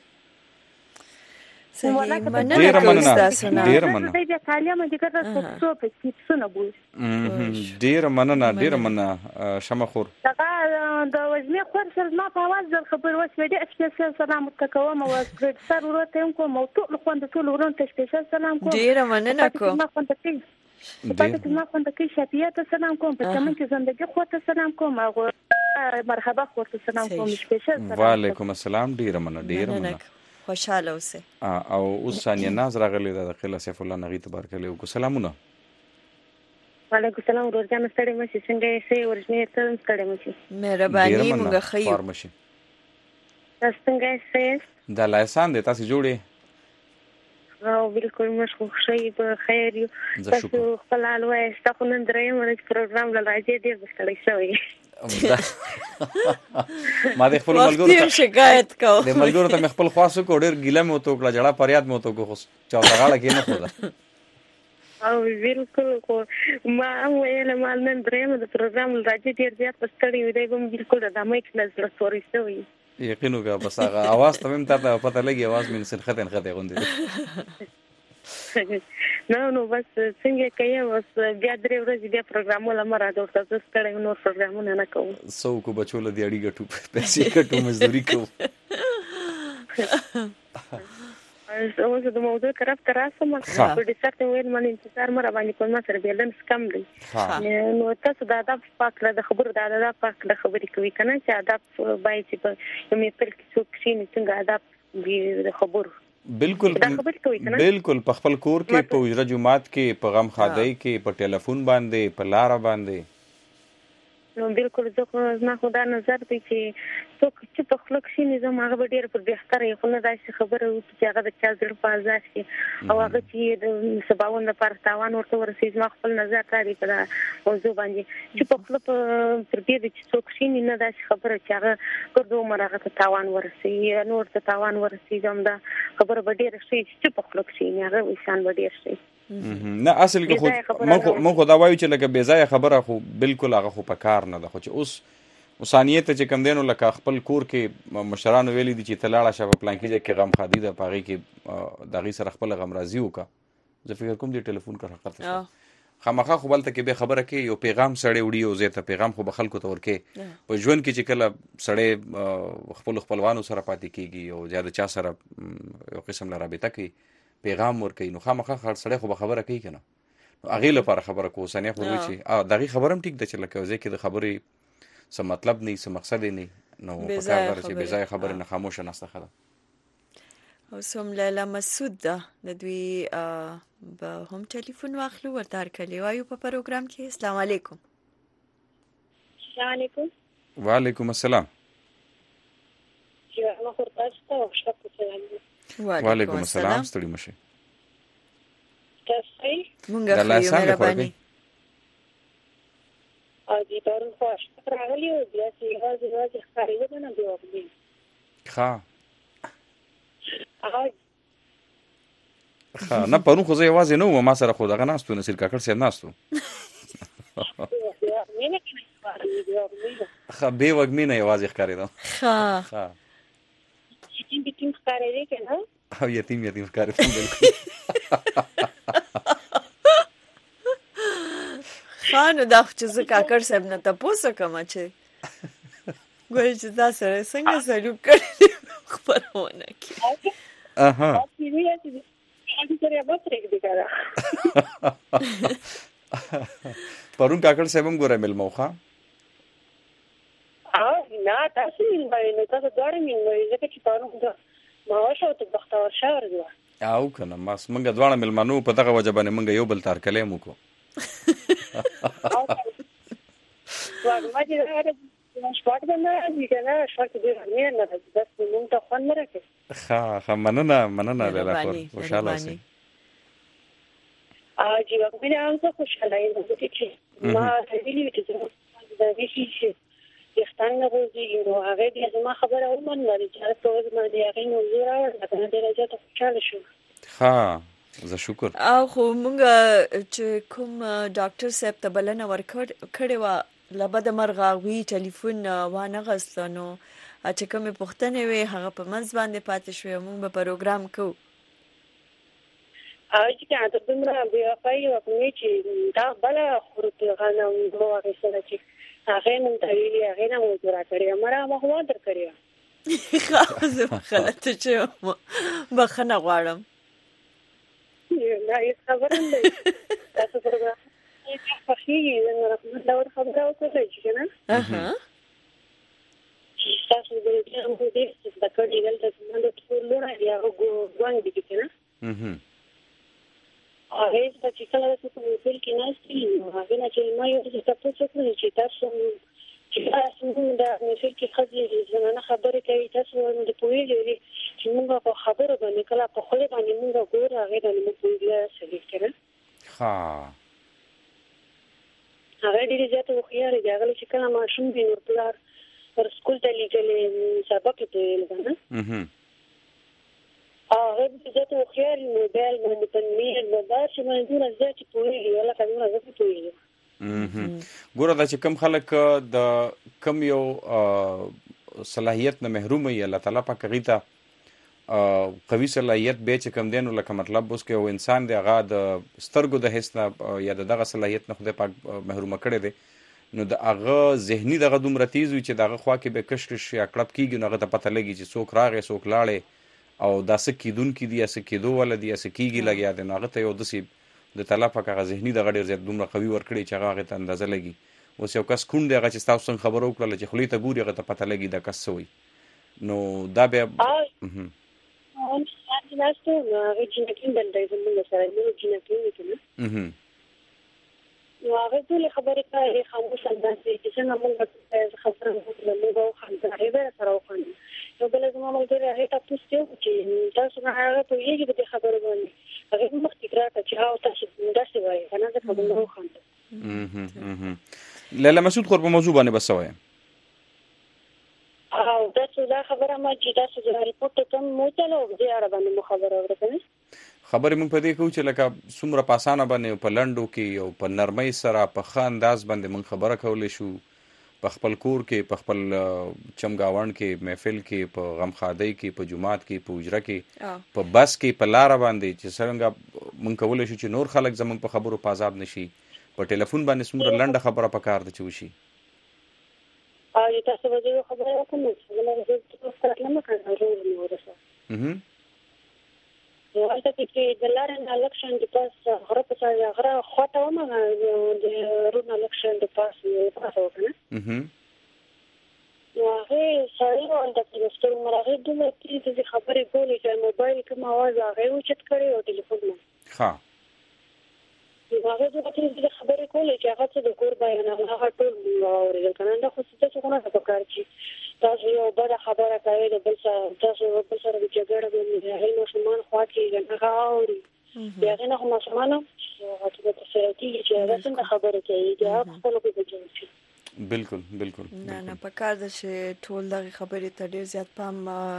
صحیح مننه کوم ډیر مننه د تعلیم د ګټه څه په څه څه نه بول ډیر مننه ډیر مننه شمه خور دا د وزمي خور سره ما په आवाज در خبر وشو دي اسپیشل سلام تکوم او سر ورته کوم موضوع خوند ټول ورته اسپیشل سلام کوم ډیر مننه کوم ما خوند کوي پاتې ما خوند کوي شفیعت سلام کوم په چمن کې زندگی خو ته سلام کوم او مرحبا خو ته سلام کوم اسپیشل سلام وعلیکم السلام ډیر مننه ډیر مننه خوشاله اوسه او اوس ثانیه ناز راغلی د قله سیف الله نغی تبارک له کو سلامونه وعلیکم السلام ورځان ستړي مشي څنګه یې سي ورځنی ته ستړي مشي مهرباني موږ خیو فارمشي څنګه یې سي د لایسان د تاسو جوړي او بالکل مشغول شي په خیر یو تاسو خپل الوه تاسو نن درې مونږ پروګرام لراځي دې بستړي شوی ما د خپل ملګرو ته شکایت کو د ملګرو ته خپل خاصو کو ډیر ګیله مو تو کړه جړه پریاد مو تو کو خو چاته غاړه کې نه خوده او بالکل کو ما ویل مال نن درېم د پروګرام راځي ډیر زیات پستړی وي دی کوم بالکل د مایک نظر سوري شوی یقینو کا بس هغه आवाज ته هم ته پته لګي आवाज مې سن خطن خطه غوندي نو نو بس څنګه کوي بس بیا درې ورځې بیا پروګرامونه لمر راځي تاسو ستړي نو پروګرامونه نه کوم سو کو بچو له دی اړي ګټو پیسې ګټو مزدوري کوم اوس د موضوع طرف تراسم په دې سره ویل من انتظار مر باندې کوم سره بیلن سکم دی نو تاسو دا د پاک د خبرو دا د پاک د خبرې کوي کنه چې ادب بای چې په یمه پر کې څوک شي نه څنګه ادب د خبرو بالکل بالکل په خپل کور کې په وجره جمعات کې په غم خادای کې په ټلیفون باندې په لار باندې نو بالکل زه نه خدا نظر دی چې څوک چې په خلک شي نظام هغه ډیر پر بهتره یو نه داسې خبره و چې هغه د چا زړه په ازاد شي او هغه چې د سباوند لپاره تاوان ورته ورسېږي ما خپل نظر تاري په موضوع باندې چې په خپل پر دې چې څوک شي نه داسې خبره چې هغه ګردو مرغه ته تاوان ورسېږي نور ته تاوان ورسېږي هم دا خبره به ډیر شي چې په خلک شي هغه انسان به ډیر شي نه اصل کې خو مخ خو دا وایو چې لکه بې ځای خبره خو بالکل هغه خو په کار نه ده خو چې اوس اوسانیت چې کم دینو لکه خپل کور کې مشرانو ویلي دي چې تلاړه شپه پلان کې چې غم خادي ده پاغي کې دغه سره خپل غم راضي وکا زه فکر کوم دې ټلیفون کار حقیقت خامخا خو بلته کې به خبره کې یو پیغام سړی وړي او زه ته پیغام خو بخل کو تور کې په ژوند کې چې کله سړی خپل خپلوانو سره پاتې کیږي او زیاده چا سره یو قسم لا رابطه کوي پیغام ورکوي نو خامخا خړ سړی خو به خبره کوي کنه نو هغه لپاره خبره کو سنې خو وی چې ا دغه خبرم ټیک ده چې لکه ځکه د خبرې څه مطلب نه څه مقصد نه نو په کار ورته به ځای خبره نه خاموشه نسته خلا او سوم لاله مسعود ده د دوی به هم ټلیفون واخلو ورته کلی وایو په پروګرام کې السلام علیکم السلام علیکم وعلیکم السلام یا ما خورتاسته او شکر ته وعلیکم السلام ستړي مشه تاسو مونږه خو مهرباني او دې تورن خوش راغلی او بیا چې هغه ځای ښکاري نه دی وګړي ښه هغه ښه نه پرون خو زه یوازې نه وم ما سره خو دغه ناستو نصیر کاکړ سره ناستو ښه به وګمینه یوازې ښکاري دا ښه ښه یتیم یتیم ښکاري دی کنه او یتیم یتیم ښکاري بالکل خانو دا چې زه کاکړ صاحب نه تاسو کوم چې ګورې چې دا سره څنګه سلوک کړی خبرونه کې اها پرون کاکړ صاحب هم ګوره ملموخه نه تاسو مين باندې تاسو دواړه مين باندې ځکه چې پرون د ماوشه او بختور شهر دی او کنه ما څنګه دواړه ملمنو په دغه وجه باندې موږ یو بل تار کلام وکړو واګه ما دې راځي شپږ باندې راځي کنه شپږ دې نه نه بس موږ ته خوان نه راکې ها ها مننه مننه لاله خور خوشاله اوسئ اجي وګورئ هم څه خوشاله یم چې ما ویلي چې دا ویشي چې یختان نه روزي نو هغه دې زما خبره ومنله چې تاسو ما دې هغه نو زیرا ورته درجه ته خوشاله شو ها زه شکر او خو مونږ چې کوم ډاکټر صاحب ته بلنه ورکړ کړې و لبد مرغاوي ټلیفون وانه غسلنو چې کومه پښتنه وي هغه په منځ باندې پاتې شو مونږ به پروګرام کوو اجي که تاسو دمره بیا پای او کومې چې دا بل خورته غنه مو غوښتل چې هغه مونږ ته ویلي هغه نه مو جوړه کړی مړه ما هو در کړی خلاص خلته چې بخنه غواړم نه هیڅ خبره نه تاسو پروګرام یې فخیږي نو دا ور خبره وکړئ چې نه اها تاسو دې هم دې د کړي دلته څنګه ټول لونه یا غوږ دي کنه اها هغه چې کله تاسو په موبایل کې ناشتي هغه نه چې ما یو څه تاسو څه چې تاسو چې تاسو دا مثال کې خځې زمانه خبرې کوي تاسو د پوهیږئ چې موږ په خبرو باندې کله په خله باندې موږ ګورو هغه د موږ پوهیږي سړي کړه ها هغه ډیره زیاته وخیاره دی هغه چې کله ماشوم دی نور پلار پر سکول ته لیکلې سبق ته لګنه اها هغه دې ته خیر موبایل باندې تنمیر مدار چې باندې نه ځکه پوهیږي ولا کله نه پوهیږي ګوره دا چې کم خلک د کم یو صلاحیت نه محروم وي الله تعالی پاک غیته قوي صلاحیت به چې کم دین لکه مطلب اوس کې او انسان دی هغه د سترګو د حس نه یا دغه صلاحیت نه خدای پاک محروم کړي دي نو د هغه ذهني دغه دومره تیز وي چې دغه خوا کې به کشکش یا کړب کیږي نو هغه ته پته لګي چې څوک راغی څوک لاړې او دا سکیدون کې دي اس کېدو ول دي اس کېږي لګیا دي نو هغه ته یو د سی د طلا پاک هغه ذهني دغه ډیر زیات دومره قوي ورکړي چې هغه ته اندازه لګي اوس یو کس کون دی هغه چې تاسو څنګه خبرو کړل چې خلی ته ګوري هغه ته پته لګي دا کس وي نو دا به اها نو تاسو نو هغه چې نکین دلته زموږ سره نو چې نکین کنه اها نو هغه ټول خبرې کوي خاموش انداز چې څنګه موږ خبرې وکړو موږ خبرې به سره وکړو نو بل زما ملګری هغه تاسو چې تاسو نه هغه په یوه کې خبرې باندې هغه مخ تکرار چې او تاسو داسې وایي کنه دا خبرې نو خاندي اها اها لاله مسعود خور په موضوع باندې بس وایي او تاسو دا خبره ما چې تاسو د ریپورت کوم مو چلو دې اړه باندې خبره ورکړئ خبرې مونږ په دې کوو چې لکه څومره پاسانه باندې په لندو کې او په نرمۍ سره په ښه انداز باندې مونږ خبره کولی شو په خپل کور کې په خپل چمګاوند کې محفل کې په غمخادۍ کې په جماعت کې په اجره کې په بس کې په لار باندې چې څنګه مونږ کولی شو چې نور خلک زمونږ په خبرو په عذاب نشي په ټلیفون باندې څومره لنډه خبره پکار ده چې وشي او تاسو به یو خبره وکړئ ولې تاسو سره نه مکرره ورسره اها نو هلته چې د لارې نه الکشن د پاس غره په ځای غره خواته ومه د رون الکشن د پاس پاس وکنه اها نو هغه سړی ولته چې ستوري مرغه دومره چې خبرې کولې چې موبایل کوم आवाज هغه وچت کړي او ټلیفون نه ها هغه د خبرې کولې چې هغه څه د کور بیان هغه ټول اورېدل کنه دا خو څه څه نه پکار چې تاسو یو بل خبره کوي د بل څه تاسو بل سره د جګړه باندې هغه مسلمان خوا کې هغه اوري هغه نه مسلمان هغه ته څه چې هغه څنګه خبره کوي دا خپل په دې بالکل بالکل نه نه پکار ده چې ټول دغه خبرې ته ډیر زیات پام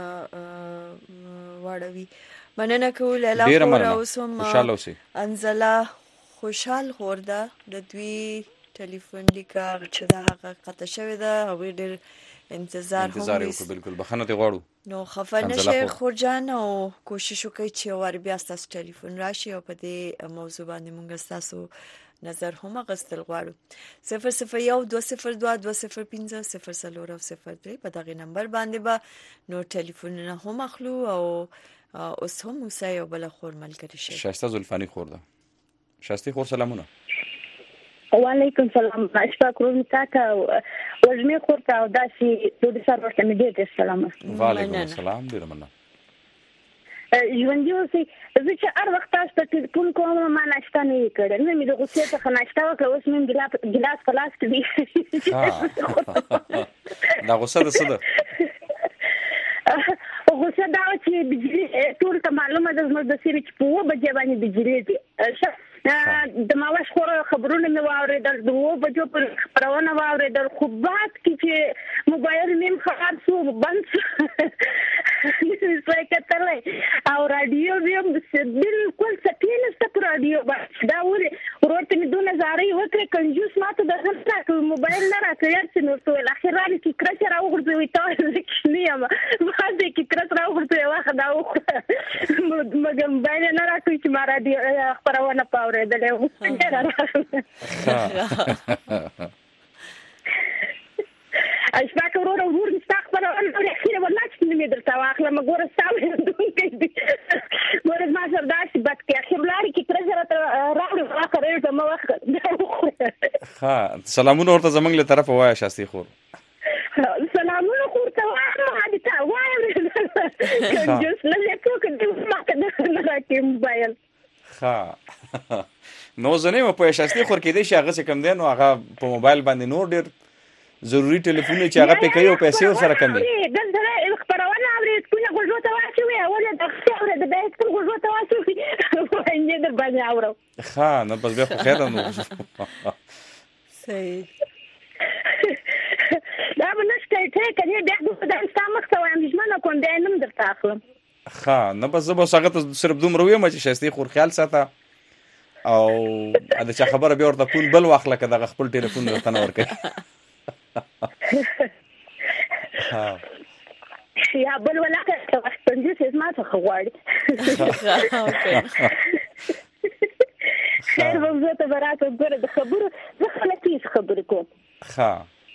واړوي مننه کول الله اوسم خوشاله اوسئ انزلا خوشحال خورده د دوی ټلیفون لیکه چې دا هغه قطع شوی ده او ډیر انتظار هم وکړو بالکل بخنه ته غواړو نو خفه نشه خورجان او کوشش وکړئ چې ور بیا تاسو ټلیفون راشي او په دې موضوع باندې موږ تاسو نظر هم غوښتل غواړو صفر صفر یو دوه صفر دوه دوه صفر پنځه صفر څلور او صفر درې په دغه نمبر باندې به نو ټلیفونونه هم اخلو او اوس هم موسی او بل خور ملګری شي شایسته زلفانی خور ده شایسته خور سلامونه وعلیکم سلام. اشفاق رومي تاته وژمې خورته او داسې د سر ورته مې ډېر ډېر سلام. وعلیکم السلام. ډېر مننه. ژوندي اوسئ. زه چې هر وخت تاسو ته ټلیفون کوم ما ناشته نه وي کړې. نن مې د غوسې څخه ناشته وکړه، اوس مې ګیلاس په لاس کې دی. دا غوسه ده څه ده؟ غوسه دا وه چې بجلي ټول ته معلومه ده زموږ د سیمې چې په اووه بجې باندې بجلي دي. د ماوش خوره خبرونه مې واورېدل، د اووه بجو پر خپرونه واورېدل، خو بعد کې چې موبایل مې خراب شو بند شو نشوای کتلی او راډیو مې هم بلکل څپې نشته په راډیو باندې. دا ولې ورور ته مې دونه زارۍ وکړې کنجوس ما ته درته نه راکوي، موبایل نه راکوي، هر څه مې ورته وویل. اخر رالې کیکرس یې راوغورځوي، ته وایې زه کوچني یم، ما دې کیکرس راوغورځوي واخه دا وخوره، مګر موبایل یې نه راکوي چې ما راډیو خپرونه په اورېدلې وه. ډېره راغله اشفاق وروره ورور مې ستا خپرونه اورې، اخیره والله چې مې درته واخلم، ګوره ستا ویندونکی دی، ګوره زما سره داسې بد کوي. اخر لارې کې تره زه راته راوړې واخه رېږده مه واخه دا وخوره. ښه سلامونه ورته زموږ له طرفه وایه شاستي خور. سلامونه خو ورته وایم، هادي ته وایم کنجوس نه دی څوک ما ته نه راکوي موبایل. ښه نو زه نه یم پوهه شاستي خور کېدی شي هغه څه کم دی نو هغه په موبایل باندې نور ډېر ضروري ټلیفون چې هغه پې کوي او پیسې ورسره کم دي. دلته خپرونه اورېد کومه غوږو ته واچوي، اول یې دغسې اورېد بیا یې خپل غوږو ته واچوي وایي در باندې اورم. ښه نه بس بیا خو خیر ده نو صحیح دا به نشته ټی کنې بیا دا ستا مخ ته وایم ژمنه کوم بیا یې نه م درته اخلم. ښه نه بس زه به اوس هغه ته صرف دومره ویم چې شایستې خور خیال ساته او د چا خبره بیا ورته فون بل واخله که دغه خپل ټلیفون درته نه ورکوي. یا بل ولاکه پنځوس یې زما څخه غواړي. خیر به زه ته به راته ګوره د خبرو زه خپله تیز خبرې کوم. ښه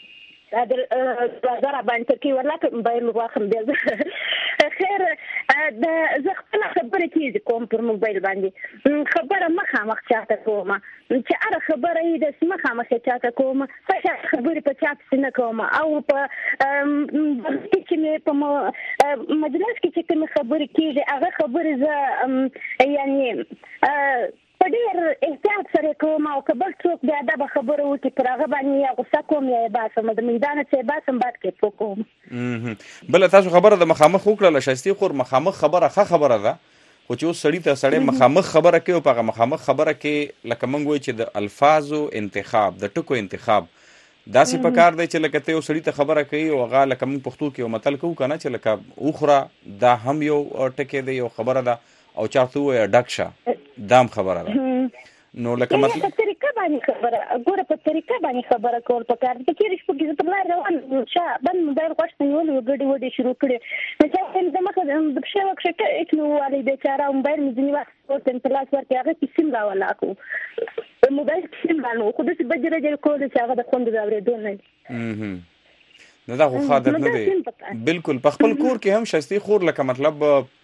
دا را باندې ترکي ورلاکه موبایل واخلم بیا زه خیر زه خپله خبرې تیز کوم پر موبایل باندې. خبره مخامخ چاته کوم چې هره خبره یې داسې مخامخ یې چاته کوم، څه خبرې په چا پسې نه کوم. او په چې مې په مجلس کې چې کومې خبرې کېږي هغه خبرې زه یعنې په ډېر احتیاط سره کوم او که بل څوک بې ادبه خبره وکړي پر هغه باندې یا غوسه کوم یا یې باسم، د میدانه چې یې باسم بعد کې پوه کوم. بله تاسو خبره د مخامخ وکړله شایستې خور، مخامخ خبره ښه خبره ده، خو چې اوس سړي ته سړی مخامخ خبره کوي او په هغه مخامخ خبره کې لکه موږ وایو چې د الفاظو انتخاب د ټکو انتخاب داسې پکار دی چې لکه ته یو سړي ته خبره کوي او هغه لکه موږ پښتو کې یو متل کوو که نه چې لکه وخوره دا هم یو ټکی دی، یو خبره ده، او چاته ووایه ډک شه دا هم خبره ده. نو لکه مطلب په طریقه باندې خبره ګوره په طریقه باندې خبره کول پکار دي. چېرې شپږ زه پر لار روان شا بند موبایل غوښ ته نیولې وو ګډې وډې شروع کړې نو چا د مخه د پښې وکښې کټ مې ووالې بېچاره موبایل مې ځینې وخت ورته مې په لاس ورکړې هغه کې سیم راولاکو د موبایل کې سیم رانه خو داسې بجې رجې کولې چې هغه د خوندو د اورېدو نه وي. نه دا خو ښه عادت نه دی. بلکل په خپل کور کې هم شایستې خور لکه مطلب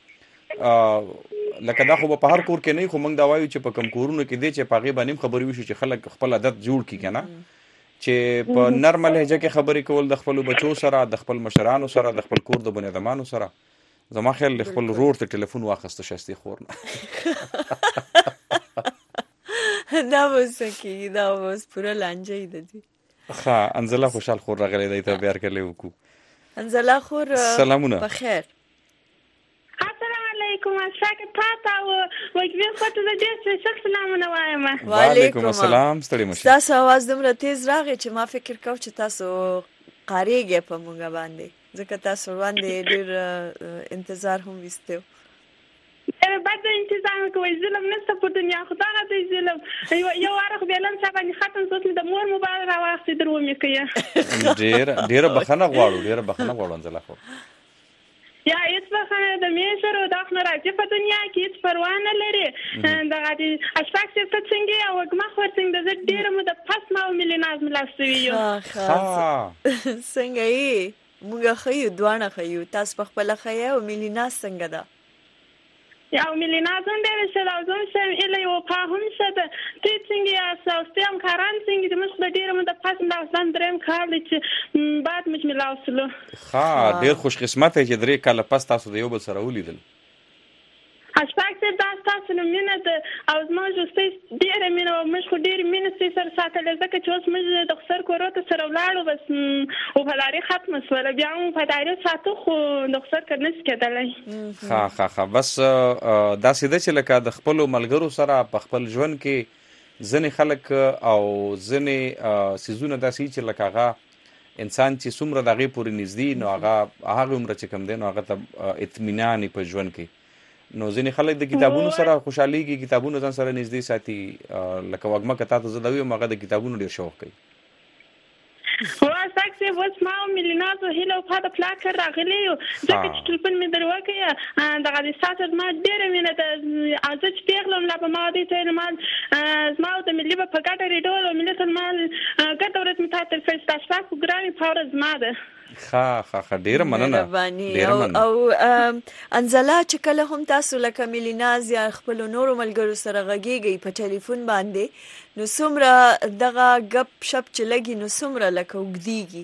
لکه دا خو به په هر کور کې نه وي، خو موږ دا وایو چې په کوم کورونو کې دی چې په هغې باندې هم خبرې وشي چې خلک خپل عادت جوړ کړي که نه، چې په نرمه لهجه کې خبرې کول د خپلو بچو سره، د خپل مشرانو سره، د خپل کور د بنیادمانو سره. زما خیال د خپل ورور ته ټلیفون واخیسته شایستې خور نه دا به څه کېږي، دا به اوس پوره لانجه یې ده دي. ښه انزله خوشحال خور راغلی دی، ته بیا هرکلی وکړو. انزله خور سلامونه بخیر. علیکم اشفاق تاته او وګړي خاطر د دې څه سلامونه وایم. وعلیکم السلام. ستړي مشه. تاسو आवाज دومره تیز راغی چې ما فکر کو چې تاسو قاریږئ په موږ باندې، ځکه تاسو باندې ډېر انتظار هم وستو. بعد انتظار کوي ظلم نشته په دنیا، خدای دې ظلم یو واره خو بیلم چې باندې ختم زوت د مور موبایل راوخته درو مې کوي. ډېر ډېر بخنه غواړو ډېر بخنه غواړو انزله خو یا هیڅ بخنه د میشر او د خپل راځي په دنیا کې هیڅ پروا نه لري. دغه دې اشفاق چې څه څنګه او ما خو څنګه د ډېر مو د پس ما ملي نازم لاسوي یو. څنګه یې موږ خو یو دوانه خو یو تاسو په خپل خیا او ملي ناز څنګه ده؟ او ملینا زم ډېر ښه او زم سم اله یو په هم ښه ده تی څنګه یا ساستم کاران څنګه د مخ د ډېر مده پاسم دا ځان دریم کار چې بعد مش ملاوسلو ها ډېر خوش قسمت چې درې کاله پس تاسو د یو بل سره ولیدل اشپاک ته دا تاسو نه مینه ده او زما جوستي ډېر مینه او مش خو ډېر مینه سره ساتل ځکه چې اوس مې د خسر کوروته سره ولاړو بس او په لاري ختم سره بیا مو په دایره ساتو خو د خسر کړنس کېدلای ها ها ها بس دا سیده چې لکه د خپل ملګرو سره په خپل ژوند کې ځنې خلک او ځنې سيزونه داسې چې لکه هغه انسان چې څومره دغه پورې نږدې نو هغه هغه عمر چې کم دی نو هغه ته اطمینان په ژوند کې نو ځینې خلک د کتابونو سره خوشحاليږي کتابونو ځان سره نږدې ساتي لکه وګما کته ته زده وي مګه د کتابونو ډیر شوق کوي هو تاسو وس ما ملینا ته هلو په د پلاکر راغلی یو ځکه چې ټلیفون مې دروکه دغه د ساتر ما ډیر مینه د ازچ پیغلم لا په ما دي ته مال ما د ملي په ګټه ریډول او ملي مال ګټه ورته متا تر فیس تاسو ګرامي پاورز ما ده ها ها ها ډیر مننه ډیر مننه او انزلا چې کله هم تاسو لکه ملیناز یا خپل نورو ملګرو سره غږیږي په ټلیفون باندې نو څومره دغه غپ شپ چې لګي نو څومره لکه وګديږي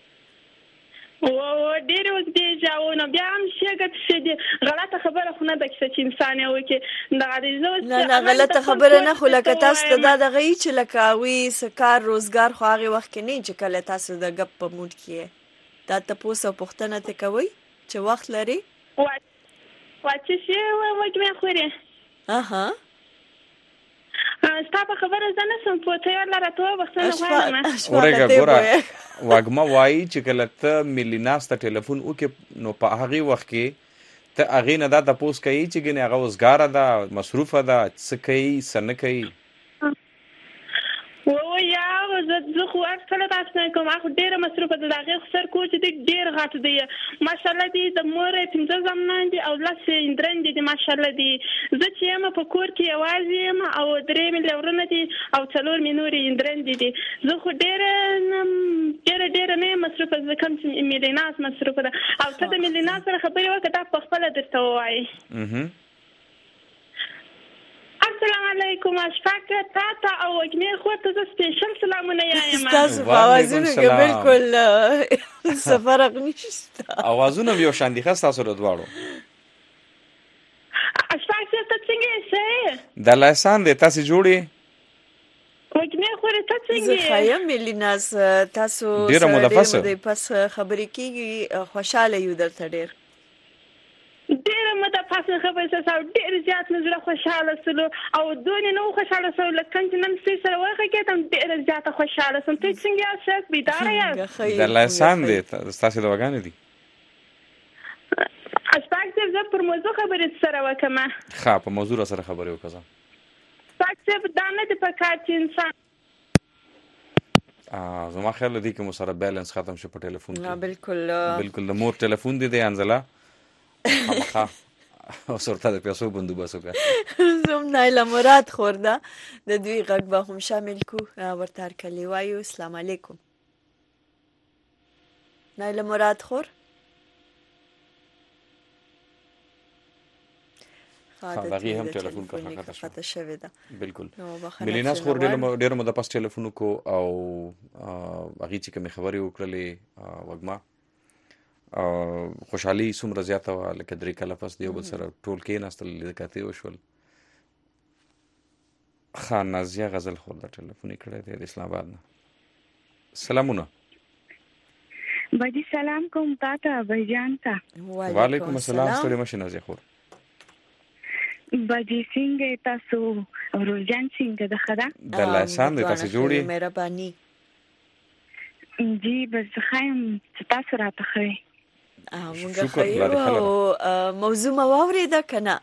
او ډیر وګدي جاو نو بیا هم شګت شې غلطه خبره خو نه ده چې انسان یو کې دغه دې نه نه غلطه خبره نه خو لکه تاسو ته دا دغه چې لکه وی سکار روزګار خو هغه وخت کې نه چې کله تاسو د غپ په موډ کې دا تاسو پوښتنه ته کوي چې وخت لري وا واچ شي وګمه خوري اها ستا خبره زنه سم په تیار لاره ته وختونه غواړم اورګه ګوره وګما وای چې کله ته ملیناس ته ټلیفون وکې نو په هغه وخت کې ته هغه نه دا تاسو کوي چې ګنې هغه وزګار ده مصروفه ده څه کوي سن کوي و یا زه خو اکثره تاسو نه کوم اخو ډیره مصروفه ده دغه خسر کو چې ډیر غاټ دی ماشاءالله دی د مور پنځه زمنان دي او لاسه اندرن دي ماشاءالله دی زه چې یم په کور کې یوازې یم او درې مې لورونه دي او څلور مې نورې اندرن دي زه خو ډیره ډیره ډیره نه مصروفه زه کوم چې ملیناس مصروفه ده او ته د ملیناس سره خبرې وکړه تا په خپل درته وایي السلام علیکم اشفاق تاتا او وګمه خو ته سپیشل سلامونه یایم تاسو په اوازونو کې بالکل سفرغ نشته اوازونه یو شان دي خاص تاسو ورته اشفاق ته څنګه شي د لاسان د تاسو جوړي وګمه خو ته څنګه زه خایم ملیناس تاسو ډیره مدفسه پس خبرې کیږي خوشاله یو درته ډیر ډیره مده پاسه خبرې سره ډیر زیات نظر خوشاله سلو او دونی نو خوشاله سلو لکه چې نن سې سره وخه کېدم ډیر زیات خوشاله سم ته څنګه یاست بيدار یاست د لاسان دي تاسو د وګانې دي اشپاک دې زه پر موضوع خبرې سره وکم ښه په موضوع سره خبرې وکړم تاسو دا نه د پکار چې انسان ا زما خیال دی چې مو سره بیلانس ختم شو په ټلیفون کې بالکل بالکل د مور ټلیفون دی د انزلا خامخا او سورته د پیسو بندوبست وکړه زم نایله مراد خورده د دوی غږ به هم شامل کو ورته کلی وایو السلام علیکم نایله مراد خور باقي هم ټلیفون کا خطا شوی ده بالکل ملیناس خور ډیر مده پاس ټلیفون کو او هغه چې کوم خبري وکړلې وګما خوشحالي څومره زیاته وه لکه درې کاله پس د یو بل سره ټول کېناستل لیدکاتې وشول ښه نازیه غزل خور د ټلیفون یې کړی دی د اسلام آباد نه سلامونه بجی سلام کوم تا ته بهجان ته وعلیکم السلام ستړي مشي نازیه خور بجی څنګه تاسو روزجان څنګه ده خدا د لاسان د تاسو جوړي مهرباني جی بس خایم تاسو راته خی مونږ خیو او موضوع مواورې ده کنه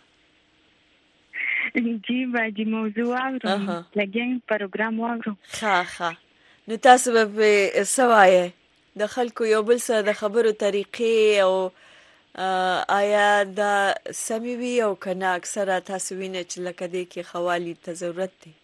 جی باجی موضوع اورم لګین پروګرام اورم ښه ښه نو تاسو به سوایه د خلکو یو بل سره د خبرو طریقې او آیا دا سمي وي او کنه اکثره تاسو وینئ چې لکه دې کې خوالي ته ضرورت دی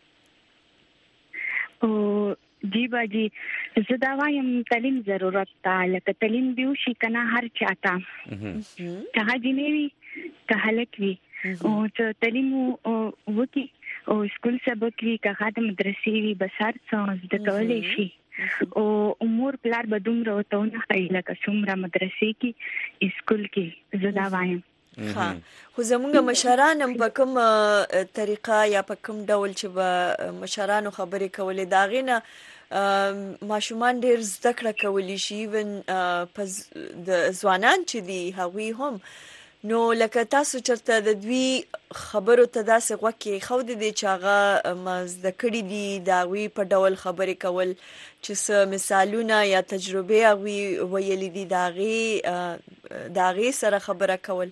او جی باجی زه دا وایم تعلیم ضرورت تا لکه تعلیم دیو شي کنه هر چاته ته جنوي ته هلک وي او چې تعلیم وکي او سکول سبق وی که د مدرسې وی بسار څه د کولای شي او امور پلار بدوم راوتونه خیله که څومره مدرسې کې سکول کې زدا وایم. ها خو زمونږ مشران هم په کوم طریقه یا په کوم ډول چې به مشرانو خبرې کولې دا غینه ماشومان ډیر زده کړه کولی شي ون په د ځوانان چې دي هغوی هم نو لکه تاسو چرته د دوی خبرو ته داسې غوږ خو د دې چې هغه مزده کړي دي دا وی په ډول خبرې کول چې څه مثالونه یا تجربه وی ویلې دي داغي داغي سره خبره کول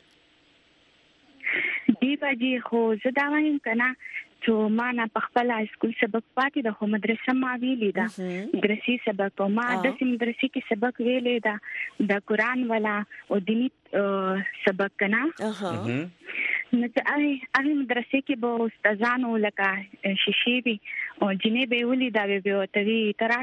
دی باجی خو زه دا وایم کنه چې ما نه په خپل سکول سبق پاتې د خو مدرسه ما ویلې ده مدرسې سبق او ما د مدرسې کې سبق ویلې ده د قرآن والا او دینی سبق کنه اها نو ته هغه مدرسې کې به استادانو لکه شیشې وي او جنې به ولې دا به وتوي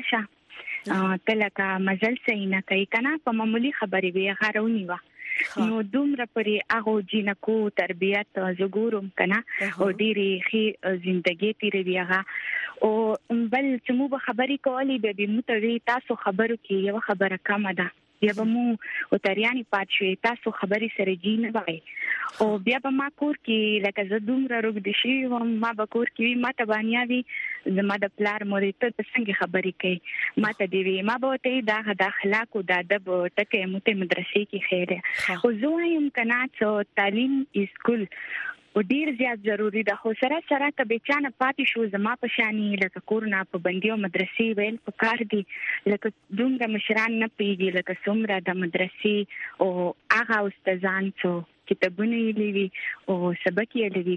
تراشه تلکه مزل صحیح نه کوي کنه په معمولی خبرې به غارونی و نو دومره پرې هغه جنکو تربیت زګورم کنه او ډېری خي ژوندۍ تیرې هغه او بل چې مو به خبرې کولې به به متوي تاسو خبرو کې یو خبره کم ده بیا به مو او تریانی پات شوي تاسو خبرې سره جین وای او بیا به ما کور کې لکه زه دومره روغ دي شي او ما به کور کې ما ته باندې وي زما د پلار مورې ته څنګه خبرې کوي ما ته دی وی ما به ته دا د اخلاق او د ادب ټکه مته مدرسې کې خیره خو زه وایم کنه چې تعلیم اسکول او ډیر زیات ضروری ده خو سره سره که بچانه پاتې شو زما په شانی لکه کورنا په بندیو مدرسې ویل په کار دي لکه دومره مشران نه پیږي لکه څومره د مدرسې او هغه استادان چې کتابونه یې لوي او سبق یې لوي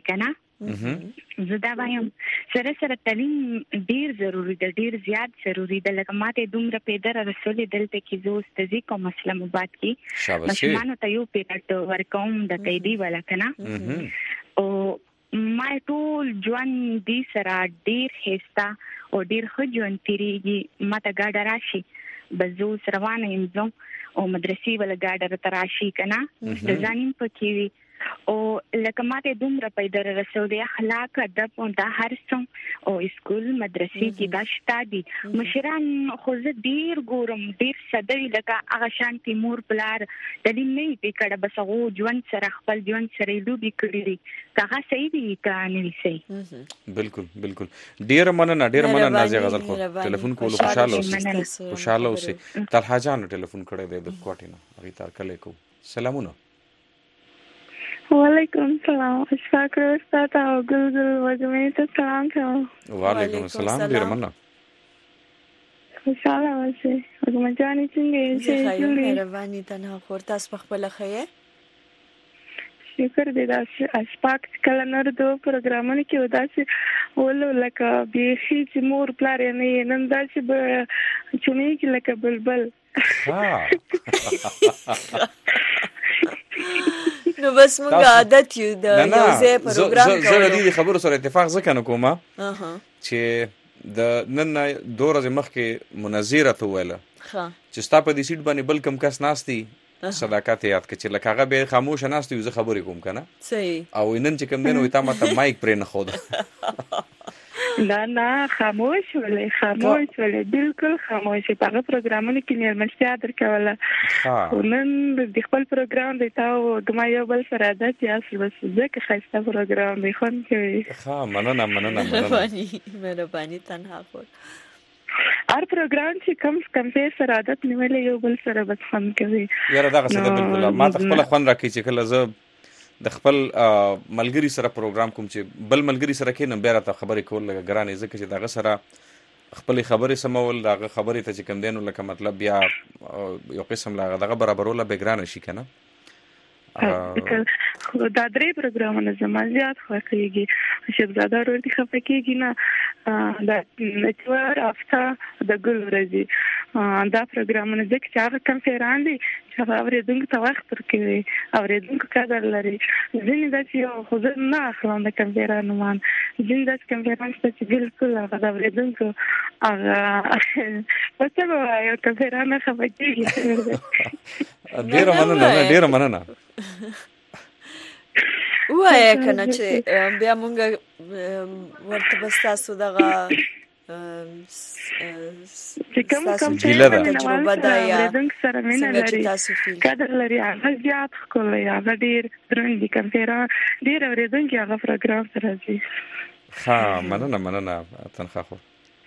کنه زه دا وایم سره سره تعلیم ډیر ضروری ده ډیر زیات ضروری ده لکه ماته دومره پیدر رسول دلته کې زو استادي کوم اسلام آباد کې مشمانو ته یو پیټ ورکوم د قیدی ولا کنه او ما ټول ژوند دې سره ډیر هستا او ډیر ښه ژوند تیریږي ما ته ګاډه راشي بزو روانه یم زه او مدرسې ولا ګاډه تر راشي کنه د ځانیم پکې وي او لکه ماته دومره پیدا رسول دی اخلاق ادب او د هر څه او اسکول مدرسې کې دا شته دي مشران خو زه ډیر ګورم ډیر صدوي لکه هغه شانتي مور بلار د دې نه پی کړه بس هغه ژوند سره خپل ژوند سره لوبي کړی دي هغه صحیح دي کانه صحیح بالکل بالکل ډیر مننه ډیر مننه نازي غزل خو ټلیفون کول خوشاله اوسئ خوشاله اوسئ طلحه جان ټلیفون کړی دی د کوټینه هغه تار کله کو سلامونه وعلیکم السلام اشفاق استاد او ګلګل وجمعي ته سلام کوم وعلیکم السلام ډیر مننه خوشاله اوسئ وګم جانې څنګه یې خیر مهرباني تنها خور تاسو په خپل خیر شکر دې دا اشفاق کله نور دوه پروګرامونه کې وداسې ولو لکه بیخي چې مور پلار نه نن داسې به چونی کې لکه بلبل نو بس موږ عادت یو د یو ځای پروګرام کوو زه د دې خبرو سره اتفاق ځکه نه کوم چې د نن دوه ورځې مخکې منذره ته ویله چې ستا په دې سیټ باندې بل کم کس ناستي صداقت یاد کړه چې لکه هغه به خاموش ناستي زه خبرې کوم کنه صحیح او نن چې کوم دین وي تا ماته مایک پرې نه خو نه نه خاموش ولې خاموش ولې بالکل خاموش په هغه پروګرامونو کې مېرمنستیا درکوله نن د خپل پروګرام دی تاسو د ما یو بل سره عادت یاست بس ځکه خسته پروګرام دی خو نه ها مننه مننه مهرباني مهرباني تنها خو هر پروګرام چې کم کم سره عادت نیولې یو بل سره بس خون کوي یاره دا څه ده بالکل ما ته خپل خون راکې چې کله زه د خپل ملګری سره پروګرام کوم چې بل ملګری سره کې نن بیا راته خبرې کول لګ ګرانې ځکه چې دغه سره خپل خبرې سمول دغه خبرې ته چې کم دینو لکه مطلب بیا یو قسم لا دغه برابرول به ګران شي کنه خو دا درې پروګرامونه زما زیات خوښیږي شهزاده ورته خفکیږي نه دا نچور افتا د ګل ورځي دا پروګرامونه ځکه چې هغه کنفران دي چې هغه اورېدونکو ته وخت ورکوي اورېدونکو قدر لري ځینې داسې یو خو زه نه اخلم د کنفرانو مان ځینې داسې کنفران شته چې بالکل هغه د اورېدونکو هغه څه به وایو کنفران خفکیږي ډېره مننه ډېره مننه وایه کنه چې بیا مونږ ورته بس تاسو دغه چې کوم کوم تجربه ده یا څنګه چې تاسو قدر لري هغه زیات ښکلی هغه ډېر دروند دي کوم تېره ډېر اورېدونکي هغه پروګرام ته راځي. ښه مننه مننه تنخوا خو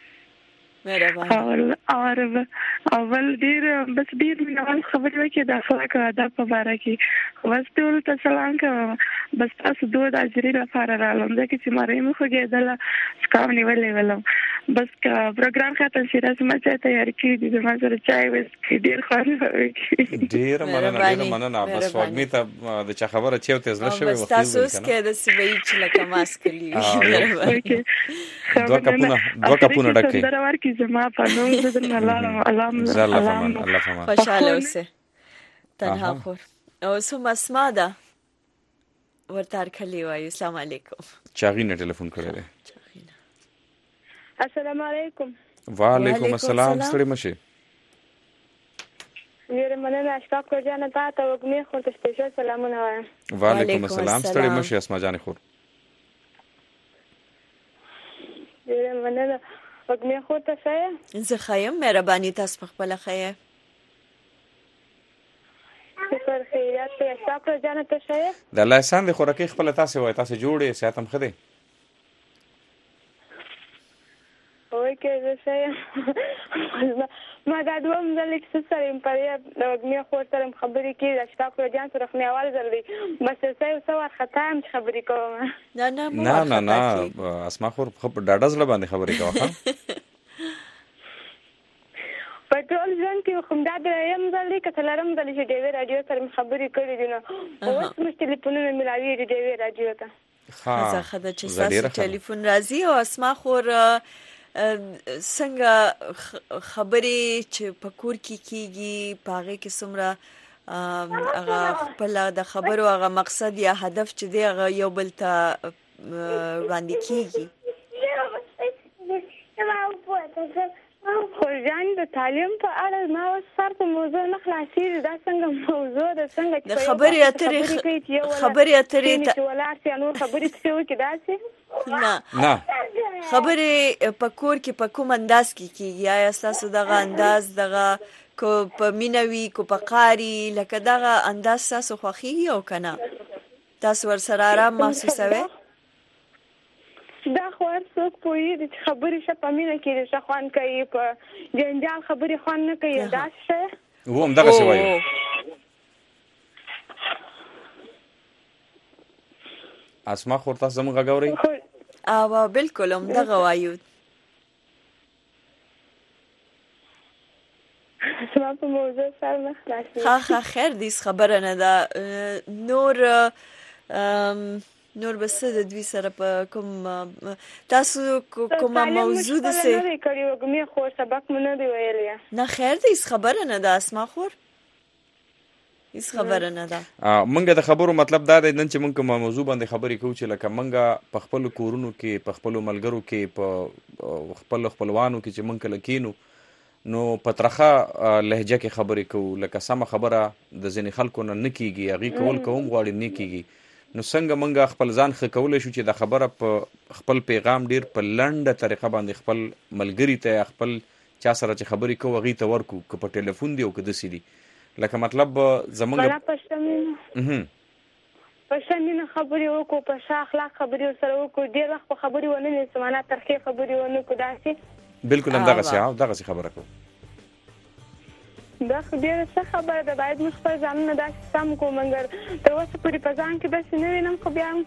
اول اول اول ډېر بس ډېر مینوال خبرې وکړې د اخلاق او ادب په باره کې. بس ټولو ته سلام کوم. بس تاسو دود اجرې لپاره رالم ځکه چې مرۍ مې خوږېدله سکام نیولې ولم. بس که پروګرام ختم شي راسه ما چای تیار کړي دي زما سره چای وڅښي ډېر خوند وکړي. ډېره مننه ډېره مننه. بس وږمې ته د چا خبره چې یو تېز زړه شوی بس تاسو اوس کې داسې به وي چې لکه ماسک کلي دوه کپونه دوه کپونه ډک کړي زما په نوم د الله الله الله فمان خوشاله اوسه تنها خور او سم اسما ده ورته کلی وای. السلام علیکم. چاغی نه ټلیفون کړی دی. السلام علیکم. وعلیکم السلام. ستړي مشه. ډیره مننه اشفاق جان ته ته وګمې خو ته سپیشل سلامونه وایم. وعلیکم السلام. ستړي مشه اسما جان خور. ډیره مننه وګمې خو ته څه زه خایم مهرباني تاسو په خپل خایه. شکر خیرات ته اشفاق جان ته څه د الله احسان دي خوراکي خپل تاسو وای تاسو جوړې صحت هم خده. وای کې زه څه ما دا دوم ځل چې سره په وګمې خو سره خبرې کې اشفاق جان سره خو اول ځل دی بس څه څه وخت ختم خبرې کوم. نه نه نه نه نه اسما خور په ډاډه ځل باندې خبرې کوه. پټرول ځان کې خو دا د یم ځل کې تلرم د لږ ډیوی رادیو سره خبرې کړې دي نو اوس مې ټلیفونونه ملاوي دي ډیوی رادیو ته. ها زه خدای چې تاسو ټلیفون راځي او اسما خور څنګه خبرې چې په کور کې کیږي پاغه کې څومره هغه خپل د خبرو هغه مقصد یا هدف چې دی هغه یو بل ته وړاندې کیږي. خو ځان د تعلیم په اړه ما اوس سر په موضوع نه خلاصېږي دا څنګه موضوع ده څنګه چې خبرې اترې خبرې اترې چې ولاړ سي نور خبرې څه وکړي داسې نه نه خبرې په کور کې په کوم انداز کې کیږي آیا تاسو دغه انداز دغه کو په مینوي کو په قاری لکه دغه انداز تاسو خوښي او کنه تاسو ور سره آرام محسوسوي؟ دا خو هر څوک پوهېږي چې خبرې ښه په مینه کې ښه خوند کوي په جنجال خبرې خوند نه کوي داسې ښه و همدغسې وایو. اسما خور تاسو زموږ غږ اورئ؟ او بالکل همدغه وایو. زما په موضوع سر نه خلاصېږي. ښه ښه خیر دي خبره نه ده. نور نور بس د دوی سره په کوم تاسو کومه موضوع ده سه نه کړی وګمې خو سبق مې نه دی ویلی. نه خیر دې خبره نه ده اسما خور هیڅ خبره نه ده. منګه د خبرو مطلب دا دی نن چې موږ کومه موضوع باندې خبرې کوو چې لکه منګه په خپل کورونو کې په خپل ملګرو کې په خپل خپلوانو کې چې منګه لکینو نو پترخه لهجه کې خبرې کوو لکه سم خبره د ځینې خلکو نه نه کیږي هغې کول کوم غواړي نه کیږي. نو څنګه منګه خپل ځان ښه کولی شو چې دا خبره په خپل پیغام ډیر په لنډه طریقه باندې خپل ملګري ته خپل چا سره چې خبرې کوو هغې ته ورکو که په ټلیفون دی او که داسې دي لکه مطلب زمونږ په ښه مینه په ښه مینه خبرې وکړو په ښه اخلاق خبرې ورسره وکړو ډېر وخت په خبرې ونه نیسو معنا ترخې خبرې ونه کړو داسې بالکل همدغسې دغسې خبره کوو. دا خو ډېره ښه خبره ده باید موږ خپل ځانونه داسې سم کړو مګر تر اوسه پورې په ځان کې داسې نه وینم خو بیا هم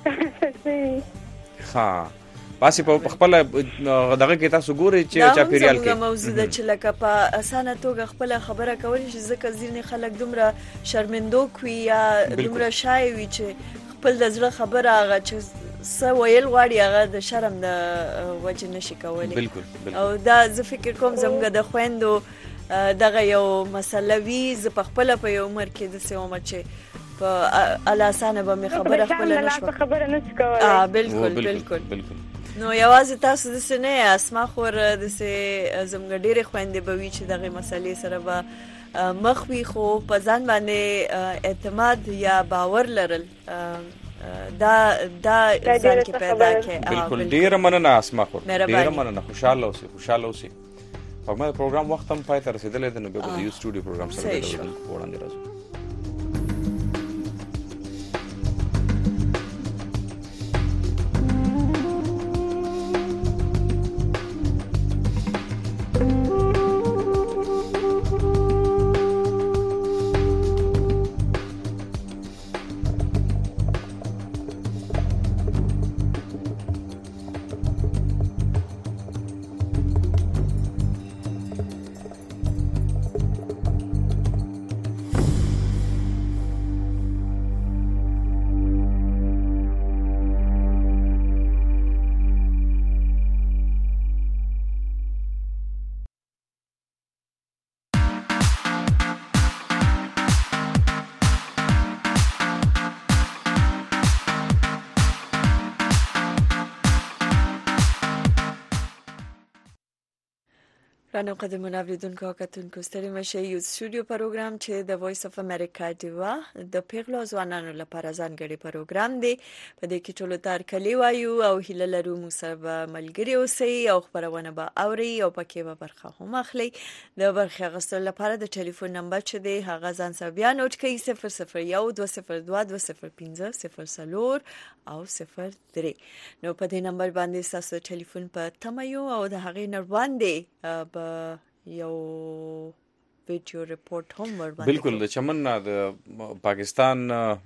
ښه باسې په خپله دغه کې تاسو ګورئ چې چاپېریال کې دا هم زموږ موضوع ده چې لکه په اسانه توګه خپله خبره کولی شي ځکه ځینې خلک دومره شرمندوک وي یا دومره شای وي چې خپل د زړه خبره هغه چې څه ویل غواړي هغه د شرم د وجې نشي کولی. او دا زه فکر کوم زموږ د خویندو دغه یو مسله وي زه په خپله په یو عمر کې داسې ومه چې په الاسانه به مې خبره خپله نه شوه خبره نشي کولی. بالکل بالکل نو یوازې تاسو داسې نه یې اسما خور داسې زموږ ډېرې خویندې به وي چې دغې مسلې سره به مخ وي خو په ځان باندې اعتماد یا باور لرل دا دا ځان کې پیدا کې. بالکل ډیر مننه اسما خور ډیر مننه. خوشاله اوسئ خوشاله اوسئ. په ما پروګرام وخت هم پای ته رسیدلی دی نو بیا به د یو سټوډیو پروګرام سره د وړاندې راځو. رانو قدمون اوریدونکو کتونکو ستړي مشه. یو سټوډیو پروګرام چې د وایس اف امریکا دیوا د پیغلو ځوانانو لپاره ځانګړي پروګرام دی. په دې کې ټولو تار کلی وایو او هیله لرو مو سره ملګری اوسئ او خبرونه به اوري او پکې به برخه هم اخلي. د برخه غوښتلو لپاره د ټلیفون نمبر چې دی هغه ځان سره بیا نوٹ کړئ: صفر صفر یو دوه صفر دوه دوه صفر پنځه صفر څلور او صفر درې. نو په دې نمبر باندې تاسو ټلیفون په تمایو او د هغې نه وړاندې یو ویډیو ریپورت هم ورباندې. بالکل د چمن د پاکستان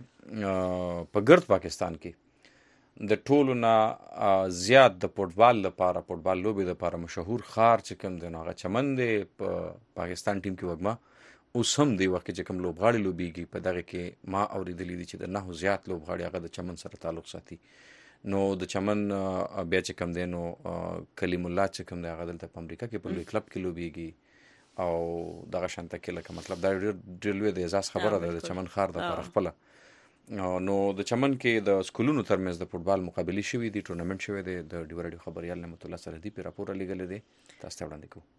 په ګرد پاکستان کې د ټولو نه زیات د فوټبال لپاره فوټبال لوبي لپاره مشهور خار چې کوم دی هغه چمن دی. په پاکستان ټیم کې وګما اوس هم دی وخت چې کوم لوبغاړي لوبيږي په دغه کې ما اوریدلې دي چې د نه زیات لوبغاړي هغه د چمن سره تعلق ساتي. نو د چمن بیا چې کم دی نو کلیم الله چې کم دی هغه دلته په امریکا کې په لوی کلب کې لوبیږي او دغه شانته کې لکه مطلب دا ډېر لوی د اعزاز خبره ده د چمن خار د پر خپل. نو د چمن کې د سکولونو ترمنځ د فوټبال مقابله شوې دي، ټورنمنت شوې دی. د ډیو رادیو خبريال نعمت الله سرحدي په راپور لګل دي تاسو ته وړاندې کوم.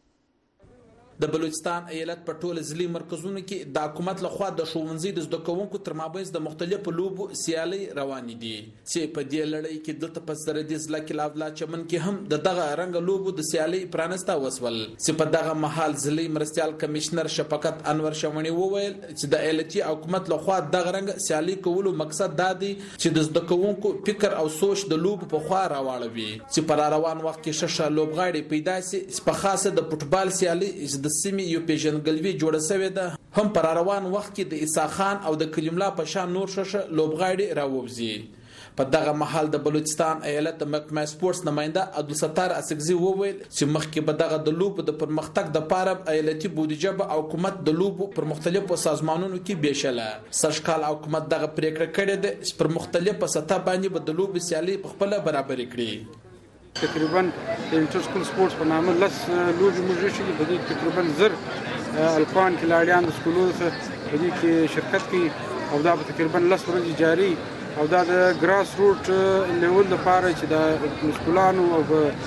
د بلوچستان ایالت په ټول ضلعي مرکزونو کې د حکومت لخوا د ښوونځي د زده کوونکو تر مابینځ د مختلفو لوبو سیالۍ روانې دي چې په دې لړۍ کې دلته په سرحدي ضلع کې لاولا چمن کې هم د دغه رنګ لوبو د سیالۍ پرانسته وسول چې په دغه محل ضلعي مرستيال کمشنر شفقت انور شمنی وویل چې د ایالتي حکومت لخوا دغه رنګ سیالۍ کولو مقصد دا دی چې د زده کوونکو فکر او سوچ د لوبو په خوا راوړوي چې پر روان وخت کې ششه لوبغاړي پیدا سي په خاصه د فوټبال سیالۍ د سیمې یو پیژنګلوي جوړه شوې ده. هم پر روان وخت کې د عیسی خان او د کلیم الله په شان نور ششه لوبغاړي راووزي. په دغه محل د بلوچستان ایالت د محکمه سپورتس نماینده عبدالستار اسکزي وویل چې مخکې به دغه د لوبو د پرمختګ د پاره ایالتي بودیجه به حکومت د لوبو پر مختلفو سازمانونو کې بیشله. سرشکال حکومت دغه پریکړه کړې ده چې پر مختلفو سطح باندې به د لوبو سیالي په خپل برابر کړي. تقریبا انټر سکول سپورتس په نامه لس لوبې موږ شي په دې تقریبا زر الفان کلاریان د سکولونو ته په دې کې شرکت کوي او دا په تقریبا لس ورځې جاري او دا د ګراس روټ لیول لپاره چې د سکولانو او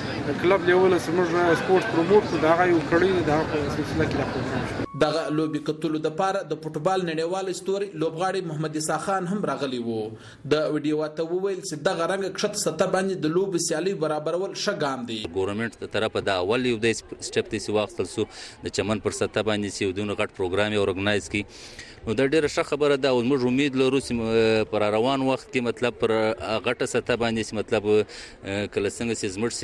کلب لیول سمج سپورت پروموټ کو دا یو کړی دا په سلسله کې راځي. دغه لوبي کتلو د پاره د فوټبال نړیوال استوري لوبغاړي محمد عیسی خان هم راغلی وو. د ویډیو ته وویل چې دغه رنګ کښت سطح باندې د لوبي سیالي برابرول ښه ګام دی. ګورنمنت تر طرفه دا اول یو د سټپ تی سی واخل سو د چمن پر سطح باندې سی ودونه غټ پروګرام یې اورګنایز کی. نو دا ډیره ښه خبره ده او موږ امید لرو چې پر روان وخت کې مطلب پر غټه سطح باندې چې مطلب کله څنګه چې زموږ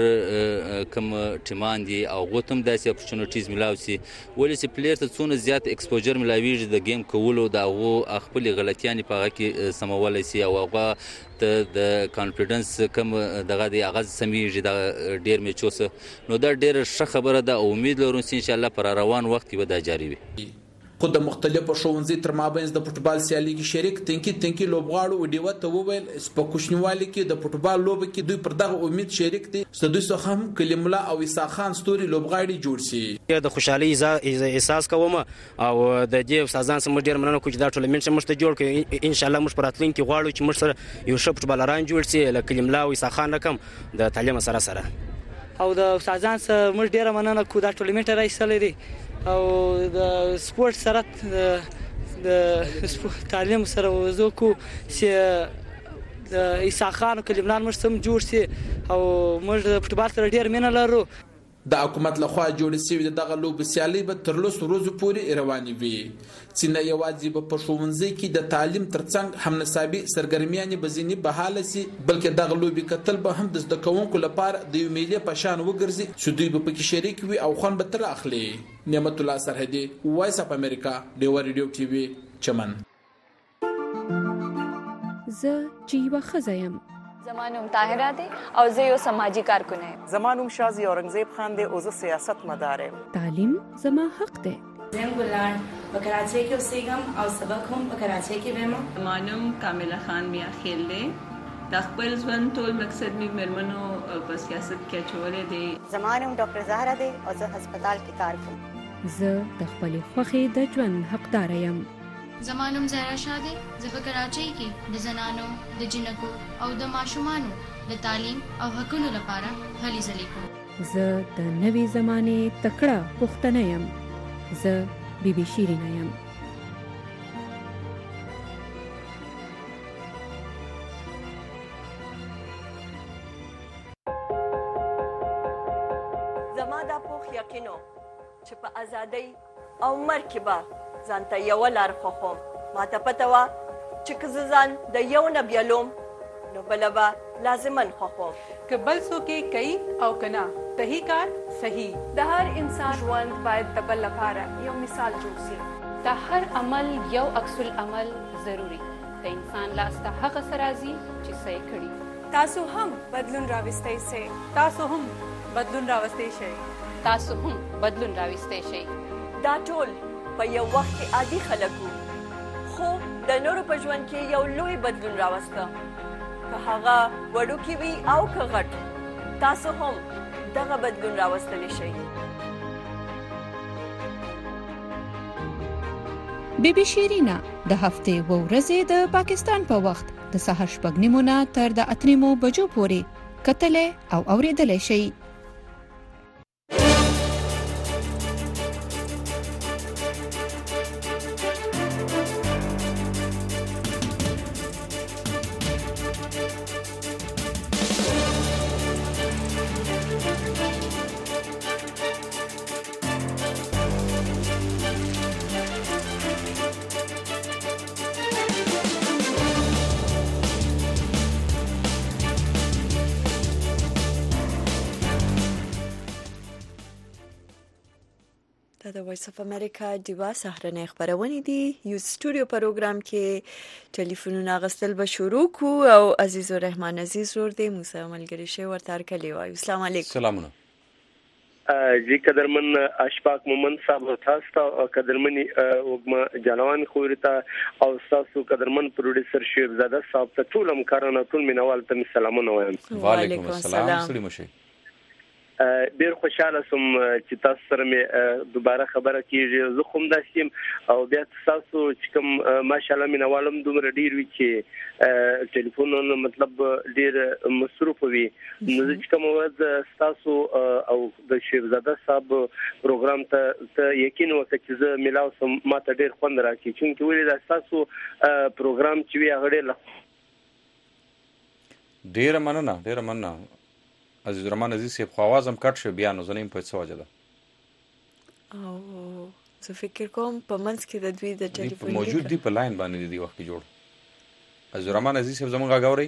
سینیر کم ټیمان دي او غوتم داسې اپورچونټیز ملاوي سي ولې چې پلیئر ته څونه زیات ایکسپوجر ملاويږي د گیم کولو دا هغه خپل غلطیانې په هغه کې سمولای سي او هغه ته د کانفیډنس کم دغه دی هغه سمېږي د ډیر میچوسه. نو دا ډیره ښه خبره ده او امید لرو چې ان شاء الله پر روان وخت کې به دا جاری وي. خو د مختلفو ښوونځي تر مابینځ د فوټبال سیالي کې شریک تنکي تنکي لوبغاړو ویډیو ته وویل په کوچنیوالي کې د فوټبال لوبه کې دوی پر دغه امید شریک دي چې دوی څخه هم کلیم الله او عیسی خان ستوري لوبغاړي جوړ شي. د خوشحالي احساس کوم او د دې استادان سم ډیر مننه کوم چې دا ټورنمنت موږ ته جوړ کړي. ان شاء الله موږ پراتلین کې غواړو چې موږ سره یو ښه فوټبالران جوړ شي لکه کلیم الله او عیسی خان رقم د تعلیم سره سره او د استادان سره موږ ډیر مننه کوم دا ټورنمنت راځي او د سپورت سره د تعلیم سره وضو کو چې د عیسی خان او کلمنان موږ سم جوړ سي او موږ د فوټبال سره ډیر مینه لرو. د حکومت لخوا جوړ شوی دغه لوبې سیالۍ به تر لسو ورځو پورې روانې وي چې نه یوازې به په ښوونځي کې د تعلیم ترڅنګ هم نصابي سرګرمیانې به ځینې بحاله سي بلکې دغه لوبې کتل به هم د زده کوونکو لپاره د یو میلې په شان وګرځي چې دوی به پکې شریک وي او خوند به ترې اخلي. نعمت الله سرحدي، وایس اف امریکا، ډیوه ریډیو ټي وي، چمن. زه چې یوه ښځه یم. زما نوم طاهره دی او زه یو سماجی کارکن یم. زما نوم شازی اورنګزیب خان دی او زه سیاست مدار یم. تعلیم زما حق دی. زه ګلان په کراچۍ کې اوسېږم او سبق هم په کراچۍ کې وایم. زما نوم کامله خان میا خیل دی. د خپل ژوند ټول مقصد مې مېرمنو په سیاست کې اچولی دی. زما نوم ډاکټر زهره دی او زه هسپتال کې کار کوم. زه د خپلې خوښې د ژوند حقدار یم. زما نوم زهرا شاه دی. زه په کراچۍ کې د زنانو، د جنکو او د ماشومانو د تعلیم او حقونو لپاره هلې ځلې کوم. زه د نوې زمانې تکړه پښتنه یم. زه بی بی شیرینه یم. زما دا پوخ یقینو چې په ازادۍ او مرګ کې به ځانته یوه لار خوښوم. ماته پته وه چې که زه ځان د یو نه بیلوم نو بله به لازمن خوښوم. که بل څوک یې کوي او که نه صحیح کار صحیح. د هر انسان ژوند باید د بل لپاره یو مثال جوړ شي. د هر عمل یو عکس العمل ضروري. د انسان لاس ته هغه څه راځي چې څه یې کړي. تاسو هم بدلون راوستی شئ. تاسو هم بدلون راوستی شئ. تاسو هم بدلون راوستی شئ. دا ټول په یو وخت کې عادي خلک وو خو د نورو په ژوند کې یو لوی بدلون راوسته. که هغه وړوکی وي او که غټ، تاسو هم دغه بدلون راوستلی شئ. بی بی شیرینه د هفتې و ورځې د پاکستان په وخت د سهار شپږ نیمو نه تر د اته نیمو بجو پورې کتلی او اورېدلی شئ. د وایس اف امریکا دیوا سهرنې خبرونه دي. یو سټوډیو پروګرام کې ټلیفونونه غستل به شروع کو او عزیز الرحمن عزیز ور دي موسی ملګری شي ورته کلی وای. السلام علیکم. سلامونه جی قدرمن اشفاق مومن صاحب تاسو ته قدرمنی وګما جانوان خورتا او تاسو قدرمن پروډوسر شیب زاده صاحب ته ټول همکارانو ټول مینوال ته سلامونه وایم. وعلیکم السلام. سلام مشه. ډیر خوشاله سوم چې تاسو سره مې دوباره خبره کیږي. زه کوم داسیم او بیا تاسو چې کوم ماشاءالله مینوالم دومره ډیر وی چې ټلیفونونو مطلب ډیر مصروف وي. نو چې کوم وخت تاسو او د شیرزاده صاحب پروګرام ته یقین وکړ چې زه ملاو سم ماته ډیر خوند راکړي چې ولې دا تاسو پروګرام چې وی هغه ډیر مننه ډیر مننه عزیز الرحمن عزیز صاحب خو आवाज هم کټ شو بیا نو زنیم په څه وجه ده او زه فکر کوم په منځ کې د دوی د ټلیفون موجود دی په لاین باندې دی وخت جوړ. عزیز الرحمن عزیز صاحب زمونږ غاوري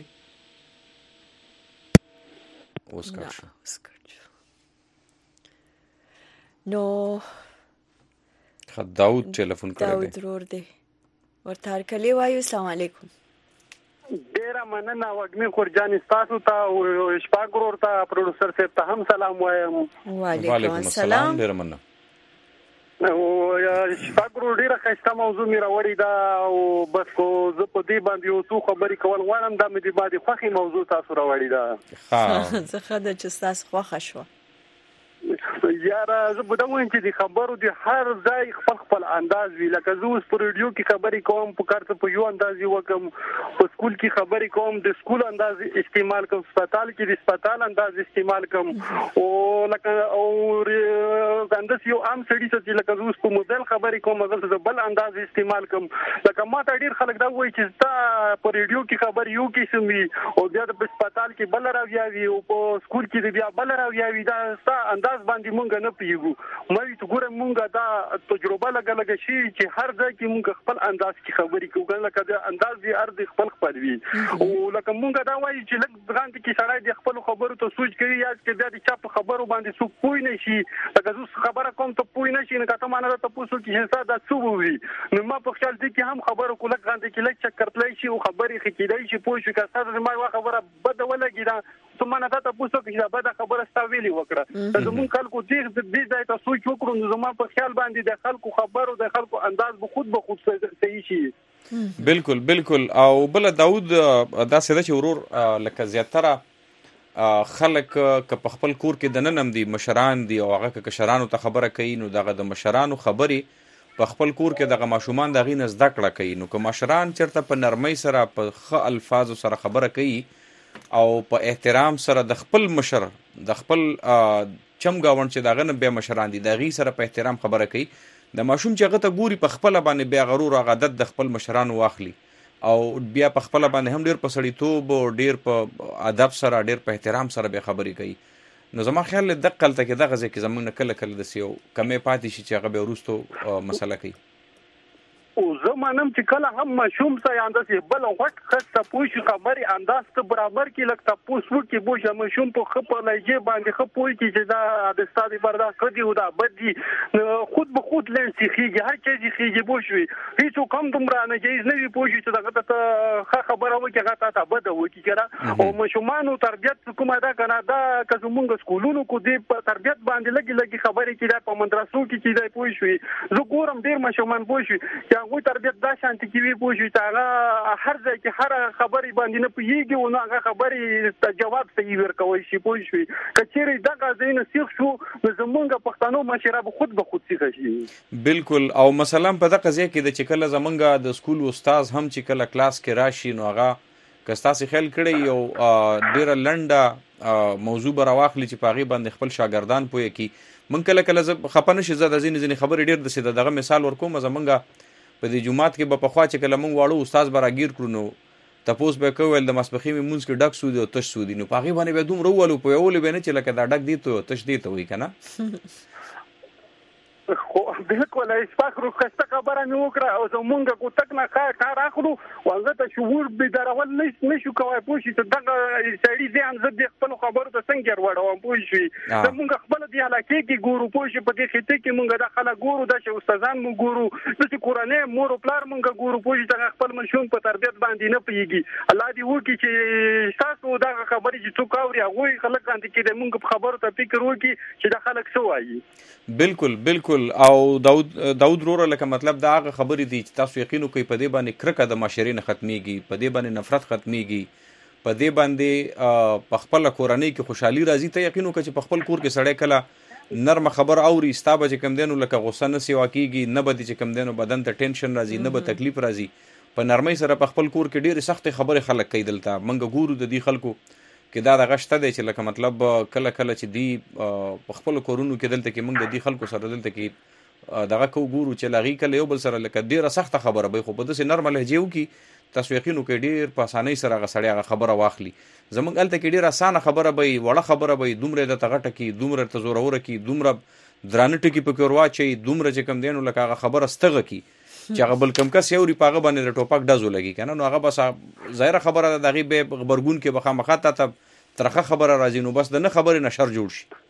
اوس کټ شو. نو خد داود ټلیفون کړی دی. داود ورور دی ورته کلی وایو. السلام علیکم. ډیره مننه وګمې خورجان تاسو ته او شپاک ورور ته پروډوسر صاحب ته هم سلام وایم. وعلیکم السلام. ډیره مننه. او شپاک ورور ډیره ښایسته موضوع مې راوړې ده او بس کو زه په دې باندې یو څو خبرې کول غواړم. دا مې د باندې خوښې موضوع تاسو راوړې ده. ها زه ښه ده چې تاسو خوښه شوه. یاره زه به دا وایم چې د خبرو د هر ځای خپل خپل انداز وي. لکه زه اوس په ریډیو کې خبرې کوم، په کار څه په یو انداز یې وکړم، په سکول کې خبرې کوم د سکول انداز استعمال کوم، سپتال کې د سپتال انداز استعمال کوم، او لکه او ګاندس یو عام سړي چې لکه زه اوس په موبایل خبرې کوم هغه زه بل انداز استعمال کوم. لکه ما ته ډېر خلک دا وایي چې تا په ریډیو کې خبرې یو قسم وي او بیا د سپتال کې بل راویا وي او په سکول کې بیا بل راویا وي. دا ستا انداز باندې مونږ نه پیږو. مې ته ګوره مونږ دا تجربه لګه لګه شي چې هر ځای کې مونږ خپل انداز کې خبرې کوو، لکه د انداز دی ارد خپل خپل وي. او لکه مونږ دا وایي چې لږ ځان کې سړی د خپل خبرو ته سوچ کوي یا چې بیا د چا په خبرو باندې څوک پوه نه شي. لکه زه خبره کوم ته پوه نه شي، نو که ته ما نه راته پوښتنه کې چې دا څه ووي، نو ما په خیال دی کې هم خبرو کو لږ غاندې کې لږ چکر تللی شي او خبرې ښه کېدای شي پوه شو. که ستاسو زما یوه خبره بده ولګېده ته ما نه تا تپوس وکړې چې دا بده خبره ستا ویلې وکړه. که زمونږ خلکو دې ځای ته سوچ وکړو نو زما په خیال باندې د خلکو خبرو د خلکو انداز به خود به خود صحیح شي. بالکل بالکل. او بل داود دا سده چې ورور لکه زیاتره خلک که په خپل کور کې د ننم دي مشران دي او هغه که کشرانو ته خبره کوي نو دغه د مشرانو خبرې په خپل کور کې دغه ماشومان د هغې نه زده کړه کوي. نو که مشران چېرته په نرمۍ سره په ښه الفاظو سره خبره کوي او په احترام سره د خپل مشر د خپل چم ګاونډ چې د هغه نه بیا مشران دي د هغې سره په احترام خبره کوي، د ماشوم چې هغه ته ګوري په خپله باندې بیا غرور او عادت د خپل مشرانو واخلي او بیا په خپله باندې هم ډېر په سړیتوب او ډېر په ادب سره ډېر په احترام سره بیا خبرې کوي. نو زما خیال دقه هلته کې دغه ځای کې زموږ نه کله کله داسې یو کمی پاتې شي چې هغه بیا وروستو مسله کوي. او زه منم چې کله هم ماشوم ته انداسې بل غټ خس تپوس شي خبرې انداز ته برابر کړي لږ تپوس وکړي پوه شه ماشوم په ښه په لهجې باندې ښه پوه کړي چې دا د ستا دپاره دا ښه دي او دا بد دي، خود به خود لنډ سیخېږي، هر چی سیخېږي پوه شوې. هېڅوک هم دومره ناجایز نه وي پوه شوې چې دغه ته ښه خبره وکړي هغه تا ته بده وکړي که نه. او ماشومانو تربیت کومه ده که نه دا که زمونږ سکولونو کو دې په تربیت باندې لږې لږې خبرې کېدای په مدرسو کې کېدای پوه شوې. زه ګورم ډېر ماشومان پوه شوې چې هغوی تربیت دا شانتي کې وي پوه شوې چې هغه هر ځای کې هر خبرې باندې نه پوهېږي او نه هغه خبرې ته جواب صحیح ورکوی شي پوه شوې. که چېرې دغه ځایونه سیخ شو نو زمونږ پښتنو معاشره به خود به خود سیخه شي. بالکل. او مثلا په دغه ځای کې د چې کله زمونږ د سکول استاد هم چې کله کلاس کې راشي نو هغه که ستاسې خیال کړی یو ډېره لنډه موضوع به راواخلي چې په هغې باندې خپل شاګردان پوهه کړي. موږ کله کله زه خفه نه شي زه د ځینې ځینې خبرې ډېر داسې د دغه مثال ورکوم. زمونږ په دې جومات کې به پخوا چې کله موږ واړه استاد به راګیر کړو نو تپوس به یې کوی ویل د ماسپښین مې مونځ کې ډک سودي او تش سودي، نو په هغې باندې بیا دومره ووالو پوهولو به نه چې لکه دا ډک دی ته او تش دی ته وایي که نه. خو بالکل اشفاق رو ښایسته خبره مې وکړه او زمونږ کوتک نه کار اخلو او هغه ته شعور بیدارول نه شو کوی پوه شي چې دغه سړي ذهن زه د خپلو خبرو ته څنګه ورواړوم پوه شوې. زمونږ خپله دې علاقې کې ګورو پوه شي په دې خطې کې مونږ دا خلک ګورو داسې استادان مو ګورو داسې کورنۍ مور و پلار مونږ ګورو پوه شي چې هغه خپل ماشوم په تربیت باندې نه پوهېږي. الله دې وکړي چې ستاسو دغه خبرې چې څوک اوري هغوی خلک باندې کې د مونږ په خبرو ته فکر وکړي چې دا خلک څه وایي. بالکل بالکل. او داود داود وروره لکه مطلب دا هغه خبرې دي چې تاسو یقین وکړئ په دې باندې کرکه د معاشرې نه ختمیږي، په دې باندې نفرت ختمیږي، په دې باندې په خپله کورنۍ کې خوشحالي راځي. ته یقین وکړه چې په خپل کور کې سړی کله نرمه خبر اوري ستا به چې کوم دی نو لکه غصه نه سیوا کېږي، نه به دې چې کوم دی نو بدن ته ټینشن راځي، نه به تکلیف راځي. په نرمۍ سره په خپل کور کې ډېرې سختې خبرې خلک کوي. دلته موږ ګورو د دې خلکو کې دا دغه شته دی چې لکه مطلب کله کله چې دی په خپلو کورونو کې دلته کې موږ د دې خلکو سره دلته کې دغه کو ګورو چې له هغې کله یو بل سره لکه ډېره سخته خبره به خو په داسې نرمه لهجې وکړي تاسو یقین وکړئ ډېر په اسانۍ سره هغه سړی هغه خبره واخلي. زموږ هلته کې ډېره اسانه خبره به وي، وړه خبره به وي، دومره یې درته غټه کړي، دومره درته زوروره کړي، دومره درانه ټکي پکې ور واچوي، دومره چې کوم دی نو لکه هغه خبره ستغه کړي چې هغه بل کم کس یوري په هغه باندې د ټوپک ډز ولګي که نه. نو هغه بس ظاهره خبره ده د هغې بیا غبرګون کې به خامخا تا ته ترخه خبره راځي، نو بس د نه خبرې نه شر جوړ شي.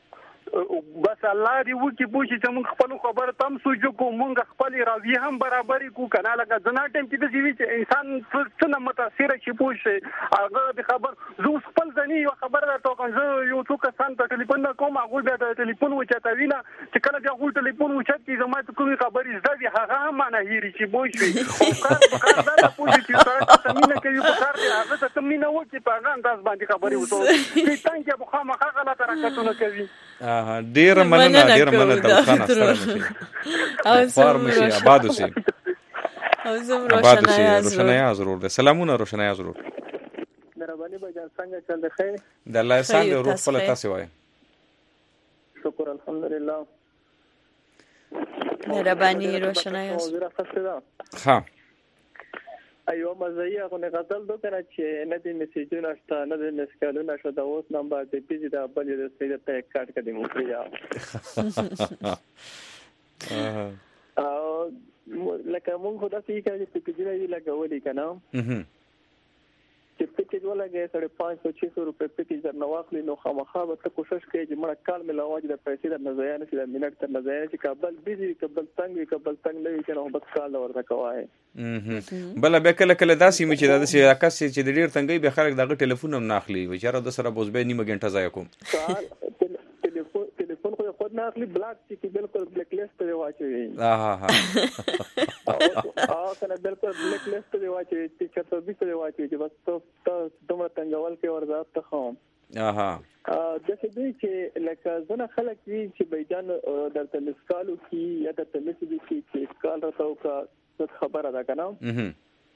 بس الله دې وکړي پوه شي چې موږ خپلو خبرو ته هم سوچ وکړو، موږ خپلې راویې هم برابرې کړو که نه. لکه زنا ټایم کې داسې وي چې انسان څه نه متاثره شي پوه شي هغه د خبر. زه اوس خپل ځنې یوه خبره درته وکړم، زه یو څو کسانو ته ټلیفون نه کوم، هغوی بیا د ټلیفون اوچتوي نه چې کله بیا هغوی ټلیفون اوچت کړي زما ته کومې خبرې زده وي هغه هم مانه هېرې شي پوه شوې. او کار په کار دا ده پوه شي چې سړی ته مینه کوي په کار دی هغه ته مینه وکړي په هغه انداز باندې خبرې وکړو. شیطان چې به خامخا غلطه حرکتونه کوي. اه ډیر مننه ډیر مننه د خان سره مشي او فارمسي آباد اوسئ او زم روشنايا روشنايا ضرور ده سلامونه روشنايا ضرور مهرباني بجان څنګه چل دی خیر د الله احسان دی روح خپل تاسو وای شکر الحمدلله مهرباني روشنايا ها ایو مزایه غو نه غزل دو کنه چې نه دې میسیجونه شته نه دې مسکالونه شته د اوس نمبر دې بيزي دا بل دې سیده ته کاټ کړي مو یا او لکه مونږ خدا سي کې چې پیجره یې لګولې کنه چې پیکیج ولګي سره پانچ سو چھ سو روپے پیکیج در نواخلی نو خامخا به ته کوشش کوي چې مړه کال مې لاواج د پیسې در نظر نه چې د منټ تر نظر چې کابل بيزي کابل څنګه کابل څنګه لوي کنه بس کال ورته کوي بل به کله کله داسې می چې د دې راکس چې د ډیر تنګي به خلک دغه ټلیفون هم ناخلي وچاره د سره بوزبه نیمه غنټه ځای کوم ټلیفون ټلیفون خو خود ناخلي بلاک چې بالکل بلیک لیست ته واچوي ها ها اه کنه بالکل بلیک لیست ته واچوي چې چاته به ته واچوي چې بس ته دومره تنګول کې ورځه ته خو اها د څه دی چې لکه زنه خلک وی چې بيجان درته مسکالو کې یا درته مسجد کې چې کال راته کا خبره ده کنه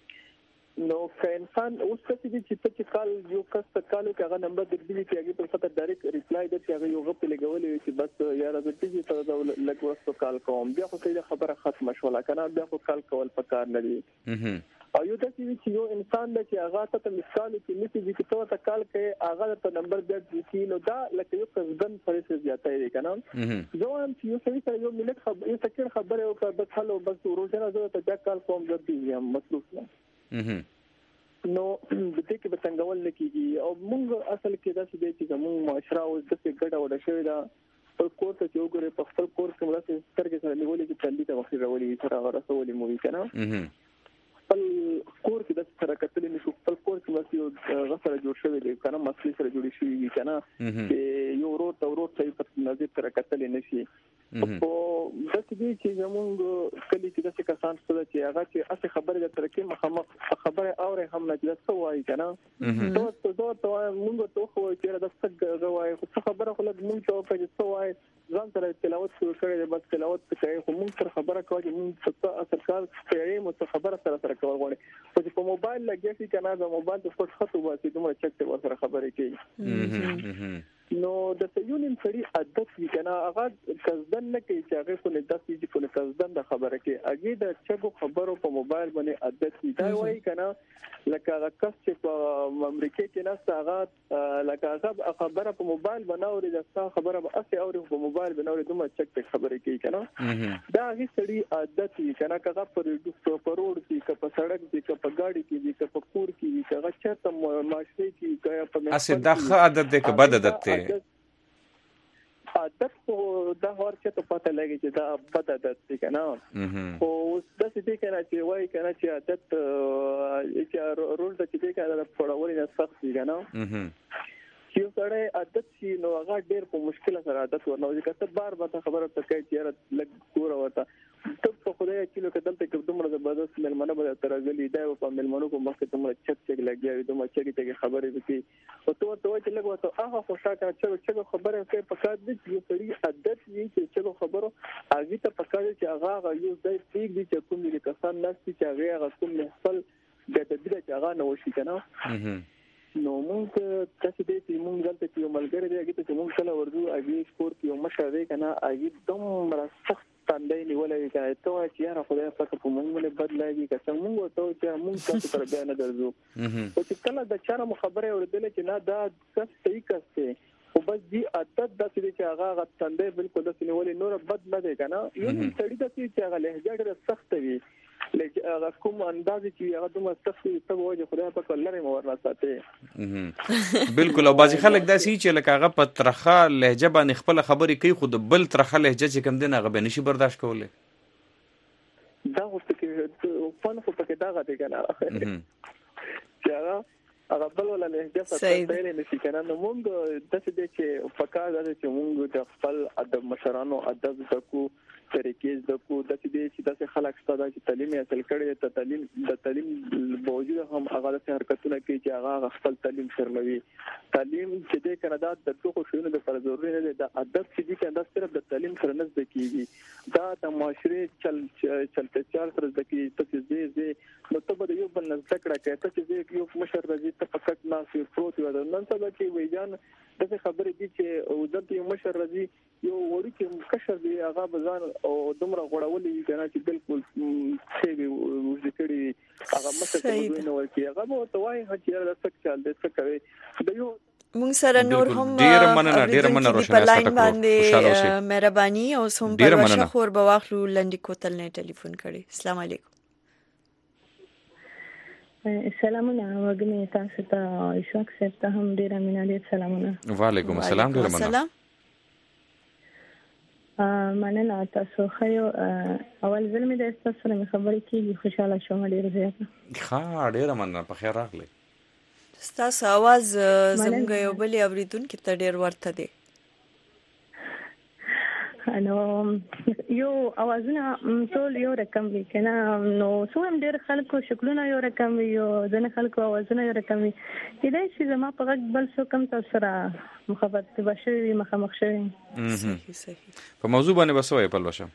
نو که انسان اوس څه دي چې ته کال یو کس ته کال کې هغه نمبر دربي چې هغه په خاطر ډایرکټ ریپلای درته هغه یو غو په لګولې چې بس یار د دې ته لګ وسو کال کوم بیا خو دې خبره ختمه شولا کنه بیا خو کال کول پکار نه دي او یو د چې یو انسان د چې هغه ته مثال کې نشي چې ته ته کال کې هغه ته نمبر درځي چې نو دا لکه یو کسبن فرصت زیاته دی کنه ځوان چې یو څه ته یو ملت خبر یو تکر خبره او بس حلو بس روزانه زه ته دا کال کوم درځي یم مصروف نه نو د دې کې به څنګه ول کېږي او موږ اصل کې دا چې چې موږ معاشره او د څه ګډه وډه شوی دا په کور ته یو ګره په خپل کور کې مرسته سترګې سره نیولې چې تللی ته وخت راولي سره ورسولې مو وی کنه خپل کور کې د سره کتلې نشو خپل کور کې مرسته یو غسر جوړ شوی دی کنه مسلې سره جوړې شوی وی کنه چې یو ورو ته ورو ته په نظر سره کتلې نشي په د دې چې زمونږ کلی کې د څه کسان څه چې هغه چې اصل خبره د ترکه مخامخ خبره اوري هم نه چې څه وایي کنه نو ته دا ته موږ ته خو چې د څه غواړي خو خبره خو لږ موږ ته په څه وایي ځان سره تلاوت شروع کړی بس تلاوت کوي خو موږ سره خبره کوي موږ څه اثر کار کوي مو څه خبره سره سره کول غواړي خو چې په موبایل لګي چې کنه د موبایل په فوټ خطو واسي دومره چک ته ورسره خبرې کوي نو د سيونین سړي عادت وی کنه هغه کزدن نه کوي چې هغه کو نه داسې چې کو نه کزدن د خبره کوي هغه د چګو خبرو په موبایل باندې عادت وی دا وایي کنه لکه هغه کس چې په امریکا کې نه هغه لکه هغه خبره په موبایل باندې او د خبره به اسی او په موبایل باندې دومره چک ته خبرې کوي کنه دا هغه سړي عادت وی کنه هغه پر په روډ کې که په سړک کې که په ګاډي کې که په کور کې که هغه چاته معاشري کې که په اسی دا ښه عادت دی که بد عادت دی عادت خو دا هر څه ته پته لګي چې دا بد عادت دی کنه خو د دې کنه چې وای کنه چې عادت چې رول د چې کنه په اړه نه سخت دی کنه یو سره عادت شي نو هغه ډېر په مشکل سره عادت ورنو چې کته بار بار خبره تکای چې لګ ګور وته ته په خدای چې لکه دلته کې دومره زبردست ملمنه به ترغلي دی په ملمنو کو مخکې دومره چک چک لګي دومره چګي ته خبرې وکي او ته ته چې لګ وته هغه خوشاله چې چې خبره کوي په کار دي چې سړي عادت وي چې چې خبرو هغه ته په کار چې هغه یو ځای پیګ دي چې کوم دي کسان نشي چې هغه کوم خپل د دې چې هغه نو شي کنه نو موږ تاسو دې چې موږ دلته چې ملګری دی هغه ته موږ کله ورځو هغه سپورت یو مشاوي کنه هغه دومره سخت تندې نیولې کوي ته چې یاره خدای پاک په موږ باندې بدلایي که څنګه موږ ته چې موږ تاسو پر بیان نه درځو او چې کله د چاره خبره اوریدل چې نه دا څه صحیح کسته او بس دی عادت د دې چې هغه غت تندې بالکل د سینولې نور بد نه دی کنه یو سړی د چې هغه لهجه ډېر سخت وي لکه هغه کوم انداز چې هغه دومره سخت ته وایي خدای په کلره مور نه ساتي بالکل او بعضی خلک دا سي چې لکه هغه په ترخه لهجه باندې خپل خبرې کوي خو د بل ترخه لهجه چې کم دین هغه به نشي برداشت کولای دا وخت کې فن خو پکې دا غته کنه چې هغه هغه بل ولا لهجه ستایل نشي کنه. نو مونږ د څه دې چې فقط د چې مونږ د خپل ادب مشرانو ادب زکو طریقې زکو د دې چې د خلک ستاسو چې تعلیم حاصل کړي ته تعلیم د تعلیم باوجود هم هغه د حرکتونه کوي چې هغه خپل تعلیم شرموي. تعلیم چې د کانادا د ټکو شوونه د پر ضروري نه د ادب چې د کانادا صرف د تعلیم سره نه ځکه کیږي دا د معاشري چل چلته چل سره ځکه چې دې دې نو ته به یو بل نه ذکر کوي ته چې یو مشر راځي ته فقط ناس یو پروت و نن سبا کې ویجان دغه خبرې دي چې او دلته یو مشر راځي یو وړي کې کشر دی هغه بزان او دومره غوړولې کنه چې بالکل څه وي ذکرې هغه مشر ته نو ورکی هغه مو توای هچې د څک چل د څک کوي د یو مونږ سره نور هم ډیر مننه ډیر مننه روشنه ستاسو باندې مهرباني او سم پرواشه خور به واخلو لنډی کوتل نه ټلیفون کړي. السلام علیکم. سلامونه وګنې تاسو ته اشواق صاحب ته هم ډیر مینه دي. سلامونه. وعلیکم السلام. ډیر مننه. مننه تاسو خو اول ځل مې د تاسو سره خبرې کیږي خوشاله شوم ډیر زیات. ښه ډیر مننه په خیر راغلی. ستاسو आवाज زموږ یو بل اوریدونکو ته ډیر ورته دی. نو یو اوازونه ټول یو رقم وي کنه نو څوم ډیر خلکو شکلونه یو رقم وي یو ځنه خلکو اوازونه یو رقم وي. دې چې زما په غږ بل څه کم تاسو سره مخابرت بشوي مخامخ شوي. صحیح صحیح. په موضوع باندې بسوي په لوشه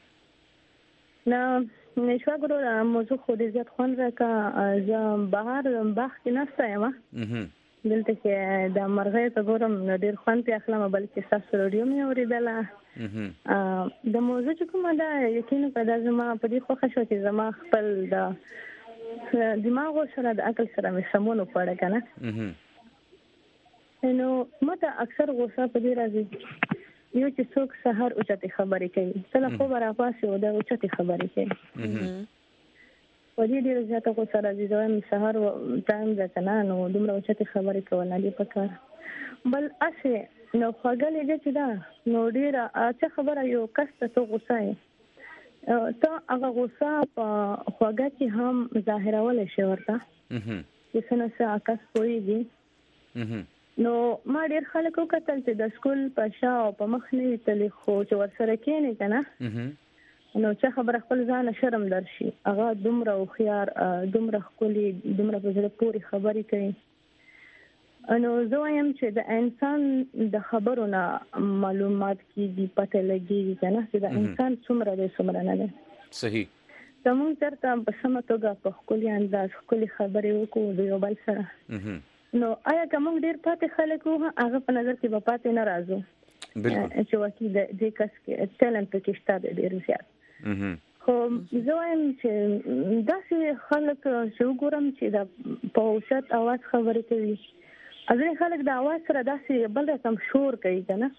نه نشوا ګورو موضوع خو دې زیات خون راکا ز بهر باغ کې نسته یم دلته کې د مرغې ته ګورم ډیر خوند په اخلم بلکې تاسو رادیو مې اوریدله د موضوع چې کومه دا یقینا په د زما په دې خوښه شو چې زما خپل د دماغ سره د عقل سره مې سمون پړه کنه نو مته اکثر غوسه په دې راځي یو چې څوک سحر اوچته خبرې کوي تل خو برا پاسه و دا اوچته خبرې کوي په دې ډیر زیاته غوسه راځي دا مې سحر ټایم ده کنه نو دومره اوچته خبرې کول نه دی پکار بل اسه نو خواږه چې دا نو ډیره اته خبره یو کس ته غوسه ای ته هغه غوسه په خواږه کې هم ظاهرول شي ورته چې څنګه څه عکس کوي نو ما ډیر خلکو کتل چې د سکول په شا او په مخ نه تللی خو چې ورسره کېنه کنه نو چې خبره خپل ځان شرم درشي هغه دومره او خيار دومره خولي دومره په ځل پوری خبرې کوي نو زه وایم چې د انسان د خبرونه معلومات کیږي پته لګي کنه چې د انسان څومره د څومره نه ده صحیح زموږ ترته په سم توګه په خولي انداز خولي خبرې وکړو د یو بل سره نو آیا کوم ډیر پاتې خلکو هغه په نظر کې به پاتې نه راځو بالکل چې وکی د دې کس کې ټالنت کې شته ډیر زیات خو زه وایم چې داسې خلک چې وګورم چې د په اوسط اواز خبرې کوي ازري خلک د اواز سره داسې بل رقم شور کوي کنه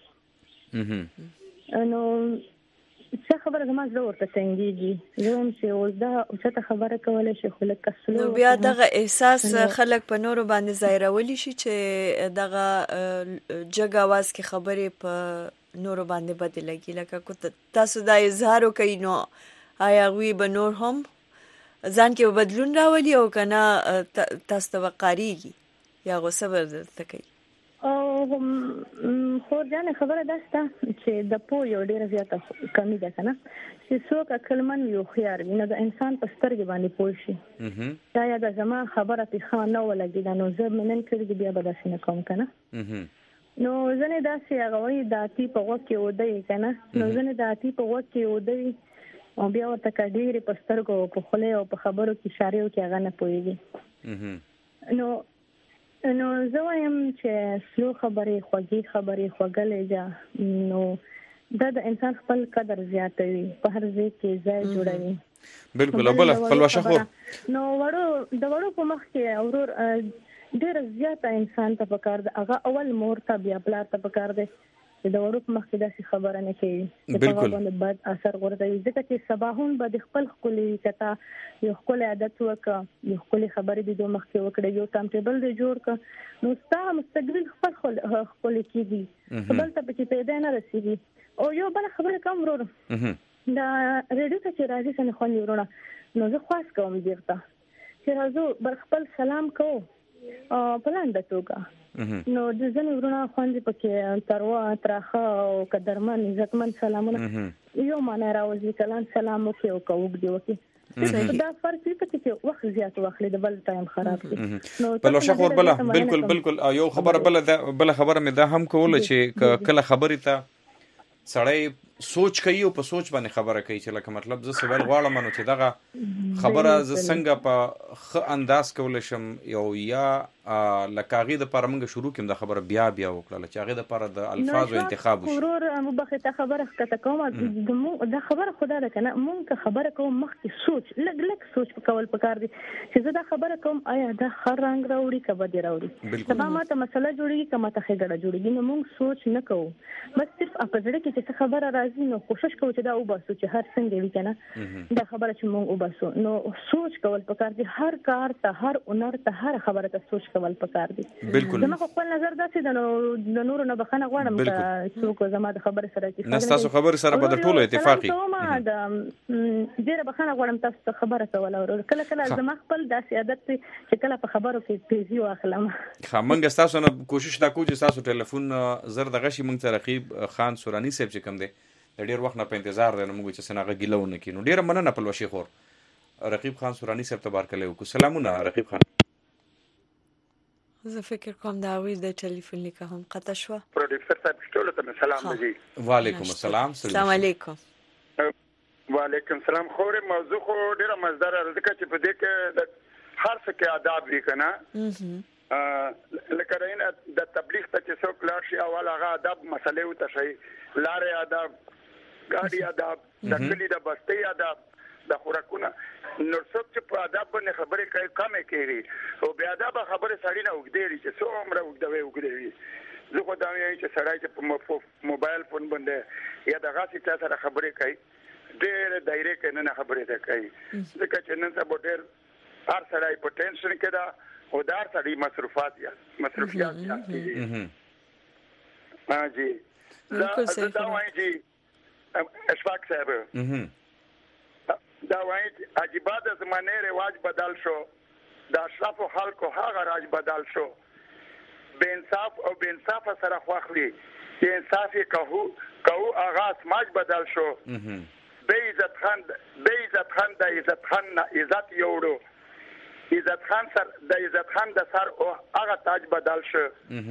نو څه خبره زما زړه ورته څنګهږي زه هم چې اوس دا اوسط خبره کولای شي خو لکه سلو نو بیا دغه احساس خلک په نورو باندې ظاهرولي شي چې دغه جګ اواز کې خبرې په نورو باندې بدل لګي لکه تاسو دا اظهار کوي نو آیا وی به نور هم ځان کې بدلون راولي او کنه تاسو ته وقاریږي یا غوسه ورته کوي او خو ځان خبره داسته چې د پو یو ډیر زیاته کمی ده کنه چې څوک کلمن یو خيار ویني د انسان په سترګې باندې پوه شي دا یا د زما خبره په خانه ولګي دا نو زه منن کړی بیا به داسې نه کوم کنه نو زنه داسې هغه وي د اتی په وخت کې ودی کنه نو زنه د اتی په وخت کې ودی او بیا ورته کډیری په سترګو په خله او په خبرو کې اشاره وکي هغه نه پويږي نو نو زه وایم چې سلو خبرې خوږی خبرې خوګلې جا نو دا د انسان خپل قدر زیاتوي په هر ځای کې ځای جوړوي بالکل بل خپل واشه خو نو وړو د وړو په مخ کې اورور ډیر زیاته انسان ته پکار ده هغه اول مور ته بیا بلار ته پکار ده چې د وړو په مخ کې داسې خبره نه کوي چې په باندې بد اثر ورته ځکه چې صباحون به د خپل خولي کته یو خپل عادت وکړه یو خپل خبرې د دوه مخ کې وکړه یو تام ټیبل دی جوړ ک نو ستا مستقبل خپل خپل کېږي خپل ته په پیدا نه رسیږي او یو بل خبره کوم ورو دا ریډیو ته چې راځي څنګه خو نه ورونه نو زه خاص کوم دیرته چې راځو بر خپل سلام کوو په لاندې توګه نو د ځنې ورونه خوندې پکې تروا ترخه او قدرمن عزتمن سلامونه یو معنی راوځي کلان سلام وکي او کوګ دی وکي دا فرق دی چې وخت زیات واخلي د بل ټایم خراب دي نو بل شخ ور بل بالکل بالکل یو خبره بل بل خبره مې دا هم کوله چې کله خبرې ته سړی سوچ کوي او په سوچ باندې خبره کوي چې لکه مطلب زه سوال غواړم نو چې دغه خبره ز څنګه په خ انداز کول شم یو یا لکاغي د پر منګه شروع کوم د خبره بیا بیا وکړه چې هغه د پر د الفاظ او انتخاب وشي ضرور مبخته خبره ښکته کوم د خبره خدا ده کنه مونږ خبره کوم مخکې سوچ لګ لګ سوچ کول پکار دي چې زه دا خبره کوم آیا دا خر رنگ راوړي کبه دی راوړي سبا ماته مسله جوړیږي کما ته خګړه جوړیږي نو مونږ سوچ نه کوو بس صرف په ځړه کې چې خبره راځي نو کوشش کوو چې دا وباسو چې هر څنګه وي کنه دا خبره چې مونږ وباسو نو سوچ کول پکار دي هر کار ته هر هنر ته هر خبره ته سوچ کول پکار دي زما خپل نظر داسې د د نور نه بخنه غواړم چې څوک زما د خبره سره کې نه تاسو خبره سره په ټولو اتفاقی ما د ډیره بخنه غواړم تاسو خبره کول او کله کله زما خپل داسې عادت چې کله په خبرو کې تیزی واخلم خامنګ تاسو نه کوشش دا کوم چې تاسو ټلیفون زر دغه شي مونږ ته رقیب خان سورانی صاحب چې کوم دی د ډیر وخت نه په انتظار دی نو موږ چې سناغه ګیلونه کینو ډیر مننه په لوشي خور رقیب خان سورانی صاحب تبارک الله وکړو سلامونه رقیب خان زه فکر کوم دا وی د ټلیفون لیکه هم قطع شو پروډوسر صاحب ټول ته سلام دی وعلیکم السلام السلام علیکم وعلیکم السلام خوره موضوع خو ډیره مزدار راځي چې په دې کې د هر څه کې آداب دي کنه لکه رینه د تبلیغ ته چې څوک لاړ شي اول هغه آداب مسلې وته شي لارې آداب ګاډي آداب د کلی د بستۍ آداب د خوراکونه نو څوک چې په آداب باندې خبرې کوي کمې کوي او بیا آداب خبرې سړی نه وګدېږي چې څو عمره وګدوي وګدوي زه خو دا وایم چې سړی چې په موبایل فون باندې یا د غاسي چا سره خبرې کوي ډېر دایره کې نه خبرې ده کوي ځکه چې نن سبا ډېر هر سړی په ټینشن کې ده او دا سړی مصروفات یا مصروفیات دي ها جی دا دا وایم چې اشفاق صاحب دا وایي عجیبه د زمانه رواج بدل شو د اشرافو خلکو هغه راج بدل شو بے انصاف او بے انصاف سره خوخلي چې انصاف کوو کوو هغه سماج بدل شو بے عزت خان بے عزت خان د عزت خان عزت یوړو عزت خان سر د عزت خان د سر او هغه تاج بدل شو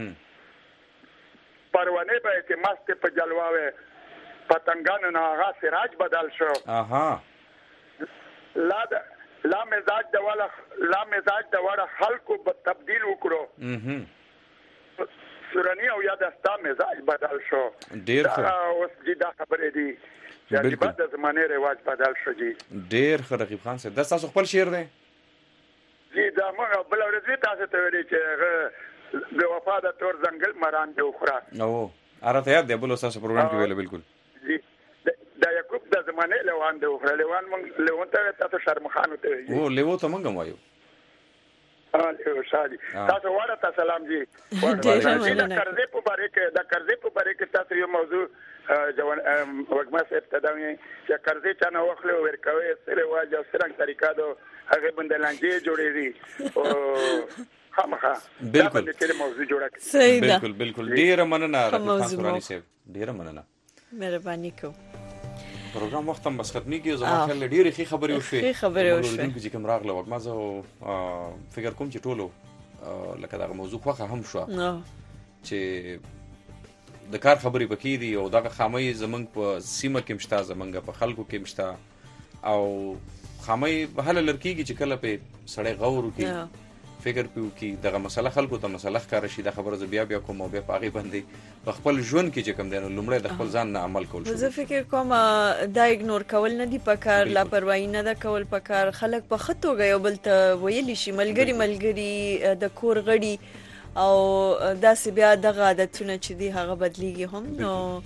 پروانه به چې مست په جلواوه پتنګان نه هغه سراج بدل شو اها لا لا مزاج د ولا لا مزاج د ولا خلکو تبديل وکړو سورانی او یا د ستا مزاج بدل شو ډیر ښه اوس جدا خبرې دي چې بعد د زمانه رواج بدل شو جی ډیر ښه رقیب خان صاحب د تاسو خپل شعر دی جی دا موږ بل ورځ تاسو ته ویلي چې د وفا د تور ځنګل مران دی خورا او ارته یاد دی بل تاسو پروګرام کې ویل بالکل جی دا یعقوب د زمانه لوان دی خو لوان مونږ لوان ته تاسو شرم خان ته او لیو ته مونږ وایو اه له شادي تاسو ورته سلام جی ورته د قرضې په باره کې د قرضې په باره کې تاسو یو موضوع جوان وګما صاحب تداوی چې قرضې چانه وخلو ورکوي سره واجب سره طریقه دو هغه باندې لانجې جوړې دي او خامخا بالکل دا موضوع جوړه صحیح ده بالکل بالکل ډیر مننه رقیب خان سورانی صاحب ډیر مننه مهرباني کو پروګرام وخت هم بس ختمي کیږي زما خل ډېری خې خبرې وشوي خې خبرې وشوي چې کوم راغله وخت ما زه فکر کوم چې ټولو لکه دا موضوع خوخه هم شو چې د کار خبرې پکې دي او دا خامي زمنګ په سیمه کې مشتا زمنګ په خلکو کې مشتا او خامي په هله لړکیږي چې کله په سړی غور وکي فکر پیو کی دغه مسله خلکو ته مسله ښکار شي د خبره ز بیا بیا کوم او بیا پاغي باندې په خپل ژوند کې چې کوم دی نو لمړی د خپل ځان نه عمل کول شو زه فکر کوم دا اګنور کول نه دی پکار لاپروايي نه ده کول پکار خلک په خطوګه یو بل ته ویلی شي ملګری ملګری د کور غړي او داسې بیا دغه عادتونه چې دی هغه بدلیږي هم نو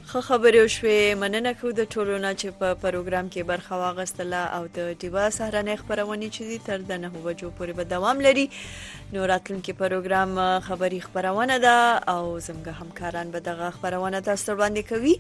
خو خبرې وشوې. مننه کوو د ټولو نه چې په پروګرام کې برخه واخیستله او د ډیوا سهارنۍ خپرونې چې دي تر د نهو بجو پورې به دوام لري. نو راتلونکي پروګرام خبري خپرونه ده او زموږ همکاران به دغه خپرونه تاسو ته وړاندې کوي.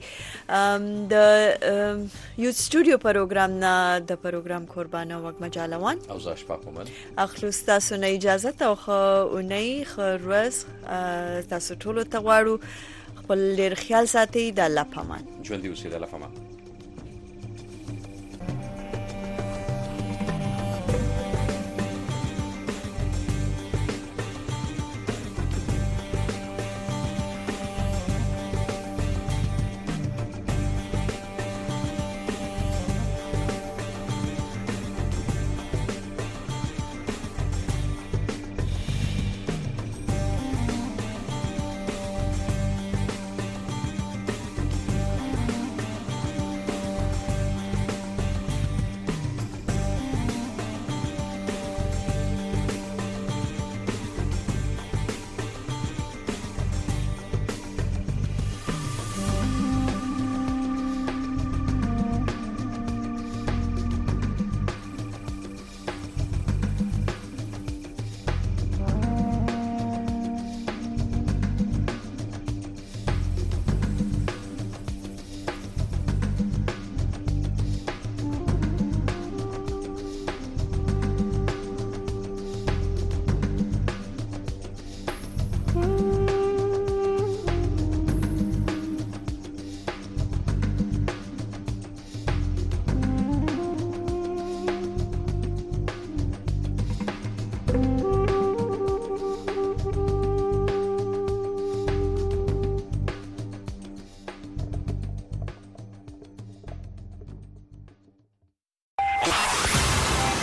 د یوت سټوډیو پروګرام نه د پروګرام قربانه وګ مجالوان او زاش پاکومل اخلو تاسو نه اجازه ته خو اونۍ خروز تاسو ټولو ته غواړو خپل ډیر خیال ساتئ. د الله پامان. ژوندۍ اوسئ. د الله پامان.